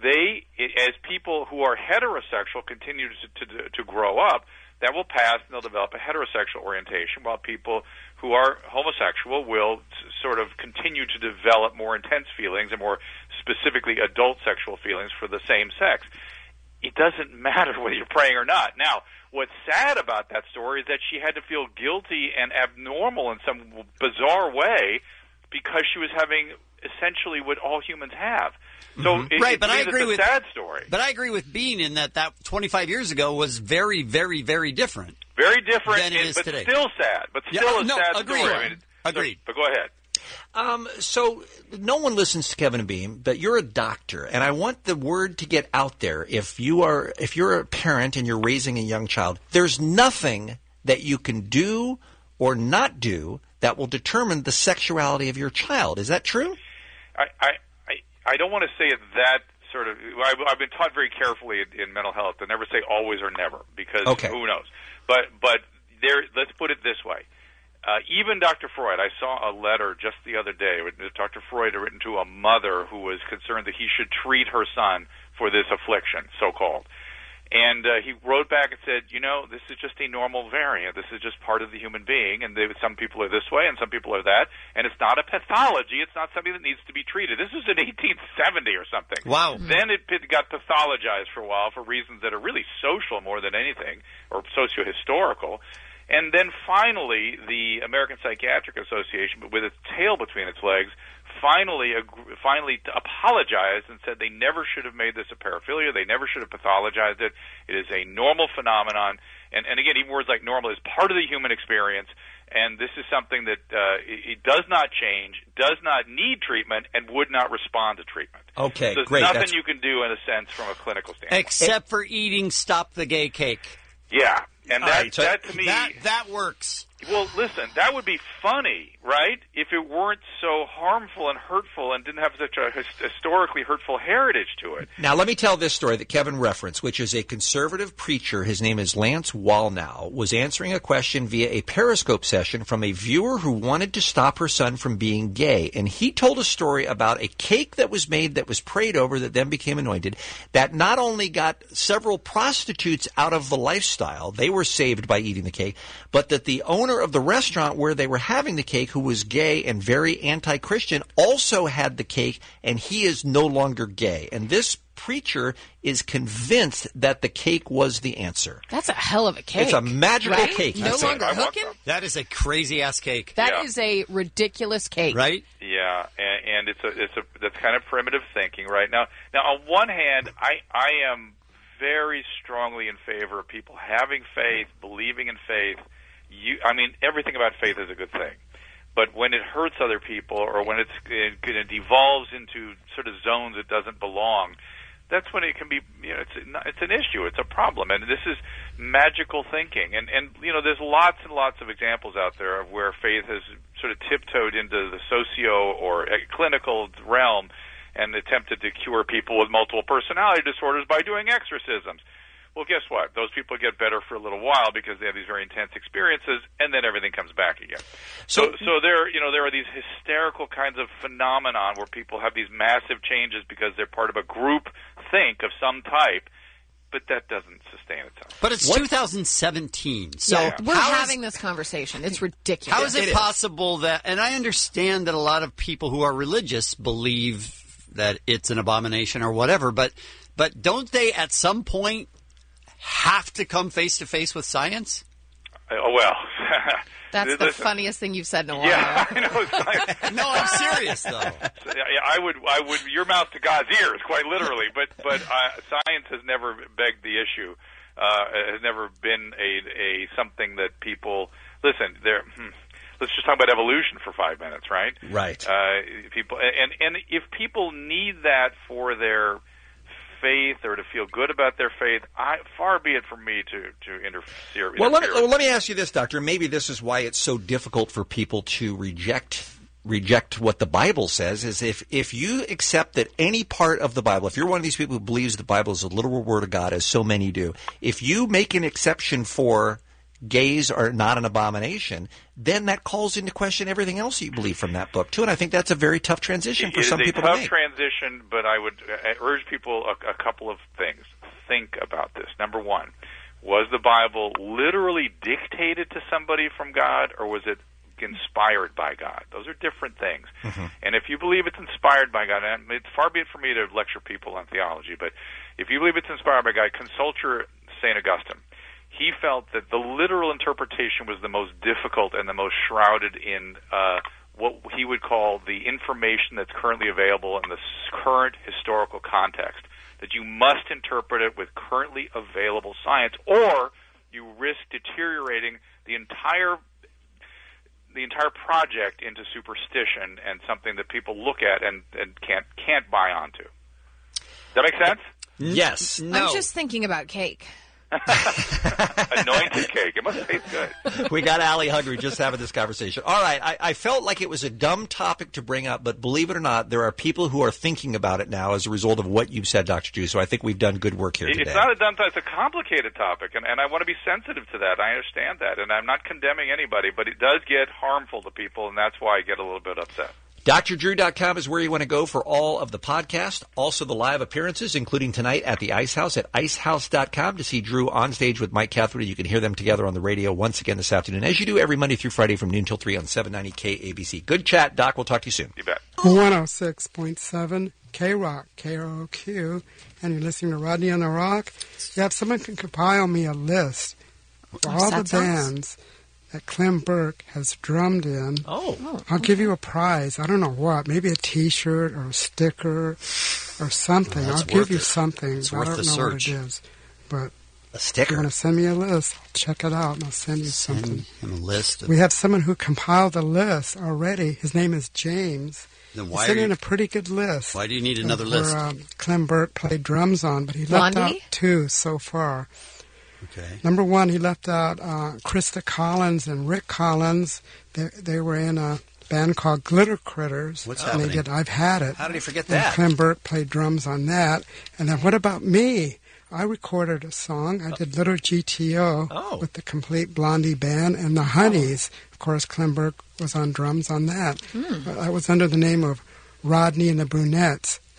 As people who are heterosexual continue to grow up, that will pass and they'll develop a heterosexual orientation, while people who are homosexual will sort of continue to develop more intense feelings and more specifically adult sexual feelings for the same sex. It doesn't matter whether you're praying or not. Now, what's sad about that story is that she had to feel guilty and abnormal in some bizarre way because she was having essentially what all humans have. So but I agree with sad story. But I agree with Bean in that 25 years ago was very, very, very different. Very different, than it is but today. Still sad. But still a sad agreed. story. Agreed. But go ahead. So no one listens to Kevin and Bean, but you're a doctor, and I want the word to get out there. If you're a parent and you're raising a young child, there's nothing that you can do or not do that will determine the sexuality of your child. Is that true? I don't want to say it that sort of. I've been taught very carefully in mental health to never say always or never because who knows. But there, let's put it this way. Even Dr. Freud, I saw a letter just the other day. Dr. Freud had written to a mother who was concerned that he should treat her son for this affliction, so-called. And he wrote back and said, this is just a normal variant. This is just part of the human being, and some people are this way and some people are that, and it's not a pathology. It's not something that needs to be treated. This was in 1870 or something. Wow. Then it got pathologized for a while for reasons that are really social more than anything, or socio-historical. And then finally, the American Psychiatric Association, with its tail between its legs, finally apologized and said they never should have made this a paraphilia. They never should have pathologized it. It is a normal phenomenon. And again, even words like normal is part of the human experience. And this is something that it does not change, does not need treatment, and would not respond to treatment. Okay, so there's great. nothing you can do, in a sense, from a clinical standpoint. Except for eating Stop the Gay Cake. Yeah. And that to me... That works. Well, listen, that would be funny, right, if it weren't so harmful and hurtful and didn't have such a historically hurtful heritage to it. Now, let me tell this story that Kevin referenced, which is a conservative preacher. His name is Lance Wallnau, was answering a question via a Periscope session from a viewer who wanted to stop her son from being gay. And he told a story about a cake that was made that was prayed over that then became anointed, that not only got several prostitutes out of the lifestyle, they were saved by eating the cake, but that the owner owner of the restaurant where they were having the cake, who was gay and very anti-Christian, also had the cake, and he is no longer gay. And this preacher is convinced that the cake was the answer. That's a hell of a cake. It's a magical right? cake. No longer hooking? That is a crazy-ass cake. That is a ridiculous cake. Right? Yeah, and that's kind of primitive thinking, right? Now on one hand, I am very strongly in favor of people having faith, believing in faith. Everything about faith is a good thing. But when it hurts other people, or when it devolves into sort of zones it doesn't belong, that's when it can be, it's an issue, it's a problem. And this is magical thinking. And there's lots and lots of examples out there of where faith has sort of tiptoed into the socio or clinical realm and attempted to cure people with multiple personality disorders by doing exorcisms. Well, guess what? Those people get better for a little while because they have these very intense experiences, and then everything comes back again. So there are these hysterical kinds of phenomenon where people have these massive changes because they're part of a group think of some type, but that doesn't sustain itself. But it's 2017, so we're having this conversation. It's ridiculous. How is it possible that? And I understand that a lot of people who are religious believe that it's an abomination or whatever, but don't they at some point have to come face to face with science? Well, that's the funniest thing you've said in a while. Yeah, I know. No, I'm serious though. I would. Your mouth to God's ears, quite literally. But science has never begged the issue. Has never been a something that people listen. Let's just talk about evolution for 5 minutes, right? Right. People and if people need that for their faith or to feel good about their faith, far be it from me to interfere. Well, let me ask you this, Doctor. Maybe this is why it's so difficult for people to reject what the Bible says, is if you accept that any part of the Bible, if you're one of these people who believes the Bible is a literal word of God, as so many do, if you make an exception for gays are not an abomination, then that calls into question everything else you believe from that book, too. And I think that's a very tough transition for some people to make. It is a tough transition, but I would urge people a couple of things. Think about this. Number one, was the Bible literally dictated to somebody from God, or was it inspired by God? Those are different things. Mm-hmm. And if you believe it's inspired by God, and it's far be it for me to lecture people on theology, but if you believe it's inspired by God, consult your St. Augustine. He felt that the literal interpretation was the most difficult and the most shrouded in what he would call the information that's currently available in the current historical context, that you must interpret it with currently available science, or you risk deteriorating the entire project into superstition and something that people look at and can't buy onto. Does that make sense? Yes. No. I'm just thinking about cake. Anointed cake. It must taste good. We got Allie hungry just having this conversation. All right. I felt like it was a dumb topic to bring up, but believe it or not, there are people who are thinking about it now as a result of what you've said, Dr. Drew. So I think we've done good work here today. It's not a dumb topic. It's a complicated topic, and I want to be sensitive to that. I understand that, and I'm not condemning anybody, but it does get harmful to people, and that's why I get a little bit upset. DrDrew.com is where you want to go for all of the podcast, also the live appearances, including tonight at the Ice House at icehouse.com to see Drew on stage with Mike Cathery. You can hear them together on the radio once again this afternoon, as you do every Monday through Friday from noon till 3 on 790 KABC. Good chat, Doc. We'll talk to you soon. You bet. 106.7 K-Rock, KROQ, and you're listening to Rodney on the Rock. Yeah, if someone can compile me a list of all the bands that Clem Burke has drummed in, I'll give you a prize. I don't know what. Maybe a T-shirt or a sticker or something. I'll give you something. It's I worth don't the know search. what it is. But a sticker. if you want to send me a list, I'll check it out and I'll send you something. Send him a list. We have someone who compiled the list already. His name is James. Then He sent in a pretty good list. Why do you need another where, list? Clem Burke played drums on, but he Blondie? left out two so far. Okay. Number one, he left out Krista Collins and Rick Collins. They were in a band called Glitter Critters. What's and happening? They did I've Had It. How did he forget And that? Clem Burke played drums on that. And then what about me? I recorded a song. I did Little GTO with the Complete Blondie Band and the Honeys. Of course, Clem Burke was on drums on that. I was under the name of Rodney and the Brunettes.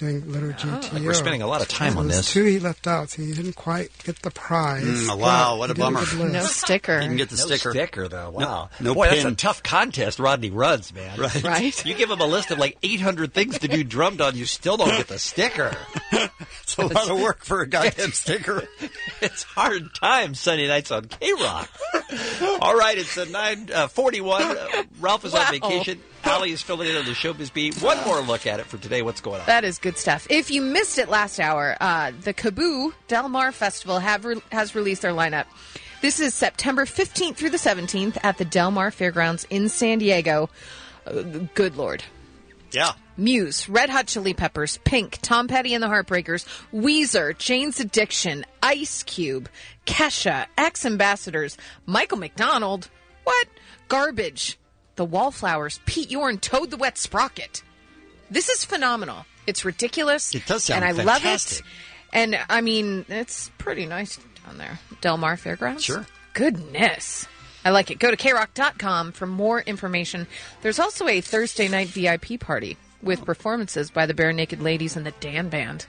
hosting Liturgy TO. We're spending a lot of time on There's this. 2 he left out, so he didn't quite get the prize. Wow, but what he a did bummer. good list. No sticker. Didn't get the No sticker. sticker, though. Wow. No Boy, pin. that's a tough contest Rodney runs, man. Right. You give him a list of like 800 things to do drummed on, you still don't get the sticker. It's a lot of work for a goddamn sticker. It's hard times Sunday nights on K-Rock. All right, it's a 9:41. Ralph is on vacation. Allie is filling in on the Showbiz Beat. One more look at it for today. What's going on? That is good stuff. If you missed it last hour, the Kaboo Del Mar Festival has released their lineup. This is September 15th through the 17th at the Del Mar Fairgrounds in San Diego. Good Lord. Yeah. Muse, Red Hot Chili Peppers, Pink, Tom Petty and the Heartbreakers, Weezer, Jane's Addiction, Ice Cube, Kesha, Ex-Ambassadors, Michael McDonald, what? Garbage, The Wallflowers, Pete Yorn, Toad the Wet Sprocket. This is phenomenal. It's ridiculous. It does sound and I fantastic. love it. And, I mean, it's pretty nice down there. Del Mar Fairgrounds? Sure. Goodness. I like it. Go to krock.com for more information. There's also a Thursday night VIP party with performances by the Bare Naked Ladies and the Dan Band.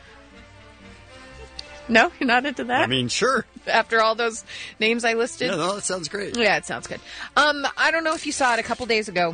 No, you're not into that? I mean, sure. After all those names I listed? No, that sounds great. Yeah, it sounds good. I don't know if you saw it a couple days ago.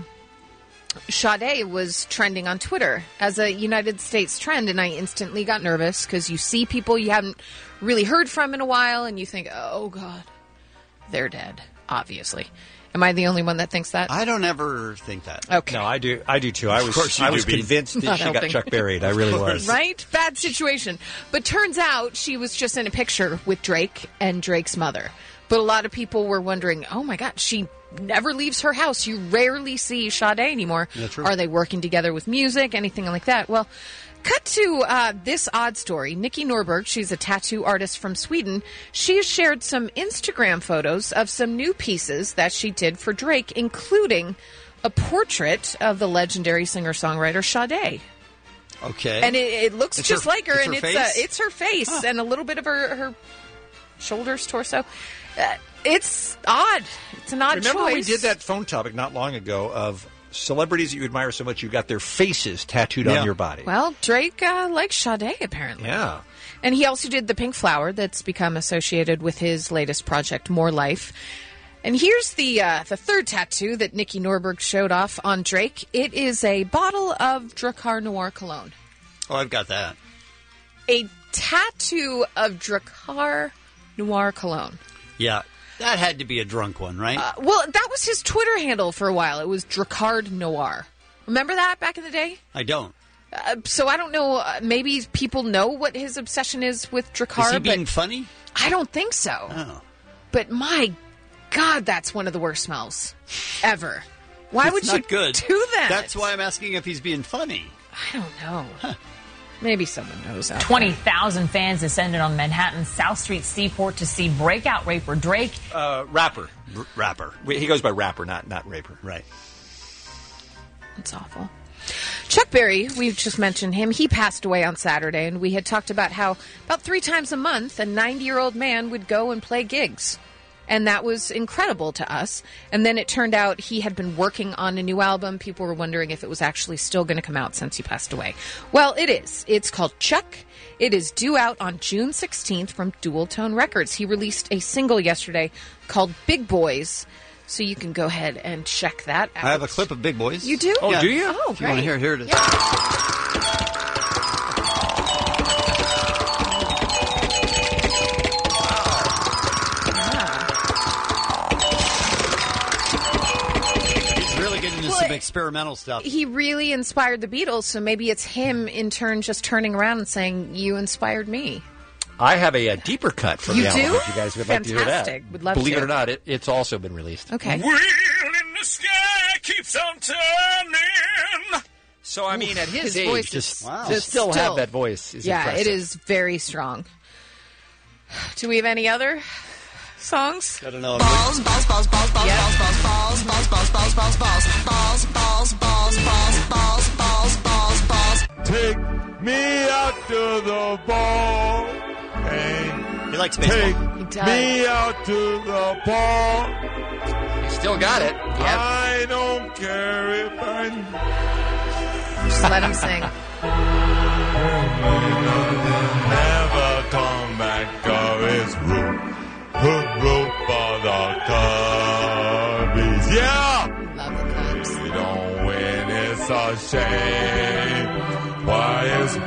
Sade was trending on Twitter as a United States trend, and I instantly got nervous because you see people you haven't really heard from in a while, and you think, oh, God, they're dead, obviously. Am I the only one that thinks that? I don't ever think that. Okay. No, I do too. I was convinced that Not she got helping. Chuck buried. I really was. Right? Bad situation. But turns out she was just in a picture with Drake and Drake's mother. But a lot of people were wondering, oh my God, she never leaves her house. You rarely see Sade anymore. That's true. Are they working together with music, anything like that? Well, cut to this odd story. Nikki Norberg, she's a tattoo artist from Sweden. She has shared some Instagram photos of some new pieces that she did for Drake, including a portrait of the legendary singer-songwriter Sade. Okay. And it looks It's just her- like her, it's and her face? it's her face and a little bit of her shoulders, torso. It's odd. It's an odd Remember choice. we did that phone topic not long ago of celebrities that you admire so much you got their faces tattooed on your body. Well, Drake likes Sade, apparently. Yeah. And he also did the pink flower that's become associated with his latest project, More Life. And here's the third tattoo that Nikki Norberg showed off on Drake. It is a bottle of Drakkar Noir cologne. Oh, I've got that. A tattoo of Drakkar Noir cologne. Yeah. That had to be a drunk one, right? Well, that was his Twitter handle for a while. It was Drakkar Noir. Remember that back in the day? I don't. So I don't know. Maybe people know what his obsession is with Drakkar. Is he being but funny? I don't think so. Oh. But my God, that's one of the worst smells ever. Why It's would you not good. do that? That's why I'm asking if he's being funny. I don't know. Maybe someone knows out there. 20,000 fans descended on Manhattan's South Street Seaport to see breakout raper Drake. Rapper. Rapper. He goes by rapper, not raper. Right. That's awful. Chuck Berry, we've just mentioned him. He passed away on Saturday, and we had talked about how about 3 times a month a 90-year-old man would go and play gigs. And that was incredible to us. And then it turned out he had been working on a new album. People were wondering if it was actually still going to come out since he passed away. Well, it is. It's called Chuck. It is due out on June 16th from Dual Tone Records. He released a single yesterday called Big Boys. So you can go ahead and check that out. I have a clip of Big Boys. You do? Oh, Yeah. do you? Oh, if you want to great. hear it, here it is. He's really getting into some experimental stuff. He really inspired the Beatles, so maybe it's him in turn just turning around and saying, you inspired me. I have a deeper cut from You the album. do? If you guys would like to hear that. Fantastic. Would love Believe to. it or not, it's also been released. Okay. Wheel in the sky keeps on turning. So, I mean, at his age, voice just, is just still have that voice is yeah, impressive. it is very strong. Do we have any other songs? I don't know. Balls, balls, balls, balls, balls, balls, balls, balls, balls, balls, balls, balls, balls, balls, balls, balls, balls, balls, balls. Take me out to the ball. And he likes baseball. Take me out to the ball. You still got it. I don't care if I... Just let him sing. Never come back, or it's root for the Cubbies. Yeah! Love the Cubs. We don't win, it's a shame. Why is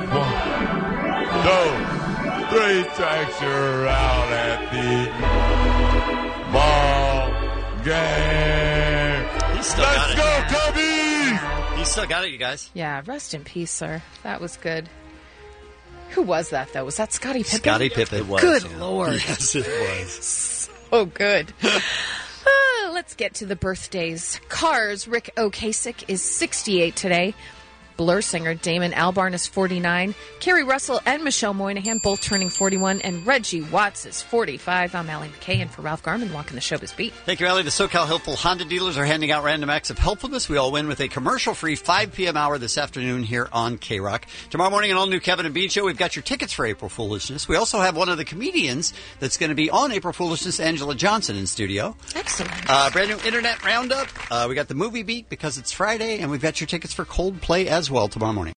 1, 2, 3 strikes you're out at the ball game? He's still Let's got it. go, Cubbies! He's still got it, you guys. Yeah, rest in peace, sir. That was good. Who was that, though? Was that Scottie Pippen? Scottie Pippen. Good Lord. Yes, it was. So good. Let's get to the birthdays. Cars, Rick Ocasek is 68 today. Blur singer Damon Albarn is 49. Kerry Russell and Michelle Moynihan both turning 41. And Reggie Watts is 45. I'm Allie McKay, and for Ralph Garman, walking the showbiz beat. Thank you, Allie. The SoCal Helpful Honda dealers are handing out random acts of helpfulness. We all win with a commercial-free 5 p.m. hour this afternoon here on K-Rock. Tomorrow morning, an all-new Kevin and Bean show. We've got your tickets for April Foolishness. We also have one of the comedians that's going to be on April Foolishness, Angela Johnson, in studio. Excellent. Brand new Internet Roundup. We got the movie beat because it's Friday, and we've got your tickets for Coldplay as well tomorrow morning.